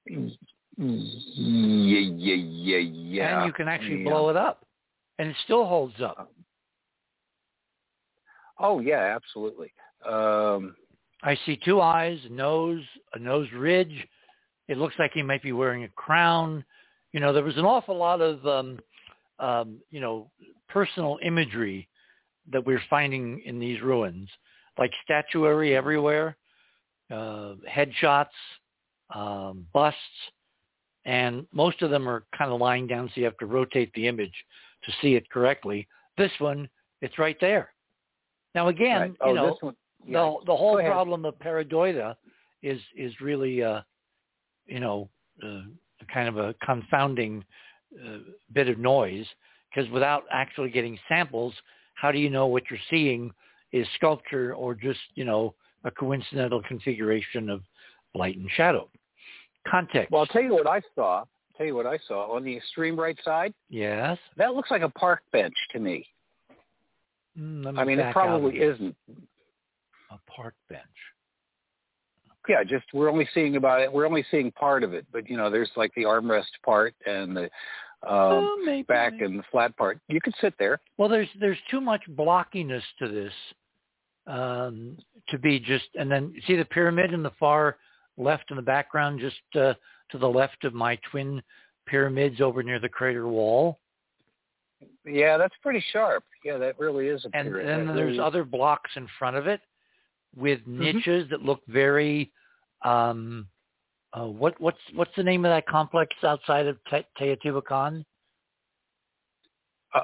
yeah, yeah, yeah, yeah. And you can actually yeah. blow it up, and it still holds up. Oh, yeah, absolutely. Um, I see two eyes, a nose, a nose ridge. It looks like he might be wearing a crown. You know, there was an awful lot of, um, um, you know, personal imagery that we're finding in these ruins, like statuary everywhere, uh, headshots, um, busts, and most of them are kind of lying down, so you have to rotate the image to see it correctly. This one, it's right there. Now, again, right. oh, you know, this one, yeah. the the whole problem of pareidolia is is really, uh, you know, uh, kind of a confounding uh, bit of noise, because without actually getting samples, how do you know what you're seeing is sculpture or just, you know, a coincidental configuration of light and shadow? Context. Well, I'll tell you what I saw. I'll tell you what I saw on the extreme right side. Yes. That looks like a park bench to me. Mm, I mean, it probably isn't. A park bench. Okay. Yeah, just we're only seeing about it. We're only seeing part of it, but you know, there's like the armrest part and the um, oh, maybe, back maybe. and the flat part. You could sit there. Well, there's there's too much blockiness to this um, to be just. And then see the pyramid in the far left in the background, just uh, to the left of my twin pyramids over near the crater wall. Yeah, that's pretty sharp. Yeah, that really is a and pyramid. then that there's really other blocks in front of it with niches mm-hmm. that look very. Um, uh, what what's what's the name of that complex outside of Te- Teotihuacan? Uh,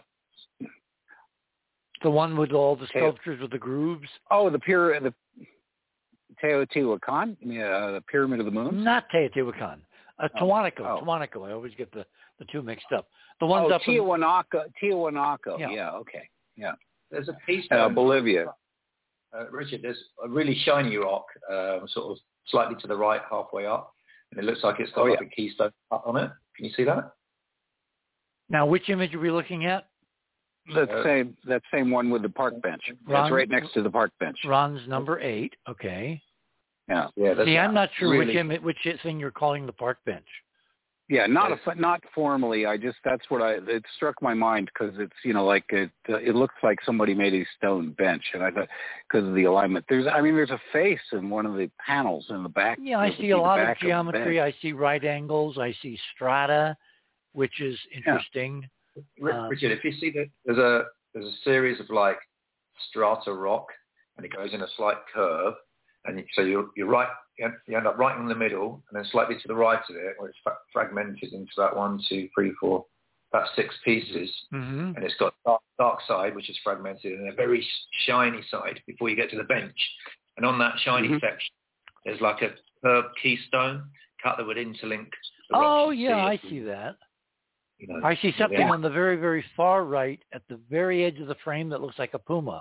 the one with all the sculptures Te- with the grooves. Oh, the pyramid, the Teotihuacan, yeah, the Pyramid of the Moon. Not Teotihuacan. Uh, oh. Tiwanaku. Oh. Tiwanaku. I always get the, the two mixed up. The ones oh, up Tiwanaku. In... Tiwanaku. Yeah. yeah. Okay. Yeah. There's a piece. Uh, Bolivia. Uh, Richard, there's a really shiny rock, um, sort of slightly to the right, halfway up, and it looks like it's got oh, like yeah. a keystone up on it. Can you see that? Now, which image are we looking at? That uh, same that same one with the park bench. Ron, That's right next to the park bench. Ron's number eight. Okay. Yeah. Yeah. That's See, I'm not sure really... which image, which thing you're calling the park bench. Yeah, not a, not formally. I just that's what I it struck my mind because it's you know like it uh, it looks like somebody made a stone bench, and I thought because of the alignment. There's I mean there's a face in one of the panels in the back. Yeah, I see a lot of geometry. I see right angles. I see strata, which is interesting. Yeah. Um, Richard, if you see that there's a there's a series of like strata rock, and it goes in a slight curve, and so you're you're right. You end up right in the middle, and then slightly to the right of it, where it's fragmented into that one, two, three, four, about six pieces. Mm-hmm. And it's got dark, dark side, which is fragmented, and a very shiny side before you get to the bench. And on that shiny mm-hmm. section, there's like a curved keystone cut that would interlink the rocks. Oh, yeah, I see that. You know, I see something yeah. on the very, very far right at the very edge of the frame that looks like a puma.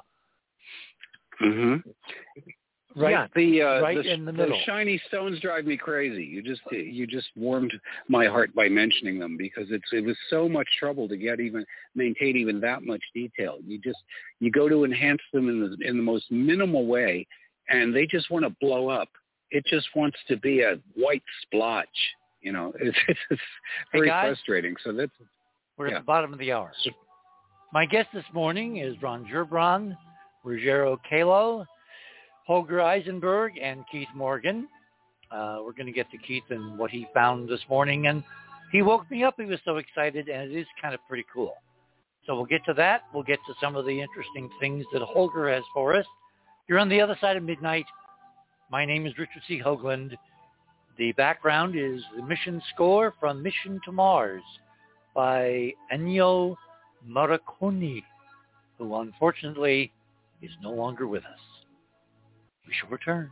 Mm-hmm. Right, yeah, the uh, right the, in the middle. The shiny stones drive me crazy. You just you just warmed my heart by mentioning them because it's it was so much trouble to get even maintain even that much detail. You just you go to enhance them in the in the most minimal way, and they just want to blow up. It just wants to be a white splotch. You know, it's it's very hey guys, frustrating. So that's we're yeah. at the bottom of the hour. My guest this morning is Ron Gerbron, Ruggiero Kalo, Holger Eisenberg, and Keith Morgan. Uh, we're going to get to Keith and what he found this morning. And he woke me up. He was so excited, and it is kind of pretty cool. So we'll get to that. We'll get to some of the interesting things that Holger has for us. You're on the other side of midnight. My name is Richard C. Hoagland. The background is the mission score from Mission to Mars by Ennio Morricone, who unfortunately is no longer with us. We shall return.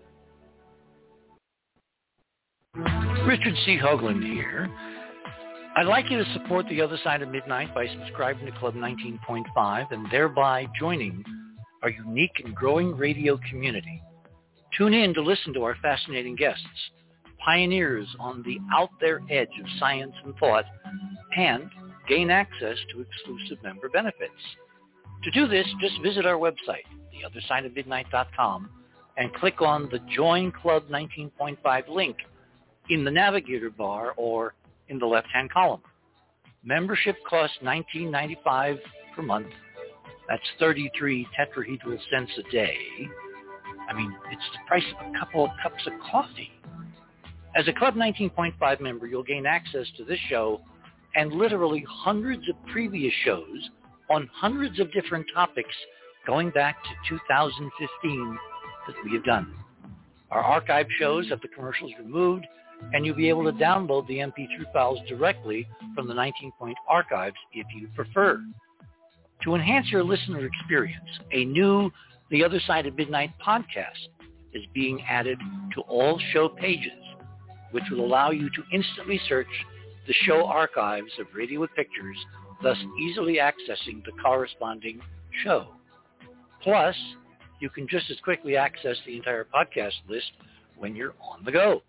Richard C. Hoagland here. I'd like you to support The Other Side of Midnight by subscribing to Club nineteen point five and thereby joining our unique and growing radio community. Tune in to listen to our fascinating guests, pioneers on the out there edge of science and thought, and gain access to exclusive member benefits. To do this, just visit our website, the other side of midnight dot com, and click on the Join Club nineteen point five link in the navigator bar or in the left-hand column. Membership costs nineteen ninety-five per month. That's thirty-three tetrahedral cents a day. I mean, it's the price of a couple of cups of coffee. As a Club nineteen point five member, you'll gain access to this show and literally hundreds of previous shows on hundreds of different topics going back to two thousand fifteen that we have done. Our archive shows have the commercials removed, and you'll be able to download the M P three files directly from the nineteen point archives if you prefer. To enhance your listener experience, a new The Other Side of Midnight podcast is being added to all show pages, which will allow you to instantly search the show archives of Radio with Pictures, thus easily accessing the corresponding show. Plus, you can just as quickly access the entire podcast list when you're on the go.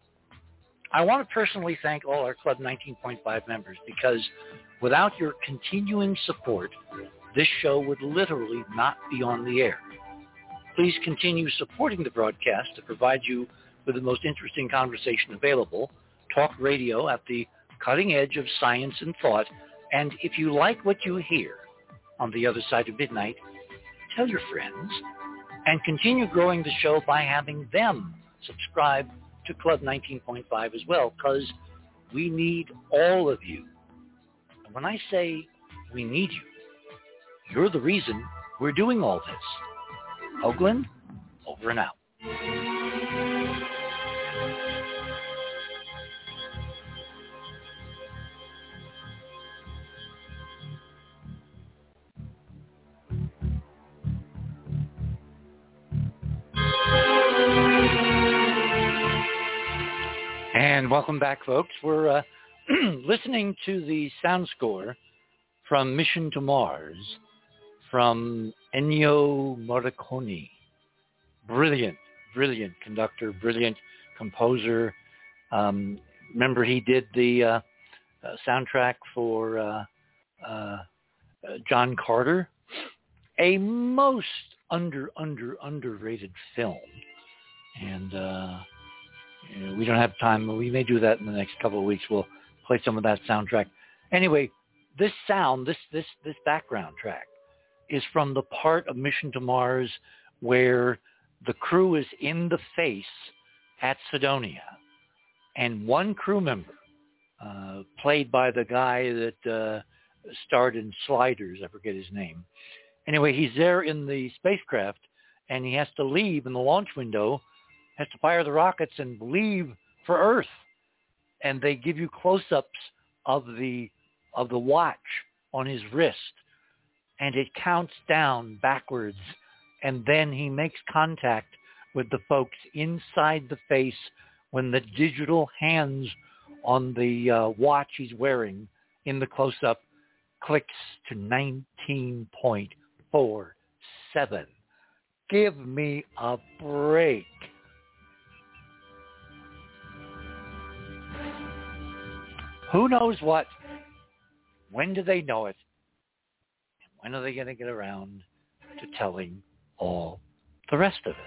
I want to personally thank all our Club nineteen point five members because without your continuing support, this show would literally not be on the air. Please continue supporting the broadcast to provide you with the most interesting conversation available, talk radio at the cutting edge of science and thought, and if you like what you hear on The Other Side of Midnight, tell your friends, and continue growing the show by having them subscribe to Club nineteen point five as well, because we need all of you. And when I say we need you, you're the reason we're doing all this. Hoagland, over and out. And welcome back, folks. We're uh, listening to the sound score from Mission to Mars from Ennio Morricone. Brilliant, brilliant conductor, brilliant composer. Um, remember, he did the uh, uh, soundtrack for uh, uh, John Carter, a most under, under, underrated film. And uh, you know, we don't have time. We may do that in the next couple of weeks. We'll play some of that soundtrack. Anyway, this sound, this this this background track, is from the part of Mission to Mars where the crew is in the face at Cydonia, and one crew member, uh, played by the guy that uh, starred in Sliders, I forget his name. Anyway, he's there in the spacecraft, and he has to leave in the launch window, has to fire the rockets and leave for Earth. And they give you close-ups of the of the watch on his wrist, and it counts down backwards, and then he makes contact with the folks inside the face when the digital hands on the uh, watch he's wearing in the close-up clicks to nineteen point four seven. Give me a break. Who knows what? When do they know it? And when are they going to get around to telling all the rest of us?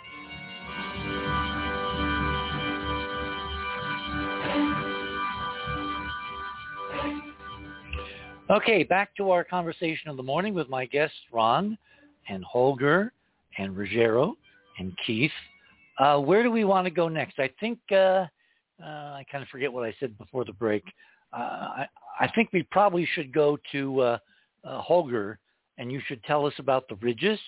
Okay, back to our conversation of the morning with my guests, Ron and Holger and Ruggiero and Keith. Uh, where do we want to go next? I think... Uh, Uh, I kind of forget what I said before the break. Uh, I, I think we probably should go to uh, uh, Holger, and you should tell us about the ridges.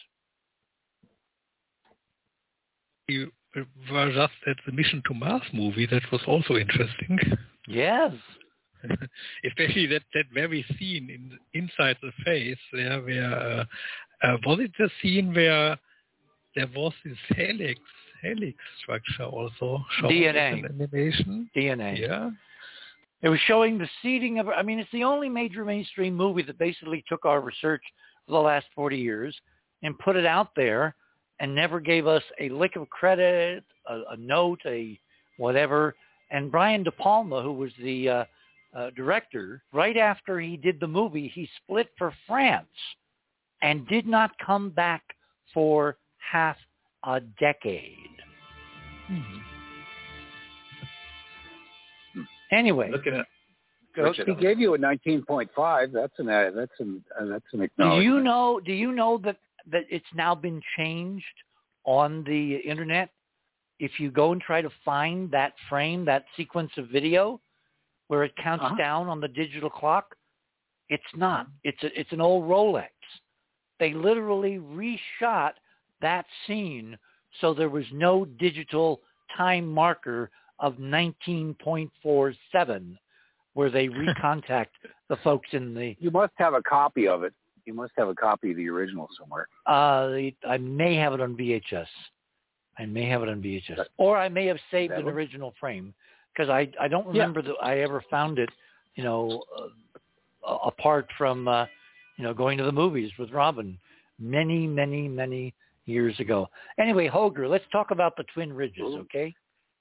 You were just at the Mission to Mars movie. That was also interesting. Yes. Especially that, that very scene in, inside the face there where, uh, uh, was it the scene where there was this helix helix structure also shown D N A in animation? D N A. Yeah. It was showing the seeding of, I mean, it's the only major mainstream movie that basically took our research for the last forty years and put it out there and never gave us a lick of credit, a, a note, a whatever. And Brian De Palma, who was the uh, uh, director, right after he did the movie, he split for France and did not come back for half a decade. Mm-hmm. Anyway, looking at go, he gave you a nineteen point five. That's an uh, that's an uh, that's an acknowledgement. Do you know? Do you know that that it's now been changed on the internet? If you go and try to find that frame, that sequence of video, where it counts uh-huh. down on the digital clock, it's not. It's a, it's an old Rolex. They literally reshot that scene so there was no digital time marker of nineteen point four seven, where they recontact the folks in the... You must have a copy of it. You must have a copy of the original somewhere. Uh, I may have it on V H S. I may have it on V H S. Or I may have saved an original frame, because I, I don't remember yeah. that I ever found it, you know, uh, apart from, uh, you know, going to the movies with Robin many, many, many years ago. Anyway, Holger, let's talk about the Twin Ridges, okay?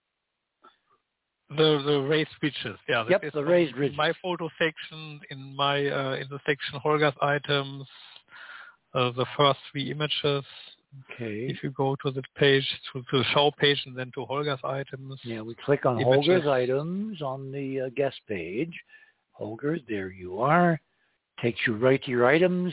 The the raised ridges, yeah. Yep, the raised ridges. My photo section, in my uh, in the section Holger's items, uh, the first three images. Okay. If you go to the page, to, to the show page, and then to Holger's items. Yeah, we click on images. Holger's items on the uh, guest page. Holger, there you are. Takes you right to your items.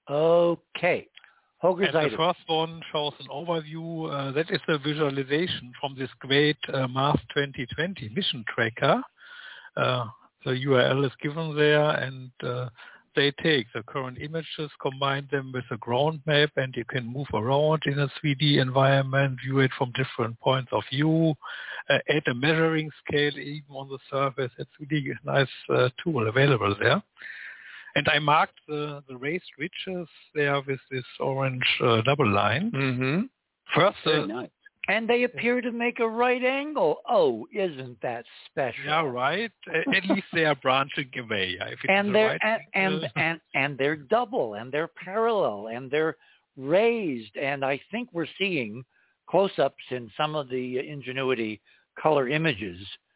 Okay. Holger's and items. The first one shows an overview. Uh, that is a visualization from this great uh, Mars twenty twenty mission tracker. Uh, the U R L is given there, and uh, they take the current images, combine them with a ground map, and you can move around in a three D environment, view it from different points of view, uh, add a measuring scale even on the surface. It's really a nice uh, tool available there. And I marked the, the raised ridges there with this orange uh, double line. Mm-hmm. First, Very uh, nice. And they appear to make a right angle. Oh, isn't that special? Yeah, right. At least they are branching away. If and the they're right and, and, and and they're double, and they're parallel, and they're raised. And I think we're seeing close-ups in some of the Ingenuity color images.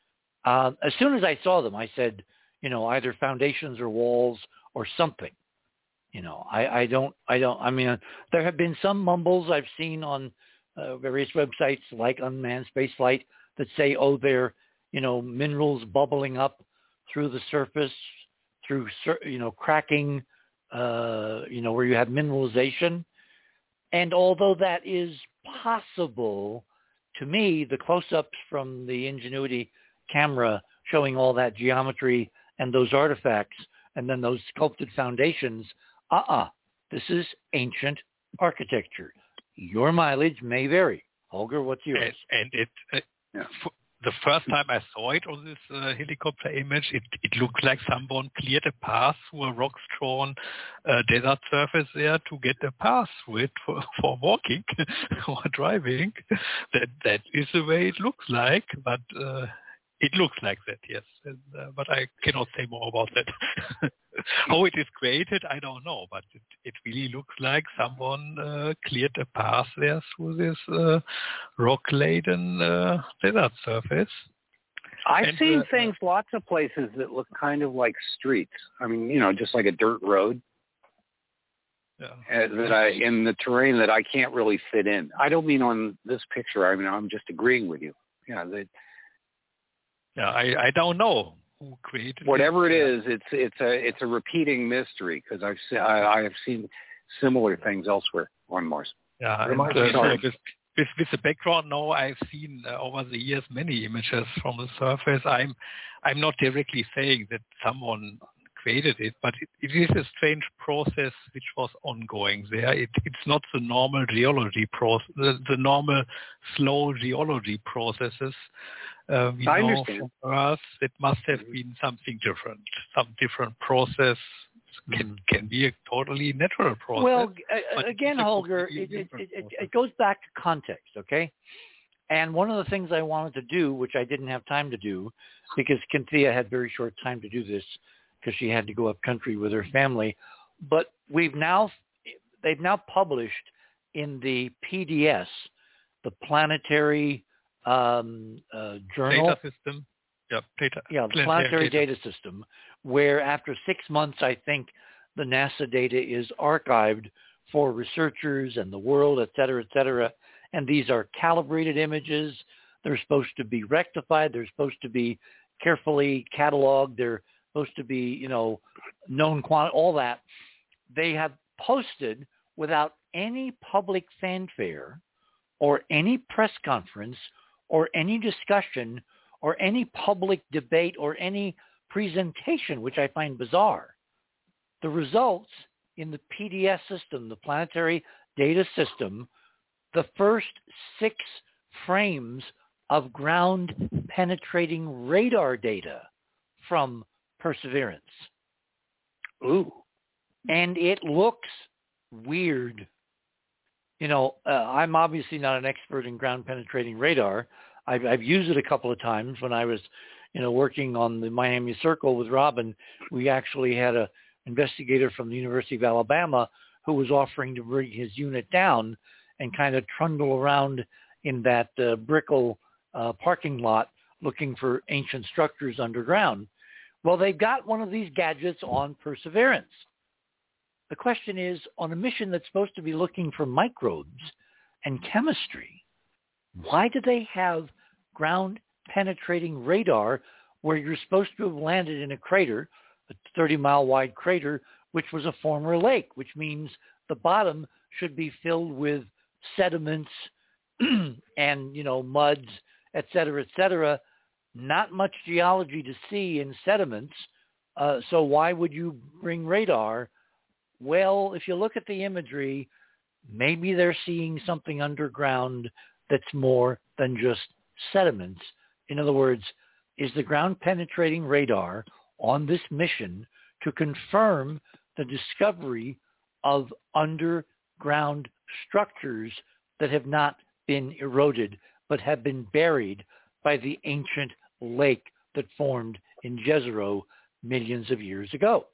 Uh, as soon as I saw them, I said, you know, either foundations or walls or something. You know, I, I don't, I don't, I mean, uh, there have been some mumbles I've seen on uh, various websites like Unmanned Spaceflight that say, oh, they're, you know, minerals bubbling up through the surface, through, you know, cracking, uh, you know, where you have mineralization. And although that is possible, to me, the close-ups from the Ingenuity camera showing all that geometry and those artifacts and then those sculpted foundations, uh-uh, this is ancient architecture. Your mileage may vary. Holger, what's yours? And, and it, uh, yeah. f- the first time I saw it on this uh, helicopter image, it, it looked like someone cleared a path through a rock-strewn uh, desert surface there to get a path through it for, for walking or driving. That That is the way it looks like, but... Uh, It looks like that, yes, and, uh, but I cannot say more about that. How it is created, I don't know, but it, it really looks like someone uh, cleared a path there through this uh, rock-laden uh, desert surface. I've and, seen uh, things lots of places that look kind of like streets. I mean, you know, just like a dirt road. Yeah. Uh, that I in the terrain that I can't really fit in. I don't mean on this picture. I mean, I'm just agreeing with you. Yeah, that. Yeah, I, I don't know who created whatever it. it is. It's it's a it's a repeating mystery because I've se- I, I have seen similar things elsewhere on Mars. Yeah, and, uh, with, with with the background now, I've seen uh, over the years many images from the surface. I'm I'm not directly saying that someone created it, but it, it is a strange process which was ongoing there. It, it's not the normal geology process, the, the normal slow geology processes. Uh, we I know understand. For us, it must have been something different. Some different process can can be a totally natural process. Well, uh, again, Holger, it, it, it, it, it goes back to context, okay? And one of the things I wanted to do, which I didn't have time to do, because Cynthia had very short time to do this because she had to go up country with her family, but we've now, they've now published in the P D S, the Planetary um, uh, Journal. Data system. Yeah, data. Yeah, the Planetary data. data System, where after six months, I think, the NASA data is archived for researchers and the world, et cetera, et cetera. And these are calibrated images. They're supposed to be rectified. They're supposed to be carefully cataloged. They're supposed to be, you know, known quantity, all that. They have posted without any public fanfare or any press conference or any discussion or any public debate or any presentation, which I find bizarre. The results in the P D S system, the Planetary Data System, the first six frames of ground-penetrating radar data from Perseverance. Ooh. And it looks weird. You know, uh, I'm obviously not an expert in ground-penetrating radar. I've, I've used it a couple of times when I was, you know, working on the Miami Circle with Robin. We actually had a investigator from the University of Alabama who was offering to bring his unit down and kind of trundle around in that uh, Brickell uh, parking lot looking for ancient structures underground. Well, they've got one of these gadgets on Perseverance. The question is, on a mission that's supposed to be looking for microbes and chemistry, why do they have ground-penetrating radar where you're supposed to have landed in a crater, a thirty-mile wide crater, which was a former lake, which means the bottom should be filled with sediments and, you know, muds, et cetera, et cetera. Not much geology to see in sediments. Uh, so why would you bring radar? Well, if you look at the imagery, maybe they're seeing something underground that's more than just sediments. In other words, is the ground-penetrating radar on this mission to confirm the discovery of underground structures that have not been eroded but have been buried by the ancient lake that formed in Jezero millions of years ago?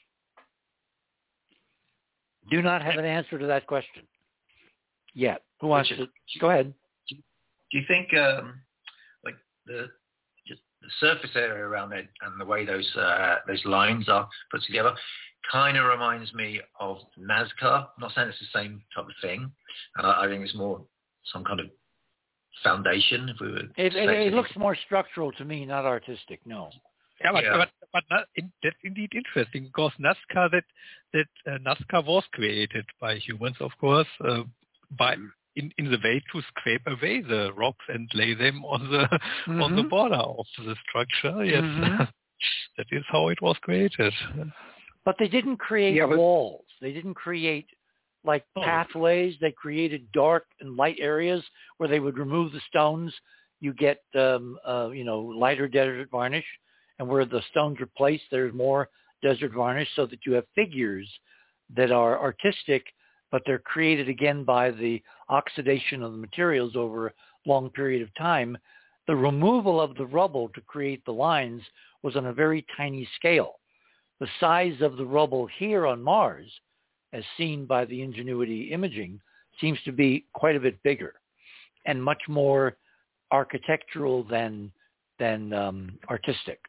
Do not have an answer to that question yet. Who wants to? Go ahead. Do you think um, like the just the surface area around it and the way those uh, those lines are put together kind of reminds me of Nazca? I'm not saying it's the same type of thing, and I, I think it's more some kind of foundation. If we were, it, it, it looks more structural to me, not artistic. No. Yeah, but, yeah. but, but not, in, that's indeed interesting because Nazca that that uh, Nazca was created by humans, of course, uh, by in, in the way to scrape away the rocks and lay them on the mm-hmm. on the border of the structure. Yes, mm-hmm. That is how it was created. But they didn't create yeah, but... walls. They didn't create like oh. pathways. They created dark and light areas where they would remove the stones. You get um, uh, you know lighter desert varnish. And where the stones are placed, there's more desert varnish so that you have figures that are artistic, but they're created again by the oxidation of the materials over a long period of time. The removal of the rubble to create the lines was on a very tiny scale. The size of the rubble here on Mars, as seen by the Ingenuity imaging, seems to be quite a bit bigger and much more architectural than, than um, artistic.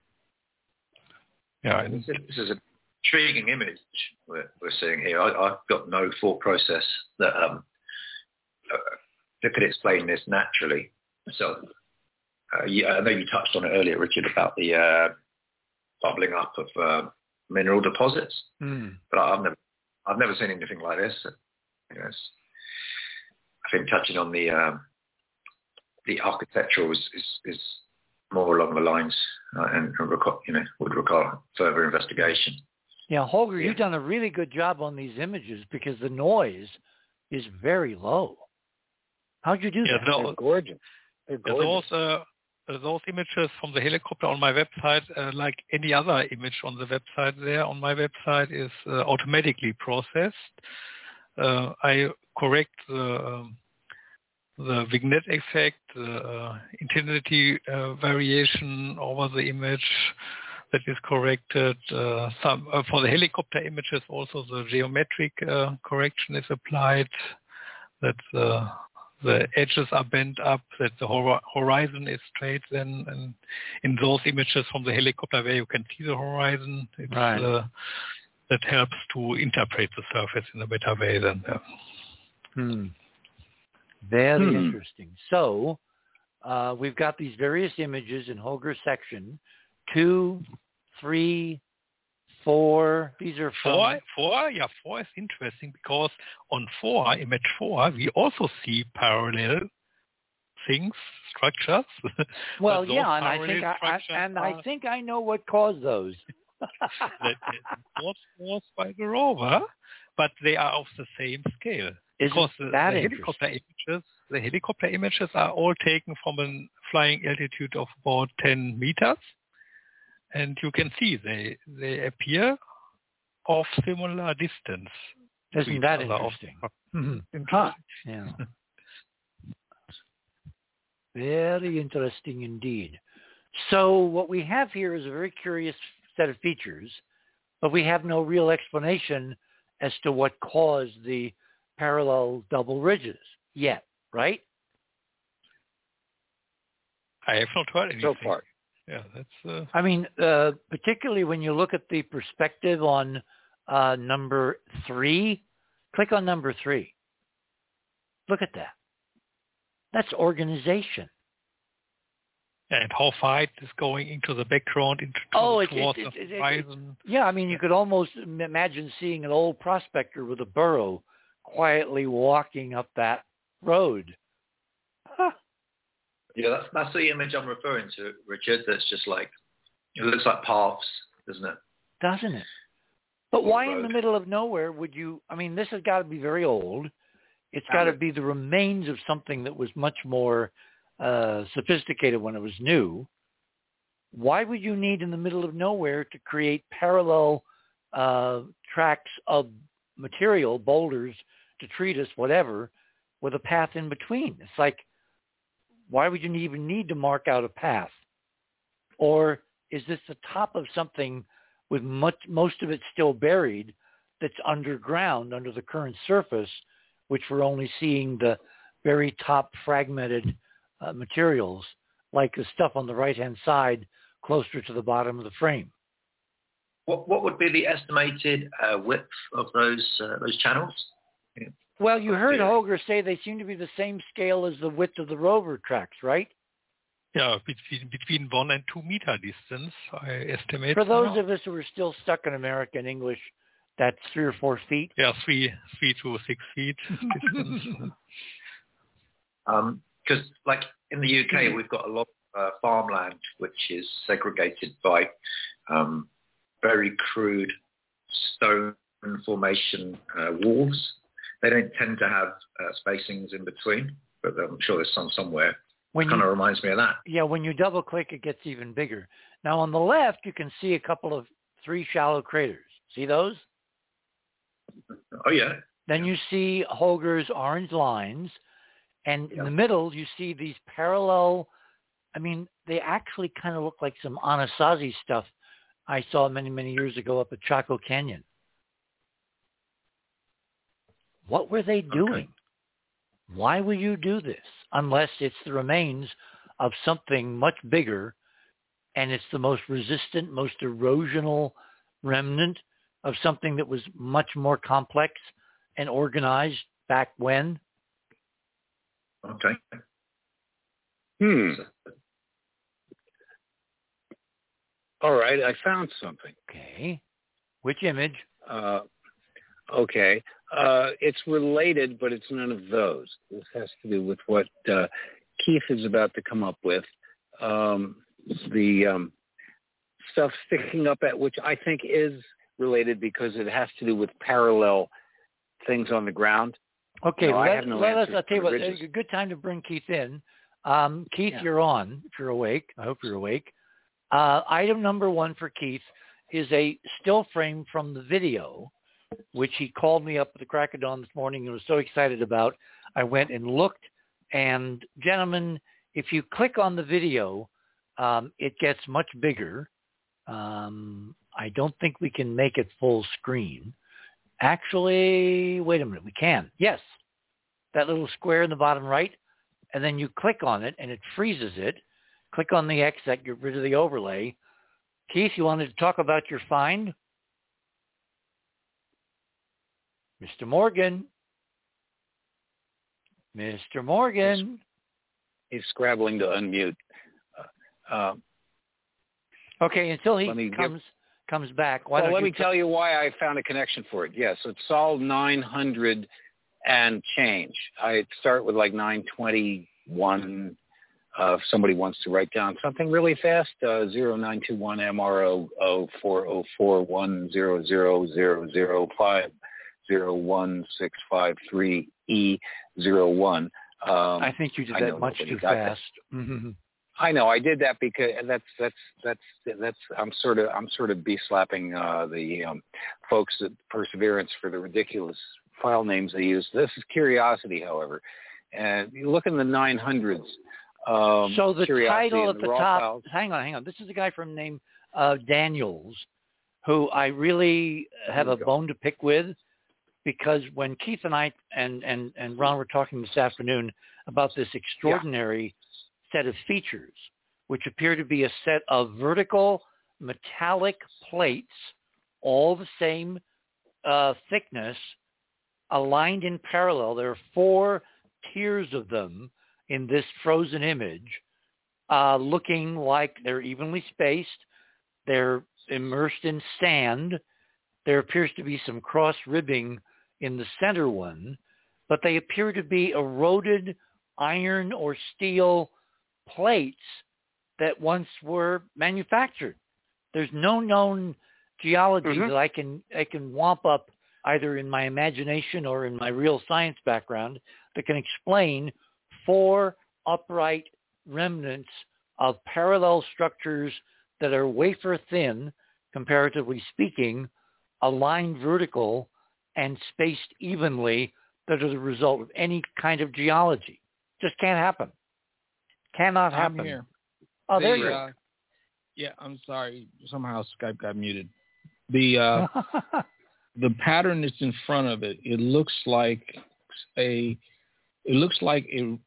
Yeah, this is, this is an intriguing image we're, we're seeing here. I, I've got no thought process that um, uh, that could explain this naturally. So, uh, yeah, I know you touched on it earlier, Richard, about the uh, bubbling up of uh, mineral deposits, mm. but I've never, I've never seen anything like this. Yes, I think touching on the uh, the architectural is is, is more along the lines uh, and, you know, would require further investigation. Yeah, Holger, yeah. You've done a really good job on these images because the noise is very low. How'd you do yeah, that? Those, They're gorgeous. They're gorgeous. Those, uh, those images from the helicopter on my website, uh, like any other image on the website there on my website, is uh, automatically processed. Uh, I correct the... Um, the vignette effect, the uh, intensity uh, variation over the image that is corrected. Uh, some uh, for the helicopter images, also the geometric uh, correction is applied. That uh, the edges are bent up, that the hor- horizon is straight. Then, and in those images from the helicopter where you can see the horizon, it's, right. uh, that helps to interpret the surface in a better way than. Uh, hmm. Very hmm. interesting. So uh, we've got these various images in Holger's section, two, three, four. These are from... Four, four, yeah, four is interesting because on four, image four, we also see parallel things, structures. Well, yeah, and I think I, I and I think I know what caused those. That was caused by the rover, but they are of the same scale. Isn't because the, that the helicopter images, the helicopter images are all taken from a flying altitude of about ten meters, and you can see they they appear of similar distance. Isn't that interesting? Mm-hmm. Interesting. Huh. Yeah. Very interesting indeed. So what we have here is a very curious set of features, but we have no real explanation as to what caused the parallel double ridges yet, right? I have not heard anything. So far. Yeah, that's... Uh... I mean, uh, particularly when you look at the perspective on uh, number three, click on number three. Look at that. That's organization. And how far it is going into the background, into oh, it, towards it, the it, horizon. It, yeah, I mean, you could almost imagine seeing an old prospector with a burro quietly walking up that road. Huh. Yeah, that's that's the image I'm referring to, Richard. That's just like, it looks like paths, doesn't it? Doesn't it? But why in the middle of nowhere would you, I mean, this has got to be very old. It's got to be the remains of something that was much more uh, sophisticated when it was new. Why would you need in the middle of nowhere to create parallel uh, tracks of material, boulders, detritus, whatever, with a path in between? It's like, why would you even need to mark out a path? Or is this the top of something with much, most of it still buried that's underground under the current surface, which we're only seeing the very top fragmented uh, materials, like the stuff on the right-hand side closer to the bottom of the frame? What what would be the estimated uh, width of those uh, those channels? Yeah. Well, you heard Holger say they seem to be the same scale as the width of the rover tracks, right? Yeah, between between one and two meter distance, I estimate. For those of us who are still stuck in American English, that's three or four feet. Yeah, three three to six feet distance. Um, because like in the U K, we've got a lot of uh, farmland which is segregated by um, very crude stone formation uh, walls. They don't tend to have uh, spacings in between, but I'm sure there's some somewhere. When it kind of reminds me of that. Yeah, when you double click, it gets even bigger. Now on the left, you can see a couple of three shallow craters. See those? Oh, yeah. Then you see Holger's orange lines. And in yeah. the middle, you see these parallel, I mean, they actually kind of look like some Anasazi stuff I saw many, many years ago up at Chaco Canyon. What were they doing? Okay. Why would you do this? Unless it's the remains of something much bigger, and it's the most resistant, most erosional remnant of something that was much more complex and organized back when. Okay. Hmm. All right, I found something. Okay. Which image? Uh, okay. Uh, it's related, but it's none of those. This has to do with what uh, Keith is about to come up with. Um, the um, stuff sticking up at which I think is related because it has to do with parallel things on the ground. Okay, no, well, I let, have no let us, I'll tell you what, ridges. it's a good time to bring Keith in. Um, Keith, yeah. You're on, if you're awake. I hope you're awake. Uh, item number one for Keith is a still frame from the video, which he called me up at the crack of dawn this morning and was so excited about. I went and looked And gentlemen, if you click on the video, um, it gets much bigger. Um, I don't think we can make it full screen. Actually, wait a minute, we can. Yes, that little square in the bottom right, and then you click on it, and it freezes it. Click on the X, that gets rid of the overlay. Keith, you wanted to talk about your find? Mister Morgan. Mister Morgan. He's scrabbling to unmute. Uh, uh, okay, until he comes give, comes back. Why well, don't let you me tell you why I found a connection for it. Yes, it's all nine hundred and change. I start with like nine twenty-one. Uh, if somebody wants to write down something really fast, uh, zero nine two one M R O four zero four one zero zero zero zero five zero one six five three E zero one. Um, I think you did that much too fast. Mm-hmm. I know I did that because that's that's that's that's I'm sort of I'm sort of be slapping uh, the um, folks at Perseverance for the ridiculous file names they use. This is Curiosity, however, and you look in the nine hundreds. Um, so the title at the, the top. Files. Hang on, hang on. This is a guy from name uh, Daniels, who I really have a go. bone to pick with, because when Keith and I and and and Ron were talking this afternoon about this extraordinary yeah. set of features, which appear to be a set of vertical metallic plates, all the same uh, thickness, aligned in parallel. There are four tiers of them in this frozen image, uh, looking like they're evenly spaced. They're immersed in sand. There appears to be some cross-ribbing in the center one, but they appear to be eroded iron or steel plates that once were manufactured. There's no known geology mm-hmm. that I can I can whomp up either in my imagination or in my real science background that can explain four upright remnants of parallel structures that are wafer thin, comparatively speaking, aligned vertical and spaced evenly, that are the result of any kind of geology. Just can't happen. Cannot happen. I'm here. Oh, the, there you uh, are. Yeah, I'm sorry. Somehow Skype got muted. The uh, the pattern that's in front of it, it looks like a it looks like a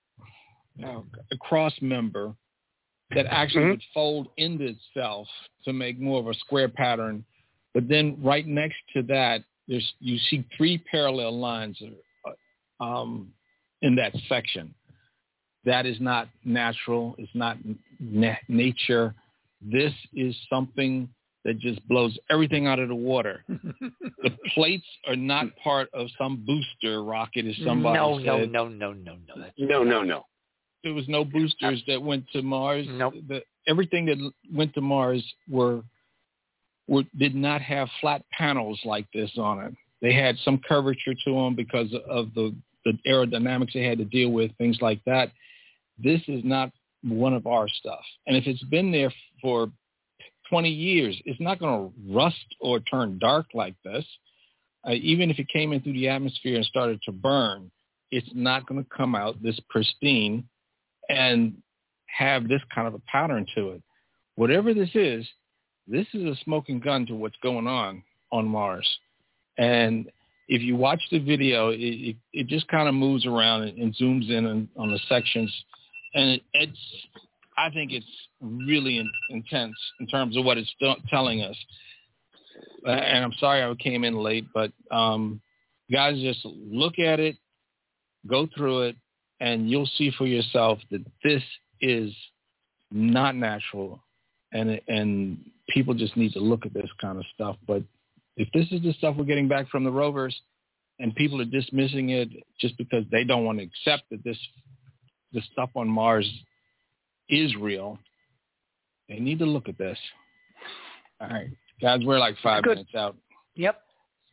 a cross member that actually mm-hmm. would fold into itself to make more of a square pattern. But then right next to that, there's you see three parallel lines um, in that section. That is not natural. It's not na- nature. This is something that just blows everything out of the water. The plates are not part of some booster rocket, as somebody no, said. No, no, no, no, no, no. No, no, no. There was no boosters that went to Mars. Nope. The, everything that went to Mars were, were did not have flat panels like this on it. They had some curvature to them because of the, the aerodynamics they had to deal with, things like that. This is not one of our stuff. And if it's been there for twenty years, it's not going to rust or turn dark like this. Uh, even if it came in through the atmosphere and started to burn, it's not going to come out this pristine and have this kind of a pattern to it. Whatever this is, this is a smoking gun to what's going on on Mars. And if you watch the video, it, it, it just kind of moves around and, and zooms in on, on the sections. And it, it's, I think it's really in, intense in terms of what it's st- telling us. Uh, and I'm sorry I came in late, but um, guys, just look at it, go through it, and you'll see for yourself that this is not natural. And and people just need to look at this kind of stuff. But if this is the stuff we're getting back from the rovers and people are dismissing it just because they don't want to accept that this the stuff on Mars is real, they need to look at this. All right. Guys, we're like five minutes out. Yep.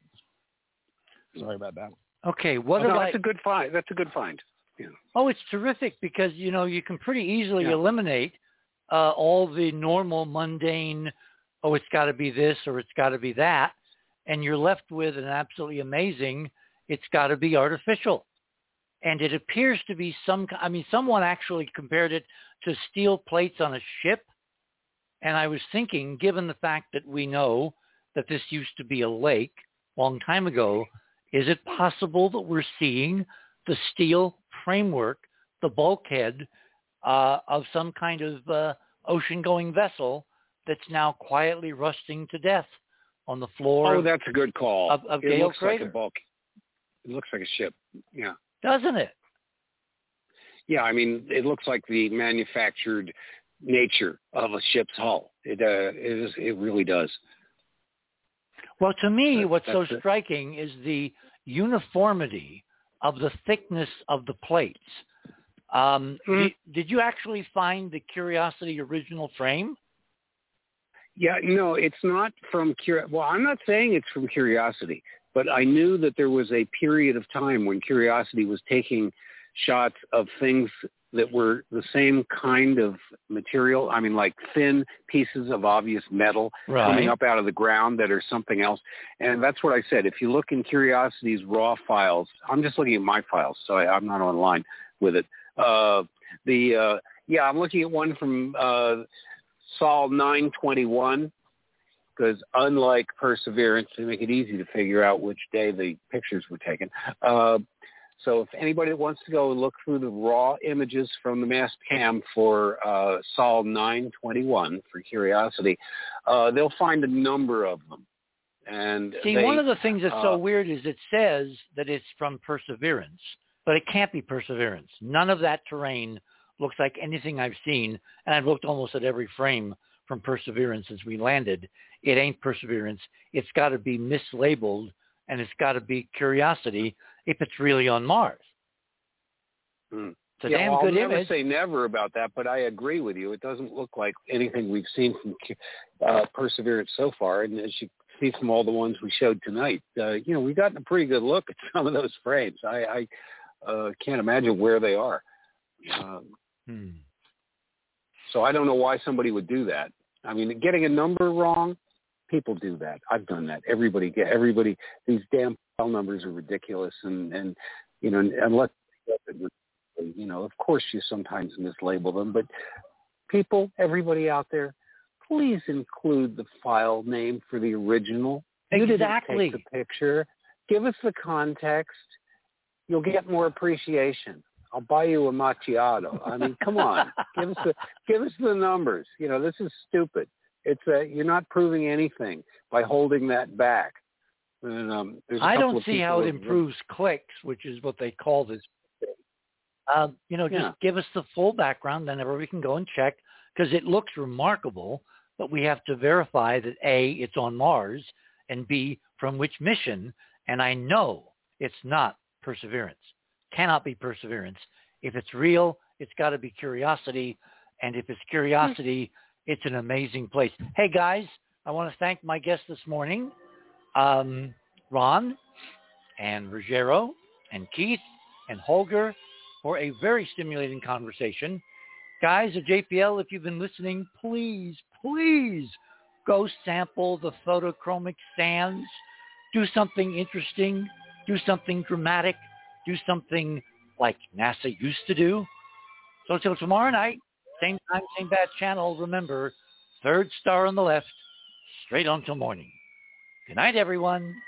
Sorry about that. Okay. What oh, no, about... That's a good find. That's a good find. Yeah. Oh, it's terrific because, you know, you can pretty easily yeah. eliminate uh, all the normal, mundane, oh, it's got to be this or it's got to be that. And you're left with an absolutely amazing, it's got to be artificial. and it appears to be some, I mean, someone actually compared it to steel plates on a ship. And I was thinking, given the fact that we know that this used to be a lake a long time ago, is it possible that we're seeing the steel framework, the bulkhead uh, of some kind of uh, ocean-going vessel that's now quietly rusting to death on the floor? Oh, that's a good call. Of, of it Gale looks Crater. like a bulk. It looks like a ship. Yeah. Doesn't it? Yeah, I mean, it looks like the manufactured nature of a ship's hull. It uh, it, is, it really does. Well, to me, That, what's so it. striking is the uniformity of the thickness of the plates. Um, mm-hmm. did, did you actually find the Curiosity original frame? Yeah, no, it's not from Curiosity. Well, I'm not saying it's from Curiosity, but I knew that there was a period of time when Curiosity was taking shots of things that were the same kind of material. I mean, like thin pieces of obvious metal right. coming up out of the ground that are something else. And that's what I said. If you look in Curiosity's raw files, I'm just looking at my files, so I, I'm not online with it. Uh, the uh, yeah, I'm looking at one from uh, Sol nine twenty-one, because unlike Perseverance, to make it easy to figure out which day the pictures were taken. Uh, So if anybody wants to go and look through the raw images from the mast cam for uh, Sol nine twenty-one for Curiosity, uh, they'll find a number of them. And see, they, one of the things that's uh, so weird is it says that it's from Perseverance, but it can't be Perseverance. None of that terrain looks like anything I've seen, and I've looked almost at every frame from Perseverance as we landed. It ain't Perseverance. It's got to be mislabeled, and it's got to be Curiosity if it's really on Mars. Hmm. It's a yeah, damn well, good I'll never image. say never about that, but I agree with you. It doesn't look like anything we've seen from uh, Perseverance so far. And as you see from all the ones we showed tonight, uh, you know, we've gotten a pretty good look at some of those frames. I, I uh, can't imagine where they are. Um, hmm. So I don't know why somebody would do that. I mean, getting a number wrong, people do that. I've done that. Everybody get everybody. These damn file numbers are ridiculous, and and you know, unless you know, of course, you sometimes mislabel them. But people, everybody out there, please include the file name for the original. You Exactly. didn't take the picture. Give us the context. You'll get more appreciation. I'll buy you a macchiato. I mean, come on, give us the give us the numbers. You know, this is stupid. It's a, you're not proving anything by holding that back. And, um, there's a I couple don't of see people how it that- improves clicks, which is what they call this. Um, you know, just Yeah. give us the full background, then we can go and check, because it looks remarkable, but we have to verify that A, it's on Mars, and B, from which mission. And I know it's not Perseverance. Cannot be Perseverance. If it's real, it's got to be Curiosity. And if it's Curiosity, it's an amazing place. Hey, guys, I want to thank my guests this morning, um, Ron and Ruggiero and Keith and Holger, for a very stimulating conversation. Guys at J P L, if you've been listening, please, please go sample the photochromic sands. Do something interesting. Do something dramatic. Do something like NASA used to do. So until tomorrow night, same time, same bad channel, remember, third star on the left, straight on till morning. Good night, everyone.